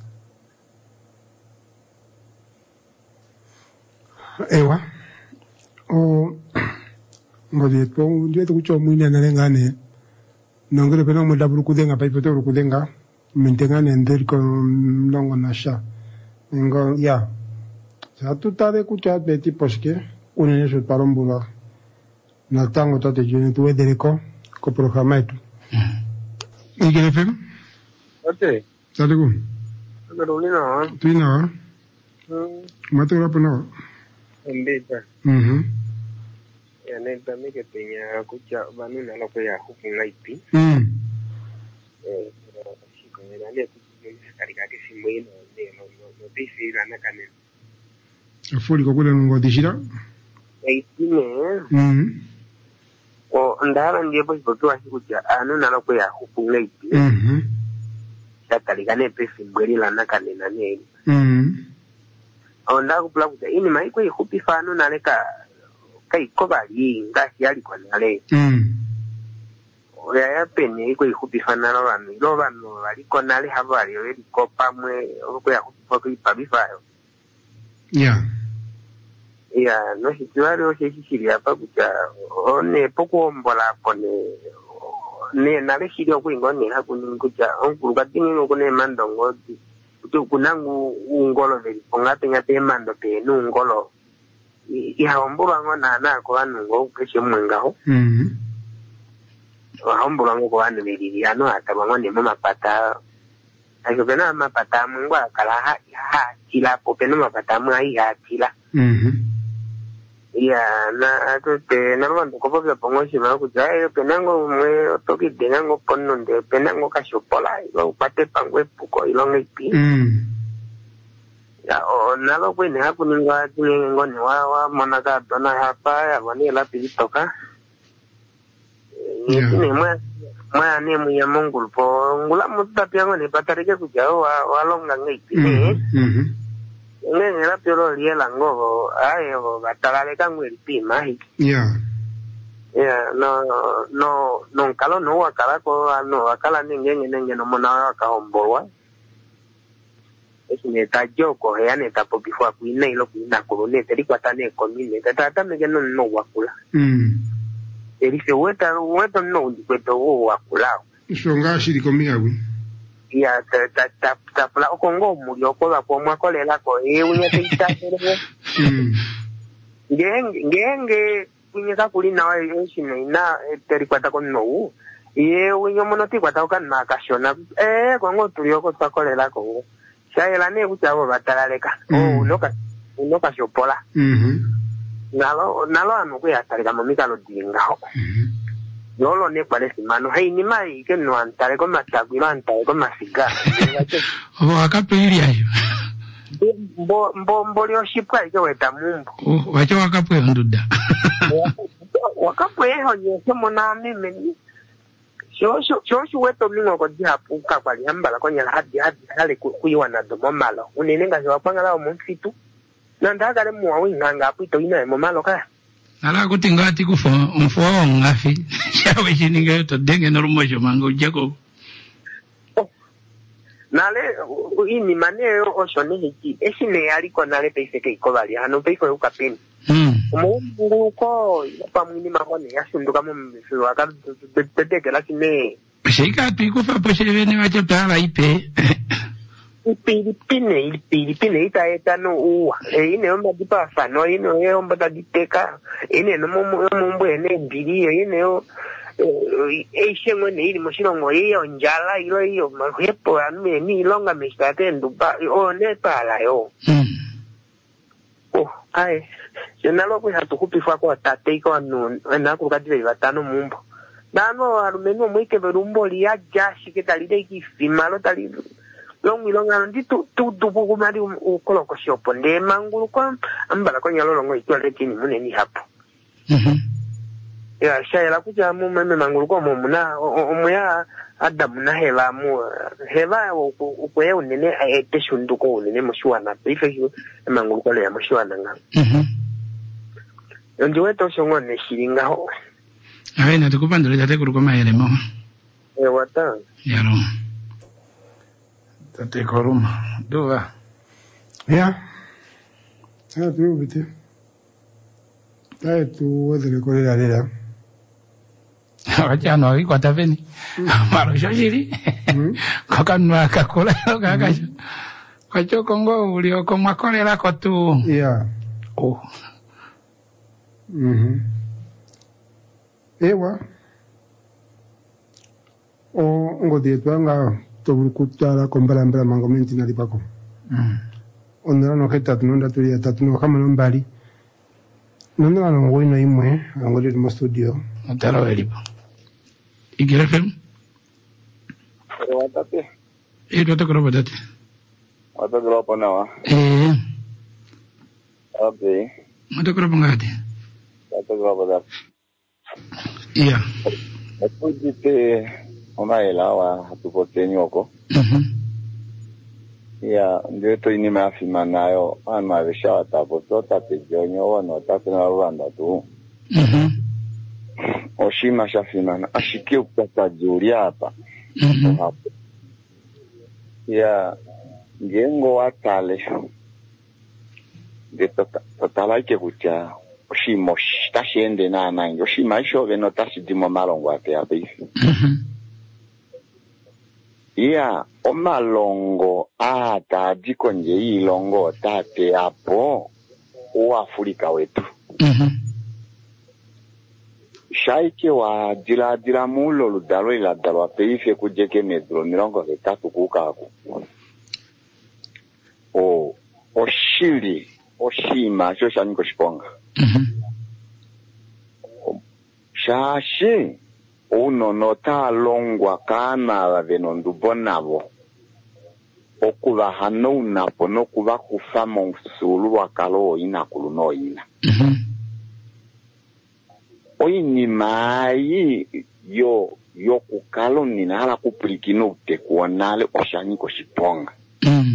ewa o ngo dietu dietu kucho mwine na lengane nongere pena mo daburu kudenga pa ipoto kudenga mentengane nderi ko ndongo nasha ngo ya sa tutare kucha beti poske unene su parombula na tango tate jene tu edereko ko programa etu igere fem ate sale ku Carolina tuina mate ora pena mbeta mhm ya neta mike penya kucha banuna lo ya hukunga ipi mhm eh nale kusikariga ke simwino ne no no bisira na kanene afuli ko kule ngo dishira eitine mhm o ndara ndiye po kwa kucha anu na lo ya hukunga ipi mhm sakariga ne pesi mbweri la na kanene ne mhm onda kupla kucha ini mai ko ihupi fano na leka kai ko bali ngasi ali kwa nale mhm oya ya pene iko ihupi fana lo bano lo bano bali ko nale habari yo iko pamwe ko ya ko ipabifayo ya ya no situari o se siria pa kucha one poco mbola pone ne nale sirio ko ngone ha kun kucha on kuruka tini no kone mandongo tu kunangu ungolo veli ponga penga te mando pe no ngolo ya ombura ngona na ko anu ngo keshe mwengaho mhm ombura ngo ko anu veli ano ata ngone mama pata ayo pena mama pata mungwa kala ha ha kila po pena mama pata mai ha kila mhm ya na to te na ro ndo ko po pongo si ma ku ja pena ngo mwe to ki de ngo ponno de pena ngo ka shopola ngo pate pangwe puko ilong ipi mhm ya o na lo kwene ha kuninga tine ngo ni wa wa mona ka dona hapa ya wani la pilitoka ni tine mwe mwe ne mu ya mongul po ngula mutta pia ngo ni patarike ku ja wa wa longa ngipi mhm nge la pero lie la ngo ayo batalale ka ngwe pi mai ya ya no no no kalo no wa kala ko no akala ninge nge no mona ka ombowa ni ta joko ya ne ta popi fwa ku ina ilo ku ina ko ne te rikwata ne ko ni ne ta ta me no no wakula mhm eri se weta weta no ndi kweto wo wakula shonga shiri komia wi ya ta ta ta ta pla o kongo muri o ko ba ko mwa ko lela ko e unya te ita ere mhm ngenge ngenge kunya ka kuli na wa e shine ina te rikwata ko no e unya mono ti kwata ka na ka shona e ko ngo turi o ko ta ko lela ko Saya lane ucawa bataleka. Oh, unoka unoka shopola. Mhm. Nalo nalo anu ku ya tari kama mika lo dinga. Mhm. Yolo ne parece mano hey ni mai que no antare con matagui antare con masiga. O akaperia yo. Mbo mbo mbo lyo shipwa ke weta mumbo. O wacho wakapwe nduda. Wakapwe ho ye mona mimi. Sho sho sho sho weto mingo ko dihapu ka kwa liamba la konya hadi hadi hale kuiwa na domo malo. Unenenga jo pangala mu fitu. Nanda gare mu awi nganga pito ina mo malo ka. Ala kutinga ati kufo mfo ngafi. Shawe shininga to denge normo jo mango jako. Nale ini maneo oshone hiki esine yali ko nale peise ke ikobali hano peiko ukapeni. Mm. Umu ko pamuni makone yasunduka mu mfiro aka beteke la kine. Shika piko fa poshe ne wacho tala ipe. Pilipine, Pilipine ita eta no uwa. E ine omba dipa fa no ine e omba da diteka. Ine no mo mo mbo ene biri ine o e shengo ne ili moshino ngo iyo njala ilo iyo mahepo ame ni longa mistate ndupa o ne pala yo. Mm. Oh, ai. Senalo ko hatu kupifa ko tate ko anu na ku kadire batano mumbo. Dano arumeno mwike berumbo liya jashi ke talide ki fimalo talide. Long ilonga ndi tu tu tu buku mari ukolo ko shopo nde mangulu kwa ambala ko nyalo longo itwale kini mune ni hapo. Mhm. Ya shayela kuja mu meme mangulu ko mu na omuya adamu na hela mu hela ko ye unene ete shundu ko unene mushwana ife mangulu ko le mushwana nga. Mhm. Ndio weto shongone shiringa ho. Awe na tukupandole tate kuruko maele mo. E wata. Yaro. Tate koruma. Dova. Ya. Sasa tu bite. Tae tu wazele kore la lela. Wacha no iko taveni. Maro shoshiri. Koka nwa kakola kaka. Wacho kongo ulio ko makole la ko tu. Ya. Oh. Mhm. Ewa. O ngodi twanga tobukutara kombala mbala mangomenti na lipako. Mm. Ondera no heta tunonda tulia tatu no kama nombali. Nonda no ngoino imwe ngoli mo studio. Otaro elipo. Igere film? Watate. Eh, tu takoro badate. Watate ropo nawa. Eh. Abe. Matakoro bangate. Watate ropo badate. Iya. Epujite omaela wa hatupote nyoko. Mhm. Iya, ndio to ini mafima nayo ana vesha tapoto tate jonyo wono tate na Rwanda tu. Mhm. Oshima shafima ashike ukata juri hapa. Mhm. Iya, ngengo watale. De totala ike kucha oshimo tashende na nangi oshima isho beno tashidimo malongo ate abe. Mhm. Iya, omalongo ata diko nje ilongo tate hapo u Afrika wetu. Mhm. Shaike wa dira dira mulo ludalo ila dalo peife kujeke medro mirongo zetatu kukaku. O oshili oshima sho shaniko shiponga. Mhm. Shashi uno nota longwa kana veno ndubonabo okuba hano napo no kuba kufa monsulu wakalo ina kuluno ina. Mhm. Oyini mai yo yo kukalo nina hala kuplikino te kuonale oshaniko shiponga. Mhm.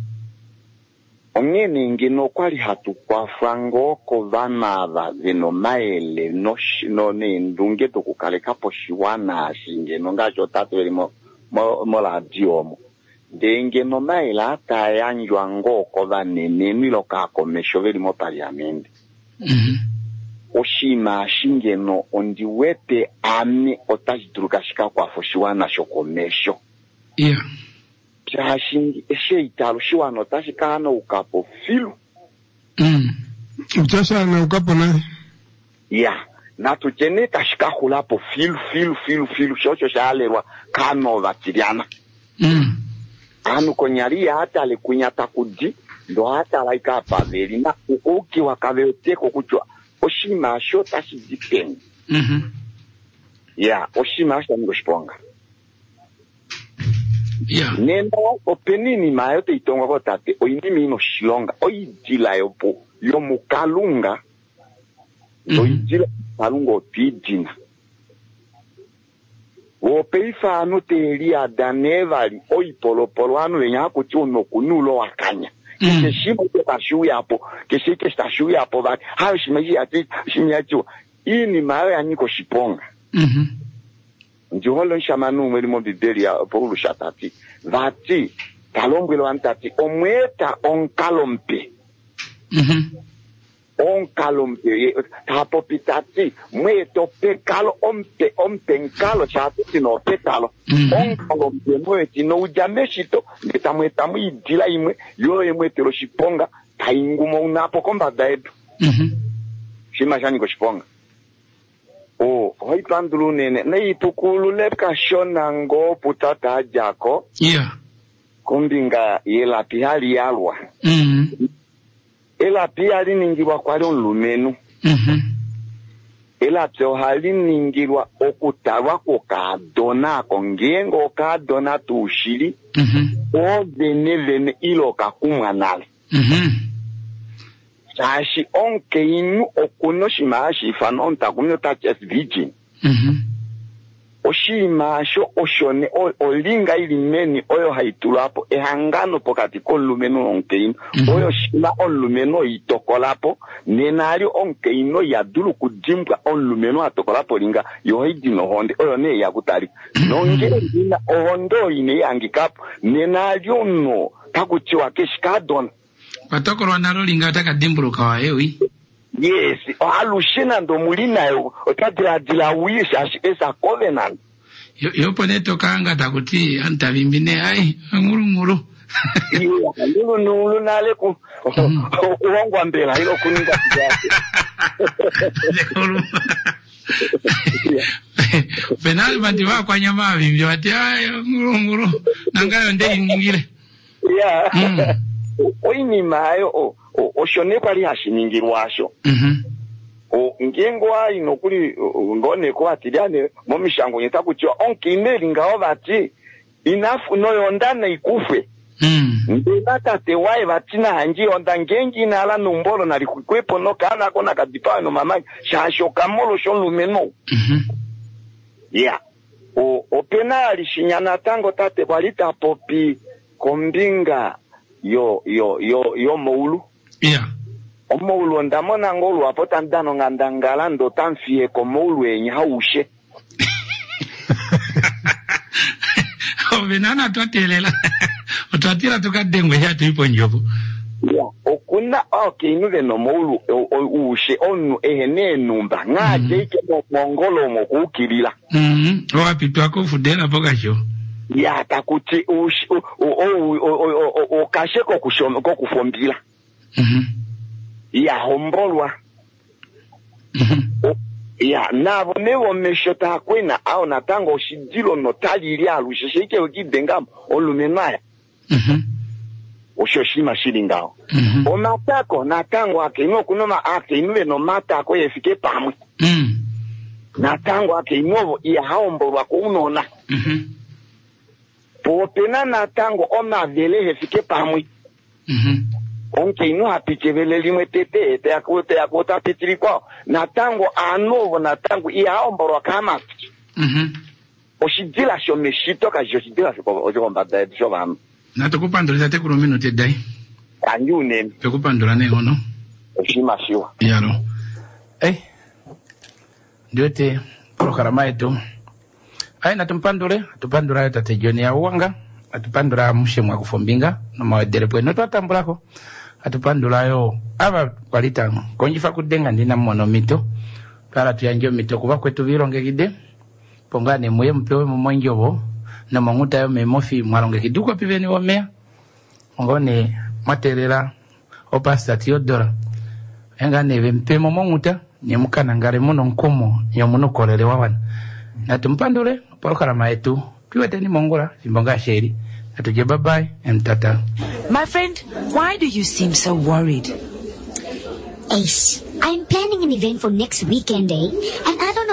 Ongene ngino kwali hatu kwa frango ko vanava vino maele no no ne ndunge to kukale kapo shiwana shinge no ngacho tatu elimo mo mo la diomo denge no maele ata yanjwa ngo ko vanene milo ka komesho veli mo parliament. Mhm. Oshima shinge no ondiwete ame otajidruka shika kwa foshiwana shokomesho. Yeah. Chashingi eshe italo shiwano tashikana ukapo filu. Mm. Utasa na ukapo na. Ya, na tujene tashika hulapo filu filu filu filu shocho shalerwa kano vatiriana. Mm. Anu konyaria hata alikunyata kuji ndo hata laika paveli na uki wakaveoteko kuchwa oshima sho tashidipeni. Mhm. Yeah, oshima shami goshponga. Yeah. Nena openini mayo te itonga ko tate oini mino shilonga oidila yopo yo mukalunga oidila kalungo tidina opeifa no teria danevali oipolopolo anu enya ko chuno kunulo wakanya ke shimo te pashu yapo ke shike stashu yapo ba ha shimaji ati shimiacho ini mayo yaniko shiponga. Mhm. Njiholo nshamanu mweli mo bibelia polu shatati vati kalombwelo antati omweta onkalompe. Mhm. Onkalompe tapo pitati mweto pekalo ompe ompe nkalo chatati no pekalo. Onkalompe mweti no ujameshito ngetamweta mwidila imwe yo emwetelo shiponga taingumo unapo komba daedu. Mhm. Shima shani ko shiponga. Oh, hoi pandulu nene. Nei tukulu lepka shona ngo putata jako. Yeah. Kumbinga yela pihali yalwa. Mhm. Ela pihali ningiwa kwa lon lumenu. Mhm. Ela pio hali ningiwa okutarwa koka dona kongengo ka dona tushili. Mhm. O vene vene ilo kakumwanale. Mhm. Sashi onke inu okuno shimashi fanon takunyo taches virgin. Mhm. Oshimasho oshone o, olinga ilimeni oyo haitulapo ehangano pokati kolumeno onke inu. Mm-hmm. Oyo shima onlumeno itokolapo nenari onke inu yadulu kujimbwa onlumeno atokolapo linga yohidi no honde oyo ne yakutari. Mm-hmm. Nongere dina ohondo ine yangikapo nenari ono takuchiwa keshikadona. Patokoro naro linga taka dimburu kawa ewi. Yes, alushina ndo mulina yo otadira dila wisha esa covenant. Yo yo poneto kanga takuti anta bimbine ai nguru nguru. Iyo nguru nguru nale ku uongwa mbela hilo kuninga kiasi. Penal bandiwa kwa nyama bimbyo ati ai nguru nguru nangayo ndei nyingire. Yeah. Mm. Oini mayo o o oshone kwali hashiningirwasho. Mhm. O ngengwa inokuri ngone ko atiriane mo mishango yetakuchiwa onkimeli ngaho bati inafu no yondana ikufe. Mhm. Ndata te wai batina hanji onda ngengi na ala numbolo na likwepo no kana kona kadipa no mama shasho kamolo shonlumeno. Mhm. Yeah. O openali shinyana tango tate balita popi kombinga yo yo yo yo moulu. Yeah. O moulu ndamona ngolu apota ndano ngandangala ndo tamfie ko moulu enye haushe. O benana twatelela. Otwatira tukadengwe ya tuipo njobo. Yeah. Okuna okay nuve no moulu ushe onu ehene numba ngaje ike mongolo mo kukirila. Mhm. O apitwa ko fudela pokacho. Ya takuti o o o o kashe ko kushoma ko kufombila. Mhm. Ya hombolwa. Mhm. Ya nabo newo meshota kwena au natango shidilo notali ili alushishike ukidengam olumenaya. Mhm. Oshoshima shilingao. Mhm. O matako natango akenyo kunoma akenwe no matako yefike pamwe. Mhm. Natango akenyo ya haombolwa ko unona. Mhm. Popena na tango oma vele hefike pamwi. Mhm. Onke inu hapichevele limwe tete ete yakote yakota pitiri kwa na tango anovo na tango iya omboro kama. Mhm. Oshidila shomeshito ka joshidila shokombada edu shobam. Na tukupandula te kuru minute dai. Kanyune. Tukupandula ne ono. Oshima shiwa. Yaro. Eh. Diote programa etu. Aina tumpandure, tupandura tate Joni ya uwanga, atupandura mshemu wa kufombinga, na mawedere pwe noto atambulako, atupandura yo, aba kwalita, konjifa kudenga ndina mwono mito, kala tuyanjio mito kuwa kwetu vironge kide, pongane mwe mpewe mmonjobo, na mwanguta yo memofi mwaronge kiduko piveni wamea, mngone materera, opasta Theodora, enga neve mpe mmonguta, nye mukana ngare muno nkumo, nye muno kolele wawana. Na tumpandure programa yetu tuweteni mongola simbonga sheri atuje bye bye and tata. My friend, why do you seem so worried? Ace, I'm planning an event for next weekend, eh? And I don't know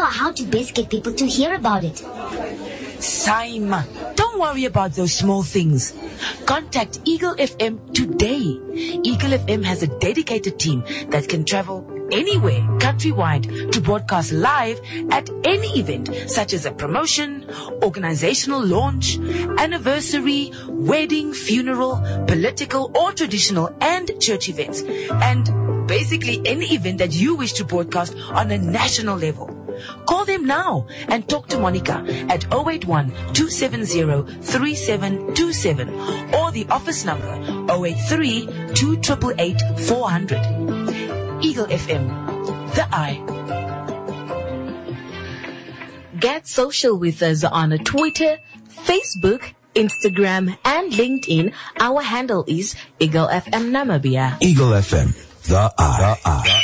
know how to best get people to hear about it. Saima, don't worry about those small things. Contact Eagle F M today. Eagle F M has a dedicated team that can travel anywhere countrywide to broadcast live at any event, such as a promotion, organizational launch, anniversary, wedding, funeral, political or traditional and church events, and basically any event that you wish to broadcast on a national level. Call them now and talk to Monica at zero eight one, two seven zero, three seven two seven or the office number zero eight three, two eight eight, four zero zero. Eagle F M, the eye. Get social with us on Twitter, Facebook, Instagram, and LinkedIn. Our handle is Eagle F M Namibia. Eagle F M, the eye. The eye.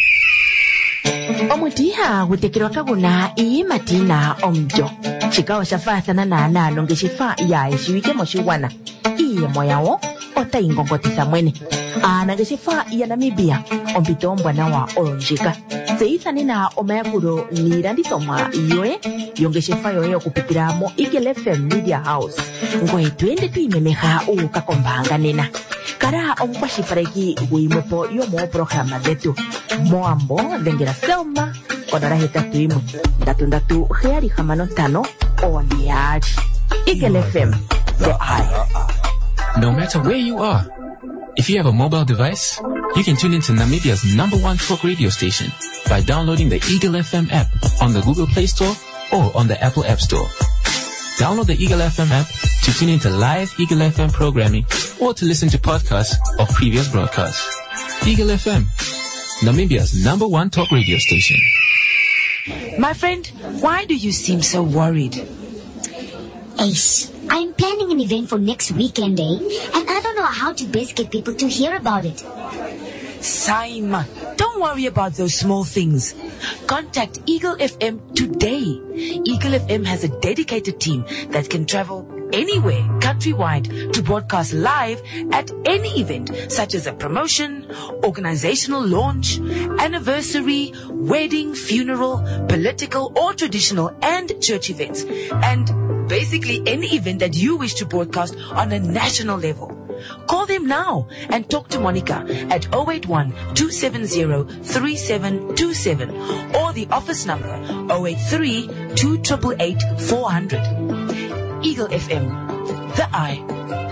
Omutiha gutekirwa kaguna iyi matina omjo. Chikawa shafathana na nalo ngeshifa ya eshiwike moshiwana. Iye moyawo ota ingongotisa mwene. Ana ngeshifa ya Namibia ompito mbwana wa olonjika. Seithani na omayakuro nirandithomwa iyoe yongeshifa yoye okupitira mo Eagle F M Media House. Ngoe twende tuimemeha ukakombanga nena. Kara omkwashipareki guimwepo yomo programa detu. Moambo dengera selma odara hetatu imwe ndatu ndatu heari hamano tano oniari. Eagle F M, the eye. No matter where you are, if you have a mobile device, you can tune into Namibia's number one folk radio station by downloading the Eagle F M app on the Google Play Store or on the Apple App Store. Download the Eagle F M app to tune into live Eagle F M programming or to listen to podcasts of previous broadcasts. Eagle F M, Namibia's number one talk radio station. My friend, why do you seem so worried? Ace, I'm planning an event for next weekend, eh? And I don't know how to best get people to hear about it. Saima, don't worry about those small things. Contact Eagle F M today. Eagle F M has a dedicated team that can travel anywhere countrywide to broadcast live at any event, such as a promotion, organizational launch, anniversary, wedding, funeral, political or traditional and church events, and basically any event that you wish to broadcast on a national level. Call them now and talk to Monica at zero eight one, two seven zero, three seven two seven or the office number zero eight three, two eight eight, four zero zero. Eagle F M, the eye.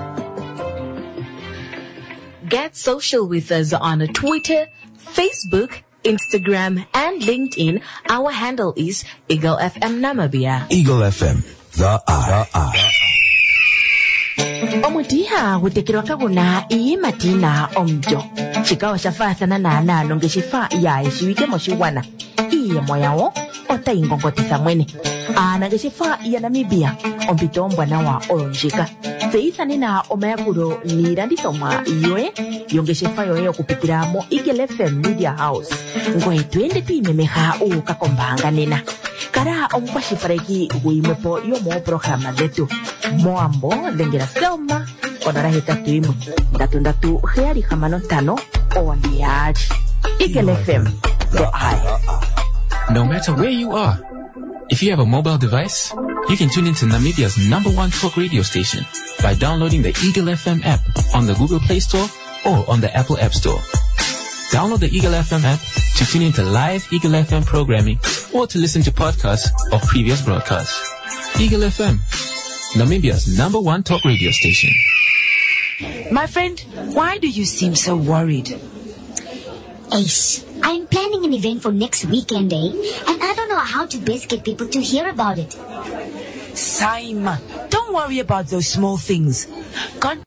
Get social with us on Twitter, Facebook, Instagram, and LinkedIn. Our handle is Eagle F M Namibia. Eagle F M, the eye. The eye. Omutiha gutekirwa kaguna iyi matina omjo. Chikawa shafathana na nalo ngeshifa ya eshiwike moshiwana. Iye moyawo ota ingongotisa mwene. Ana ngeshifa ya Namibia ompito mbwana wa olonjika. Seithani na omayakuro nirandithomwa iyoe yongeshifa yoye okupitira mo Eagle F M Media House. Ngoe twende tuimemeha ukakombanga nena. Kara omkwashipareki guimwepo yomo programa detu. Moambo dengera selma odara hetatu imwe ndatu ndatu heari hamano tano oniari. Eagle F M, the eye. No matter where you are, if you have a mobile device, you can tune into Namibia's number one folk radio station by downloading the Eagle F M app on the Google Play Store or on the Apple App Store. Download the Eagle F M app to tune into live Eagle F M programming or to listen to podcasts of previous broadcasts. Eagle F M, Namibia's number one talk radio station. My friend, why do you seem so worried? Ace, I'm planning an event for next weekend, eh? And I don't know how to best get people to hear about it. Saima, don't worry about those small things. Con-